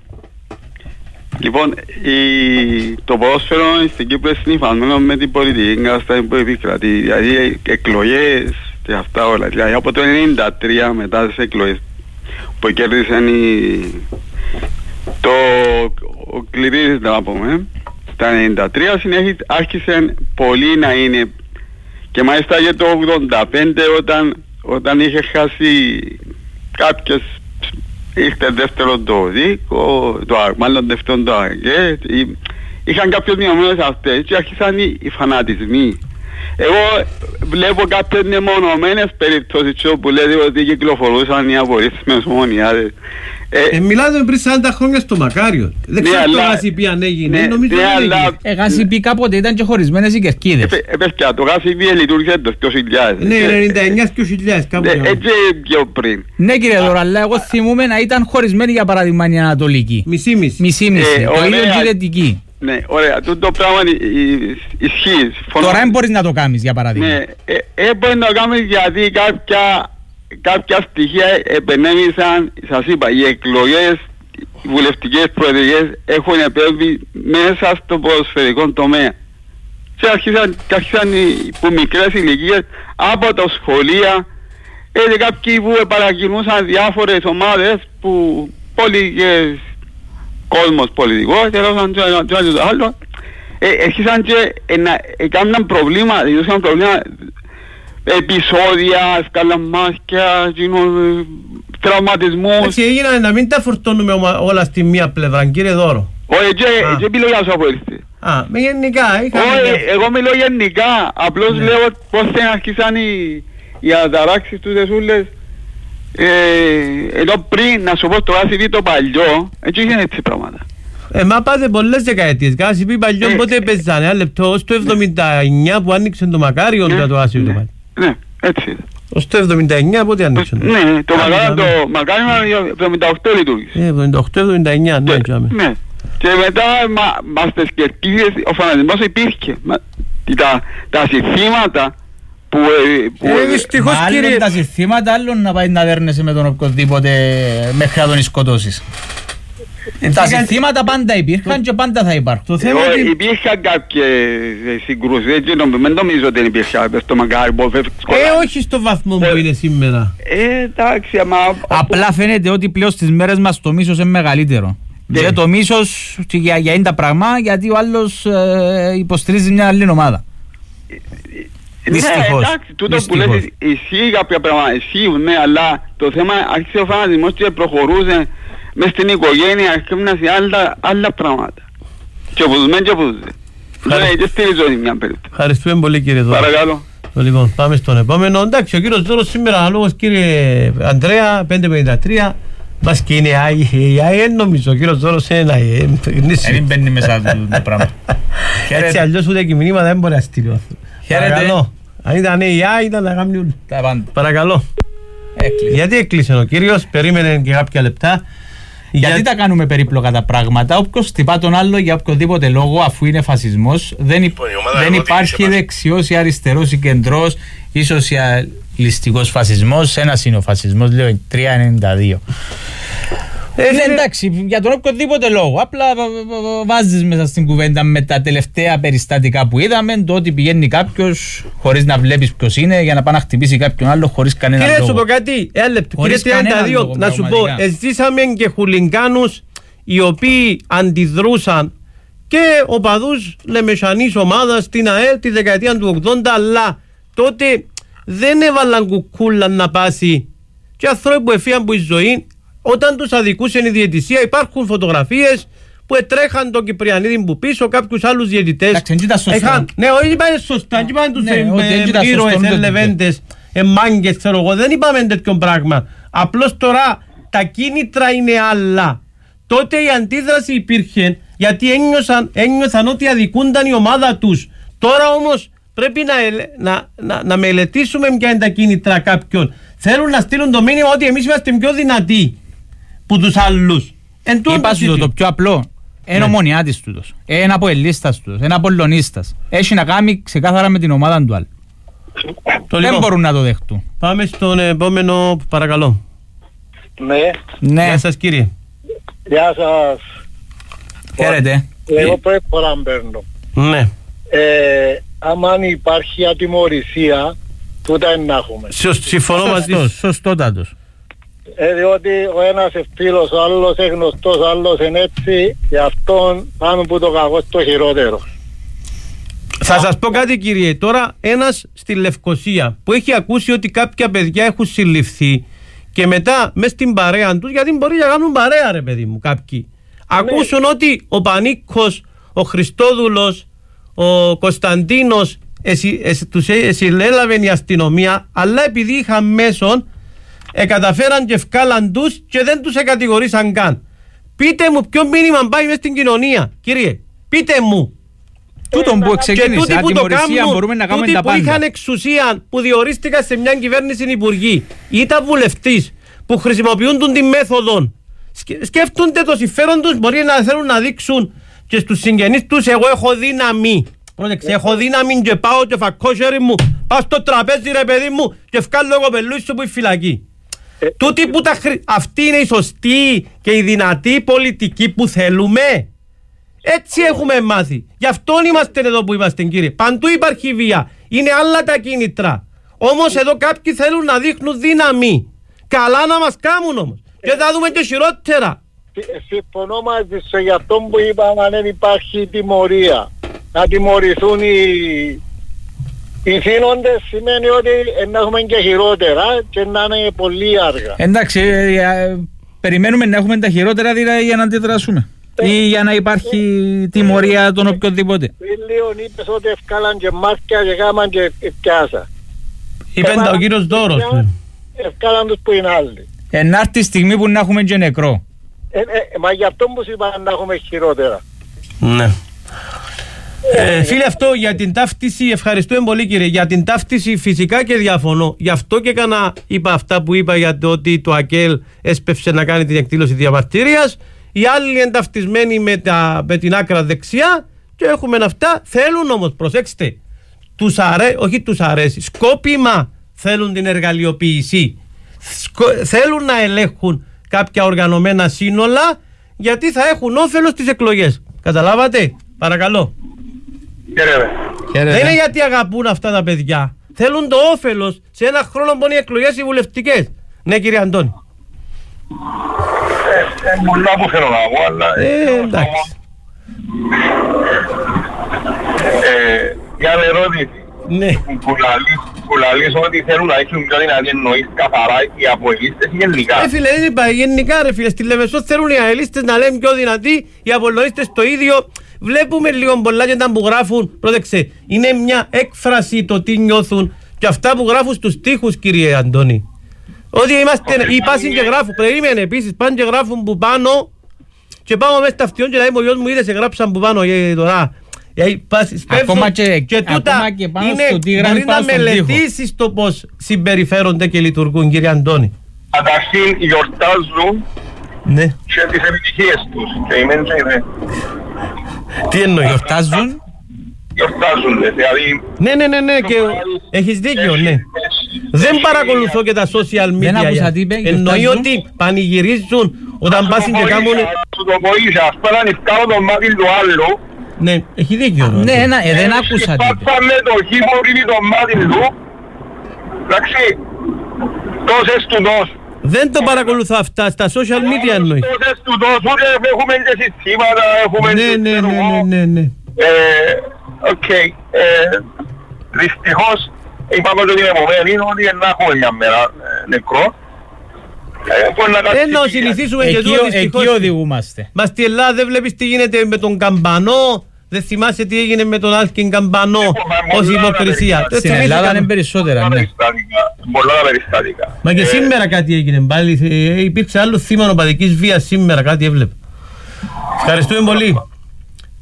Λοιπόν, η... το ποδόσφαιρο στην Κύπρο είναι συνυφασμένο με την πολιτική κατάσταση που επικρατεί. Δηλαδή εκλογές και αυτά όλα. Δηλαδή από το ενενήντα τρία μετά τις εκλογές που κέρδισαν οι... το ο Κληρίδης να πούμε, στα ενενήντα τρία συνέχισε, άρχισε πολύ να είναι, και μάλιστα για το ογδόντα πέντε όταν, όταν είχε χάσει κάποιες, ήρθε δεύτερο το δίκο, το, μάλλον δεύτερο το ΑΓΕ, είχαν κάποιες μειωμένες αυτές και άρχισαν οι, οι φανατισμοί. Εγώ βλέπω κάποιες μεμονωμένες περιπτώσεις που λέτε ότι κυκλοφορούσαν οι απορρίσεις με ομονιάδες. Ε, μιλάτε πριν σαράντα χρόνια στο Μακάριο. Δεν ξέρω το γάσιπι αν έγινε. Ναι, νομίζω ναι, δεν έγινε. Ε, γάσιπι κάποτε ήταν και χωρισμένες οι κερκίδες. Ε, παιδιά, το γάσιπι λειτουργήσε το δύο χιλιάδες. Ναι, ενενήντα εννιά και δύο χιλιάδες κάπου. Έτσι πιο πριν. Ναι κύριε Δώρα, αλλά εγώ θυμούμαι να ήταν χωρισμένοι για παράδειγμα η Ανατολική. Μισή-μισή. Μισή-μισή. Το ίδιο και η Δυτική. Ναι, ωραία, τούτο πράγμα ισχύει. Τώρα δεν μπορείς να το κάνεις για παράδειγμα. Ναι, ε, μπορεί να το κάνεις γιατί κάποια, κάποια στοιχεία επενέμισαν, σας είπα, οι εκλογές, οι βουλευτικές προεδρικές έχουν επέμβει μέσα στο ποδοσφαιρικό τομέα. Και άρχισαν, άρχισαν που μικρές ηλικίες από τα σχολεία, έτσι κάποιοι που παρακινούσαν διάφορες ομάδες που πολιτικές, κόσμος πολιτικός, τελώσαν και το άλλο, έρχισαν και έκαναν προβλήμα, δημιουργήσαν προβλήμα, επεισόδια, σκαλαμάσκια, τραυματισμούς. Έτσι έγιναν να μην τα φορτώνουμε όλα στη μία πλευρά, κύριε Δώρο. Όχι, και μιλώ για σου ήρθε. Α, με γενικά. Όχι, εγώ μιλώ γενικά, απλώς λέω πώς δεν αρχίσαν οι αναταράξεις τους εσούλες. Ε, εδώ πριν να σου πω το γάσιπι το παλιό, έτσι είχε έτσι πράγματα. Ε, μα πάτε πολλές δεκαετίες, γάσιπι παλιό ε, πότε ε, παίζανε, ένα λεπτό, ως το εβδομήντα εννιά που άνοιξε το Μακάριο ναι, το γάσιπι ναι, το παλιό. Ναι, έτσι. Ως το εβδομήντα εννιά πότε άνοιξε το. Ναι, το Μακάριο εβδομήντα οκτώ λειτουργήσε. Ε, εβδομήντα οκτώ εβδομήντα εννιά, ναι, ναι. Και μετά μας τις κερκίδες, ο φανατισμός υπήρχε. Τα συνθήματα που... Ε, δυστυχώς κύριε... τα συστήματα άλλων να πάει να δέρνεσαι με τον οποιοδήποτε μέχρι να τον σκοτώσεις. Τα συστήματα πάντα υπήρχαν και πάντα θα υπάρχουν. Υπήρχαν κάποιες συγκρούσεις, δεν νομίζω ότι υπήρχαν στο Μακάρι. Ε, όχι στο βαθμό που είναι σήμερα. Ε, εντάξει, άμα... Απλά φαίνεται ότι πλέον στις μέρες μας το μίσος είναι μεγαλύτερο. Και το μίσος για είναι τα πράγμα γιατί ο άλλος υποστηρίζει μια άλλη ομάδα. Δυστυχώς. Ναι, εντάξει, τούτο που λες ισχύει κάποια πράγματα, ισχύουν, ναι, αλλά το θέμα άρχισε ο φανατισμός και προχωρούσε μες στην οικογένεια, άρχισε άλλα, άλλα πράγματα. Και όπως μεν και όπως δεν. Ναι, και στηρίζω μια περίπτωση. Ευχαριστούμε πολύ κύριε Δώρο. Παρακαλώ. Λοιπόν, πάμε στον επόμενο. Εντάξει, ο κύριος Δώρος σήμερα, λόγος κύριε Ανδρέα, πέντε πενήντα τρία, μας και είναι η ΑΕ, νομίζω, ο κύριος Δώρος είναι ΑΕ. Δεν μπαίνει μέσα το πράγμα. Έτσι αλλιώς ούτε και μηνύματα δεν μπορεί να στείλει. Παρακαλώ. Αν ήταν η ΑΕ ήταν να κάνουν τα πάντα. Παρακαλώ. Έκλεισε. Γιατί έκλεισε ο κύριος, περίμενε και κάποια λεπτά. Γιατί για... τα κάνουμε περίπλοκα τα πράγματα. Όποιος χτυπά τον άλλο για οποιοδήποτε λόγο, αφού είναι φασισμός, δεν, υ... δεν υπάρχει δεξιός ή αριστερός ή κεντρός ή σοσιαλιστικός φασισμός. Ένας είναι ο φασισμός, λέω τρία ενενήντα δύο. Ε, ναι, εντάξει, για τον οποιοδήποτε λόγο. Απλά βάζεις μέσα στην κουβέντα με τα τελευταία περιστατικά που είδαμε, το ότι πηγαίνει κάποιος χωρίς να βλέπεις ποιος είναι για να πάει να χτυπήσει κάποιον άλλο χωρίς κανένα λόγο. Κύριε, σου πω κάτι, ένα λεπτό. Κύριε τριάντα δύο, λόγο, να σου πω, ζήσαμε και χουλιγκάνους οι οποίοι αντιδρούσαν και οπαδούς λεμεσανής ομάδας στην ΑΕΛ τη δεκαετία του ογδόντα, αλλά τότε δεν έβαλαν κουκούλα να πάσει και ανθρώποι που εφίαν που η ζωή. Όταν τους αδικούσε η διαιτησία, υπάρχουν φωτογραφίες που ετρέχαν τον Κυπριανίδη που πίσω, κάποιους άλλους διαιτητές. Έχαν, ναι, όχι είπανε σωστά, όχι είπανε τους ήρωες, ελεβέντες, εμάγκες, ξέρω εγώ, δεν είπαμε τέτοιο πράγμα. Απλώς τώρα τα κίνητρα είναι άλλα. Τότε η αντίδραση υπήρχε γιατί ένιωσαν, ένιωσαν ότι αδικούνταν η ομάδα τους. Τώρα όμως πρέπει να, να, να, να μελετήσουμε ποια είναι τα κίνητρα κάποιων. Θέλουν να στείλουν το μήνυμα ότι εμείς είμαστε πιο δυνατοί που τους άλλους. Είπα σου το, το πιο απλό. Ένα ομονιάτης τούτος, ένα αποελίστας τούτος, ένα απολλωνίστας. Έχει να κάνει ξεκάθαρα με την ομάδα του άλλου. Δεν λοιπόν, μπορούν να το δεχτούν. Πάμε στον επόμενο, παρακαλώ. Ναι. Ναι. Γεια σας κύριε. Γεια σας. Χαίρετε. Εγώ πρώτη φορά μπαίνω. Ναι. Ε, άμα υπάρχει ατιμωρησία, τούτα είναι να έχουμε. Συμφωνώ μαζί. Σωστότατος. Ε, διότι ο ένας φίλος, ο άλλος είναι γνωστός, ο άλλος είναι έτσι, γι' αυτόν πάμε που το κακό στο χειρότερο. Θα σας πω κάτι κύριε, τώρα ένας στη Λευκοσία που έχει ακούσει ότι κάποια παιδιά έχουν συλληφθεί και μετά μες στην παρέα τους, γιατί μπορεί να κάνουν παρέα ρε παιδί μου κάποιοι, ναι. Ακούσουν ότι ο Πανίκος, ο Χριστόδουλος, ο Κωνσταντίνος εσυ, εσυ, τους συλλέλαβε η αστυνομία, αλλά επειδή είχαν μέσον εκαταφέραν και ευκάλαν τους και δεν τους εκατηγορήσαν καν. Πείτε μου ποιο μήνυμα πάει μες στην κοινωνία, κύριε. Πείτε μου. Τούτον που ξεκίνησε, ατιμωρησία, μπορούμε να κάνουμε τα πάντα. Που είχαν εξουσία, που διορίστηκαν σε μια κυβέρνηση υπουργοί, ήταν βουλευτής, που χρησιμοποιούν την μέθοδο, σκέφτονται το συμφέρον τους, μπορεί να θέλουν να δείξουν και στους συγγενείς τους, εγώ έχω δύναμη. Πρόσεξε, έχω δύναμη και πάω και φακώ χέρι μου, πάω στο τραπέζι ρε παιδί μου και ευκάλλω εγώ πελούισιο που είναι φυλακή. Ε, Τούτη που τα χρη... Αυτή είναι η σωστή και η δυνατή πολιτική που θέλουμε. Έτσι έχουμε μάθει. Γι' αυτό είμαστε εδώ που είμαστε κύριε. Παντού υπάρχει βία. Είναι άλλα τα κίνητρα. Όμως εδώ κάποιοι θέλουν να δείχνουν δύναμη. Καλά να μας κάνουν όμως. Και θα δούμε και χειρότερα. Συμφωνώ μαζί σου για αυτό που είπαμε, αν δεν υπάρχει τιμωρία. Να τιμωρηθούν οι, οι θύνοντες σημαίνει ότι να έχουμε και χειρότερα και να είναι πολύ αργά. Εντάξει, ε, περιμένουμε να έχουμε τα χειρότερα δηλαδή για να αντιδράσουμε. Ε, ή για να υπάρχει ε, τιμωρία ε, των οποιοδήποτε. Πριν λίγο είπες ότι ευκάλαν και μάτια και γάμαν και πιάσα. Είπεν ο κύριος Δώρος. Ευκάλαν τους που είναι άλλοι. Ενάρτη στιγμή που να έχουμε και νεκρό. Ε, ε, μα γι' αυτό που σου είπα να έχουμε χειρότερα. Ναι. Ε, φίλε, αυτό για την ταύτιση, ευχαριστούμε πολύ κύριε. Για την ταύτιση φυσικά και διαφωνώ. Γι' αυτό και έκανα, είπα αυτά που είπα για το ότι το ΑΚΕΛ έσπευσε να κάνει την εκδήλωση διαμαρτυρίας. Οι άλλοι ενταυτισμένοι με, τα, με την άκρα δεξιά και έχουμε αυτά. Θέλουν όμως, προσέξτε, τους αρέ, όχι τους αρέσει, σκόπιμα θέλουν την εργαλειοποίηση. Σκο, θέλουν να ελέγχουν κάποια οργανωμένα σύνολα γιατί θα έχουν όφελος στις εκλογές. Καταλάβατε, παρακαλώ. Δεν είναι γιατί αγαπούν αυτά τα παιδιά. Θέλουν το όφελος σε ένα χρόνο που είναι οι εκλογές οι βουλευτικές. Ναι κύριε Αντώνη. Ε, πολλά που θέλω να πω, αλλά... Ε, εντάξει. Ε, για ερώτηση. Ναι. Που λαλείς ότι θέλουν να έχουν πιο δυνατή εννοείς καθαρά οι αποελίστες γενικά. Ε φίλε, δεν είπα γενικά ρε φίλε. Στη Λεμεσό θέλουν οι αελίστες να λένε πιο δυνατοί, οι απολωνίστες το ίδιο. Βλέπουμε λίγο πολλά και τα που γράφουν. Πρόσεξε, είναι μια έκφραση το τι νιώθουν και αυτά που γράφουν στους τοίχους κύριε Αντώνη. Ότι είμαστε, οι πάσοι και γράφουν, περίμενε επίσης, πάνε και γράφουν που πάνω και πάμε μέσα στα αυτιόν και λέει ο γιος μου είδε σε γράψαν που πάνω τώρα. Ακόμα και, και τούτα ακόμα και πάνω είναι, στο τι μπορεί να μελετήσεις τύχο. Το πως συμπεριφέρονται και λειτουργούν κύριε Αντώνη. Καταρχήν γιορτάζουν ναι. Και τις επιτυχίες τους και οι μένες είναι. Τι εννοεί, γιορτάζουν? Γιορτάζονται, δηλαδή... Ναι, ναι, ναι, ναι, και έχεις δίκιο, ναι. Δεν παρακολουθώ και τα social media. Δεν άκουσα τι είπε, εννοεί ότι πανηγυρίζουν όταν πάσουν και κάνουν... Σου το βοήθησα, ας πέρα νηφκάνω τον μάτι του άλλου. Ναι, έχει δίκιο. Ναι, δεν άκουσα τι είπε. Πάσαμε το χείμω πριν τον μάτι του. Εντάξει, τόσες του νος. Δεν το παρακολουθώ αυτά, στα social media εννοεί. Τόσες του νος, ούτε έχουμε και συστήματα, έχουμε... Ναι, ναι, ναι, ναι, ναι. Οκ, δυστυχώς είπαμε ότι είναι επομένη ότι να έχουμε μια μέρα νεκρό. Δεν να συνηθίσουμε και εδώ δυστυχώς. Εκεί οδηγούμαστε. Μα στη Ελλάδα δεν βλέπεις τι γίνεται με τον Καμπανό. Δεν θυμάσαι τι έγινε με τον Άλκιν Καμπανό ως υποκρισία. Στην Ελλάδα είναι περισσότερα. Πολλά περιστατικά. Μα και σήμερα κάτι έγινε πάλι. Υπήρξε άλλο θύμα οπαδικής βίας σήμερα, κάτι έβλεπε. Ευχαριστούμε πολύ.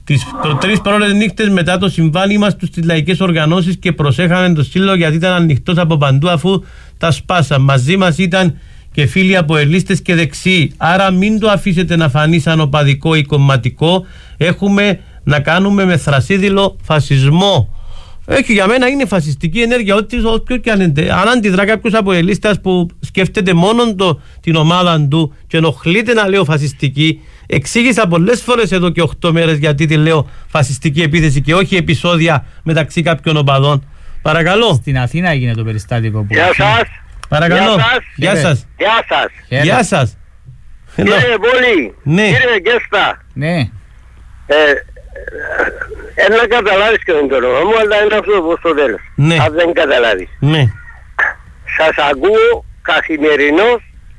Τις τρεις πρώτες νύχτες μετά το συμβάν ήμασταν στις λαϊκές οργανώσεις και προσέχαμε το σύλλογο γιατί ήταν ανοιχτός από παντού αφού τα σπάσα. Μαζί μας ήταν και φίλοι από ελίστες και δεξιοί. Άρα μην το αφήσετε να φανεί σαν οπαδικό ή κομματικό. Έχουμε να κάνουμε με θρασίδηλο φασισμό. Έχει για μένα είναι φασιστική ενέργεια. Ό,τι και αν, αν αντιδρά κάποιος από ελίστας που σκέφτεται μόνο το, την ομάδα του και ενοχλείται να λέω φασιστική. Εξήγησα πολλές φορές εδώ και οκτώ μέρες γιατί τη λέω φασιστική επίθεση και όχι επεισόδια μεταξύ κάποιων οπαδών. Παρακαλώ. Στην Αθήνα έγινε το περιστατικό που... Γεια σας. Παρακαλώ. Γεια σας. Γεια σας. Γεια σας. Κύριε Βόλη, ναι. Κύριε Γκέστα. Ναι. Ε, ένα καταλάβεις και δεν το όνομα μου, αλλά είναι αυτό που στο τέλος. Ναι. Αν δεν καταλάβεις. Ναι. Σας ακούω καθημερινός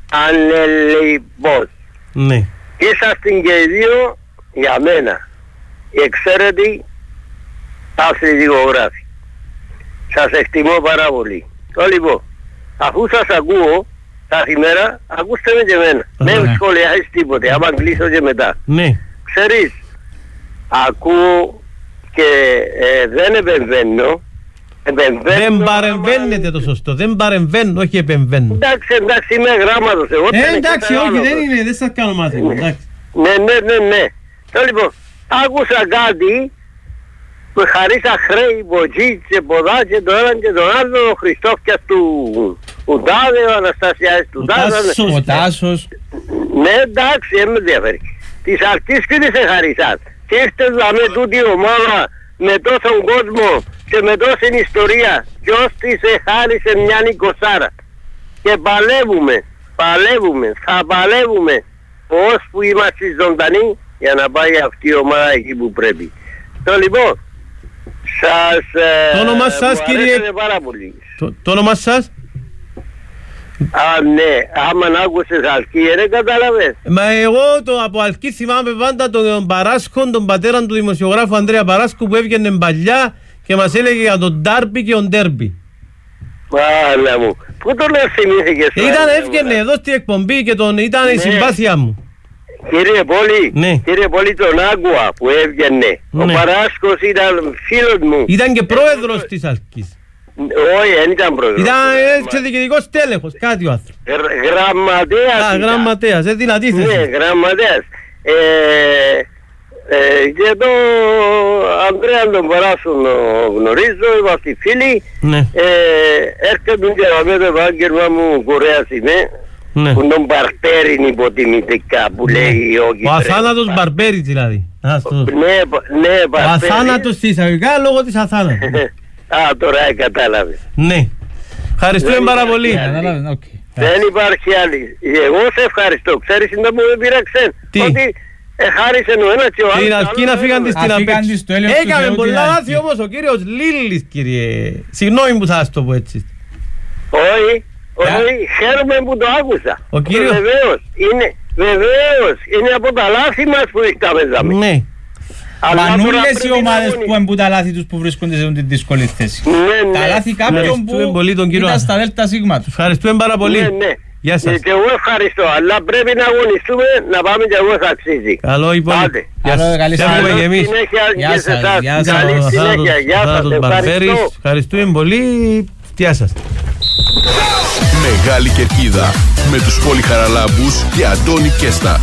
ανελεϊπώς. Ναι. Είσαστε και οι δύο για μένα οι εξαίρετοι αθλητικογράφοι. Σας εκτιμώ πάρα πολύ. Το λοιπόν, αφού σας ακούω κάθε μέρα, ακούστε με και εμένα. Δεν ναι. σχολιάζεις τίποτε, άμα κλείσω και μετά. Ναι. Ξέρεις, ακούω και ε, δεν επεμβαίνω. Δεν παρεμβαίνετε το σωστό, δεν παρεμβαίνω, όχι επεμβαίνω. Εντάξει, εντάξει, είμαι γράμματος εγώ. Ε, εντάξει, όχι, δεν είναι, δεν σας κάνω μάθημα. Ναι, ναι, ναι, ναι. Τώρα λοιπόν, άκουσα κάτι που χαρίσα χρέη, ποτζί, και ποδά και το έναν και τον άλλο, ο Χριστόφιας του Τάδε, ο Αναστασιάδης του Τάδε. Ο Τάσος. Ναι, εντάξει, δεν με ενδιαφέρει. Της αρχής και της εχαρίσαν. Και ήρθες να με τούτη ομάδα με τόσον κόσμο και με τόση ιστορία και ως της εχάρισε μια εικοσάρα. Και παλεύουμε, παλεύουμε, θα παλεύουμε ώσπου είμαστε ζωντανοί για να πάει αυτή η ομάδα εκεί που πρέπει. Το λοιπόν, σας το όνομα σας κύριε πάρα πολύ. Το, το όνομα σας? Α, ναι, άμα να άκουσες Αλκή, δεν καταλαβες. Μα εγώ το, από Αλκή θυμάμαι πάντα τον Παράσκο, τον πατέρα του δημοσιογράφου Ανδρέα Παράσκου που έβγαινε παλιά και μας έλεγε για τον Ντάρμπι και τον Ντέρμπι. Μάλα μου, πού το λες θυμήθηκες? Ήταν έβγαινε εδώ στην εκπομπή και τον, ήταν ναι. η συμπάθεια μου. Κύριε Πόλη, ναι. κύριε Πόλη τον άκουα που έβγαινε. Ναι. Ο Παράσκος ήταν φίλος μου. Ήταν και πρόεδρος ε, της Αλκής. Όχι, δεν ήταν πρόεδρος. Ήταν και διοικητικός τέλεχος, κάτι ο άνθρωπος. Γραμματέας. Α, γραμματέας, δεν δυνατή θέση. Ναι, γραμματέας. Ε, ε, και το Ανδρέα τον Παράσον γνωρίζω, είμαστε φίλοι. Ναι. Ε, έρχεται και να με το επάγγελμα μου Κορέας είμαι. Ναι. Που τον Μπαρπέριν υποτιμητικά που λέει ο Κυπρέος. Ο αθάνατος Μπαρπέρι δηλαδή. Ναι, ναι, ο αθάνατος της εισαγωγικά λόγω της αθάνατος. Α, τώρα κατάλαβες. Ναι. Ευχαριστούμε πάρα πολύ. Δεν υπάρχει άλλη. Εγώ σε ευχαριστώ. Ξέρεις τι μου πήραξε? Ότι εχάρισε ο ένας και ο άλλος. Την Αλκή να φύγαν της την απέξω. Έκαμε πολλά λάθη όμως ο κύριος Λίλης, κύριε. Συγγνώμη που θα σας το πω έτσι. Όχι. Όχι, χαίρομαι που το άκουσα. Ο κύριος... Βεβαίως, είναι, βεβαίως, είναι από τα λάθη μας που εκτάμεζαμε. Ναι. Μανούλες οι ομάδες που εμπούν τα λάθη τους που βρίσκονται σε την δύσκολη θέση. Ναι, ναι. Τα λάθη κάποιον που ήταν στα δέλτα σίγμα τους. Ευχαριστούμε πάρα πολύ. Ναι, ναι. Γεια σας. Και εγώ ευχαριστώ, αλλά πρέπει να αγωνιστούμε να πάμε και εγώ θα αξίζει. Καλό υπόλοιπο. Καλή συνέχεια και σε εσάς. Καλή συνέχεια. Γεια σας. Ευχαριστώ. Ευχαριστούμε πολύ. Γεια σας. Μεγάλη Κερκίδα με τους Πολυχαραλάμπους και Αντώνη Κέστα.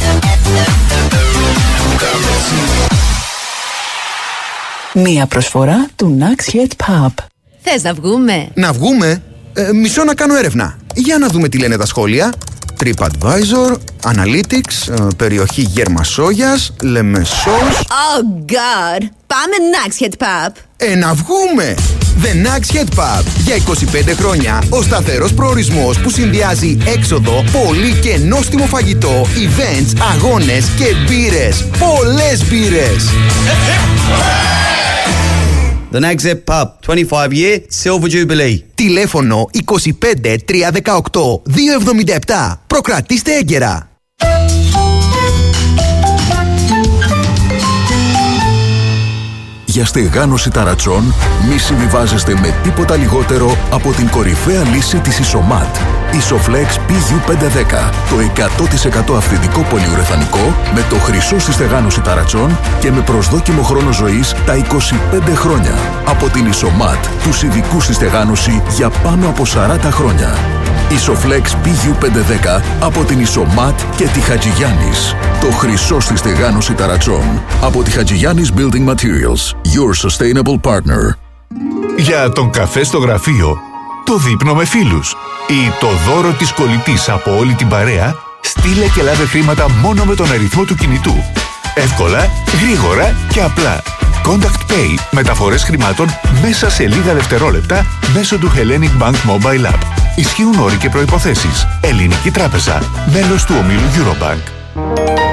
Μία προσφορά του Nax Head Pub. Θες να βγούμε? Να βγούμε? Ε, μισό να κάνω έρευνα. Για να δούμε τι λένε τα σχόλια. TripAdvisor, Analytics, ε, περιοχή Γερμασόγιας, Λεμεσός. Oh God! Πάμε Nax Head Pub. Ε, να βγούμε! The Nax Head Pub. Για είκοσι πέντε χρόνια ο σταθερός προορισμός που συνδυάζει έξοδο, πολύ και νόστιμο φαγητό, events, αγώνες και μπύρες. Πολλές μπύρες! The Nax Head Pub, twenty-five year Silver Jubilee. Τηλέφωνο είκοσι πέντε τριακόσια δεκαοκτώ διακόσια εβδομήντα επτά. Προκρατήστε έγκαιρα. Για στεγάνωση ταρατσών, μη συμβιβάζεστε με τίποτα λιγότερο από την κορυφαία λύση της Ισομάτ. Isoflex πι γιου πεντακόσια δέκα, το εκατό τοις εκατό αυθεντικό πολυουρεθανικό με το χρυσό στη στεγάνωση ταρατσών και με προσδόκιμο χρόνο ζωής τα είκοσι πέντε χρόνια. Από την Ισομάτ, τους ειδικούς στη στεγάνωση για πάνω από σαράντα χρόνια. Isoflex πι γιου πεντακόσια δέκα από την Ισομάτ και τη Χατζηγιάννης. Το χρυσό στη στεγάνωση ταρατσών. Από τη Χατζηγιάννης Building Materials. Your sustainable partner. Για τον καφέ στο γραφείο, το δείπνο με φίλους ή το δώρο της κολλητής από όλη την παρέα, στείλε και λάβε χρήματα μόνο με τον αριθμό του κινητού. Εύκολα, γρήγορα και απλά. Contact Pay, μεταφορές χρημάτων μέσα σε λίγα δευτερόλεπτα μέσω του Hellenic Bank Mobile App. Ισχύουν όροι και προϋποθέσεις. Ελληνική Τράπεζα, μέλος του ομίλου Eurobank.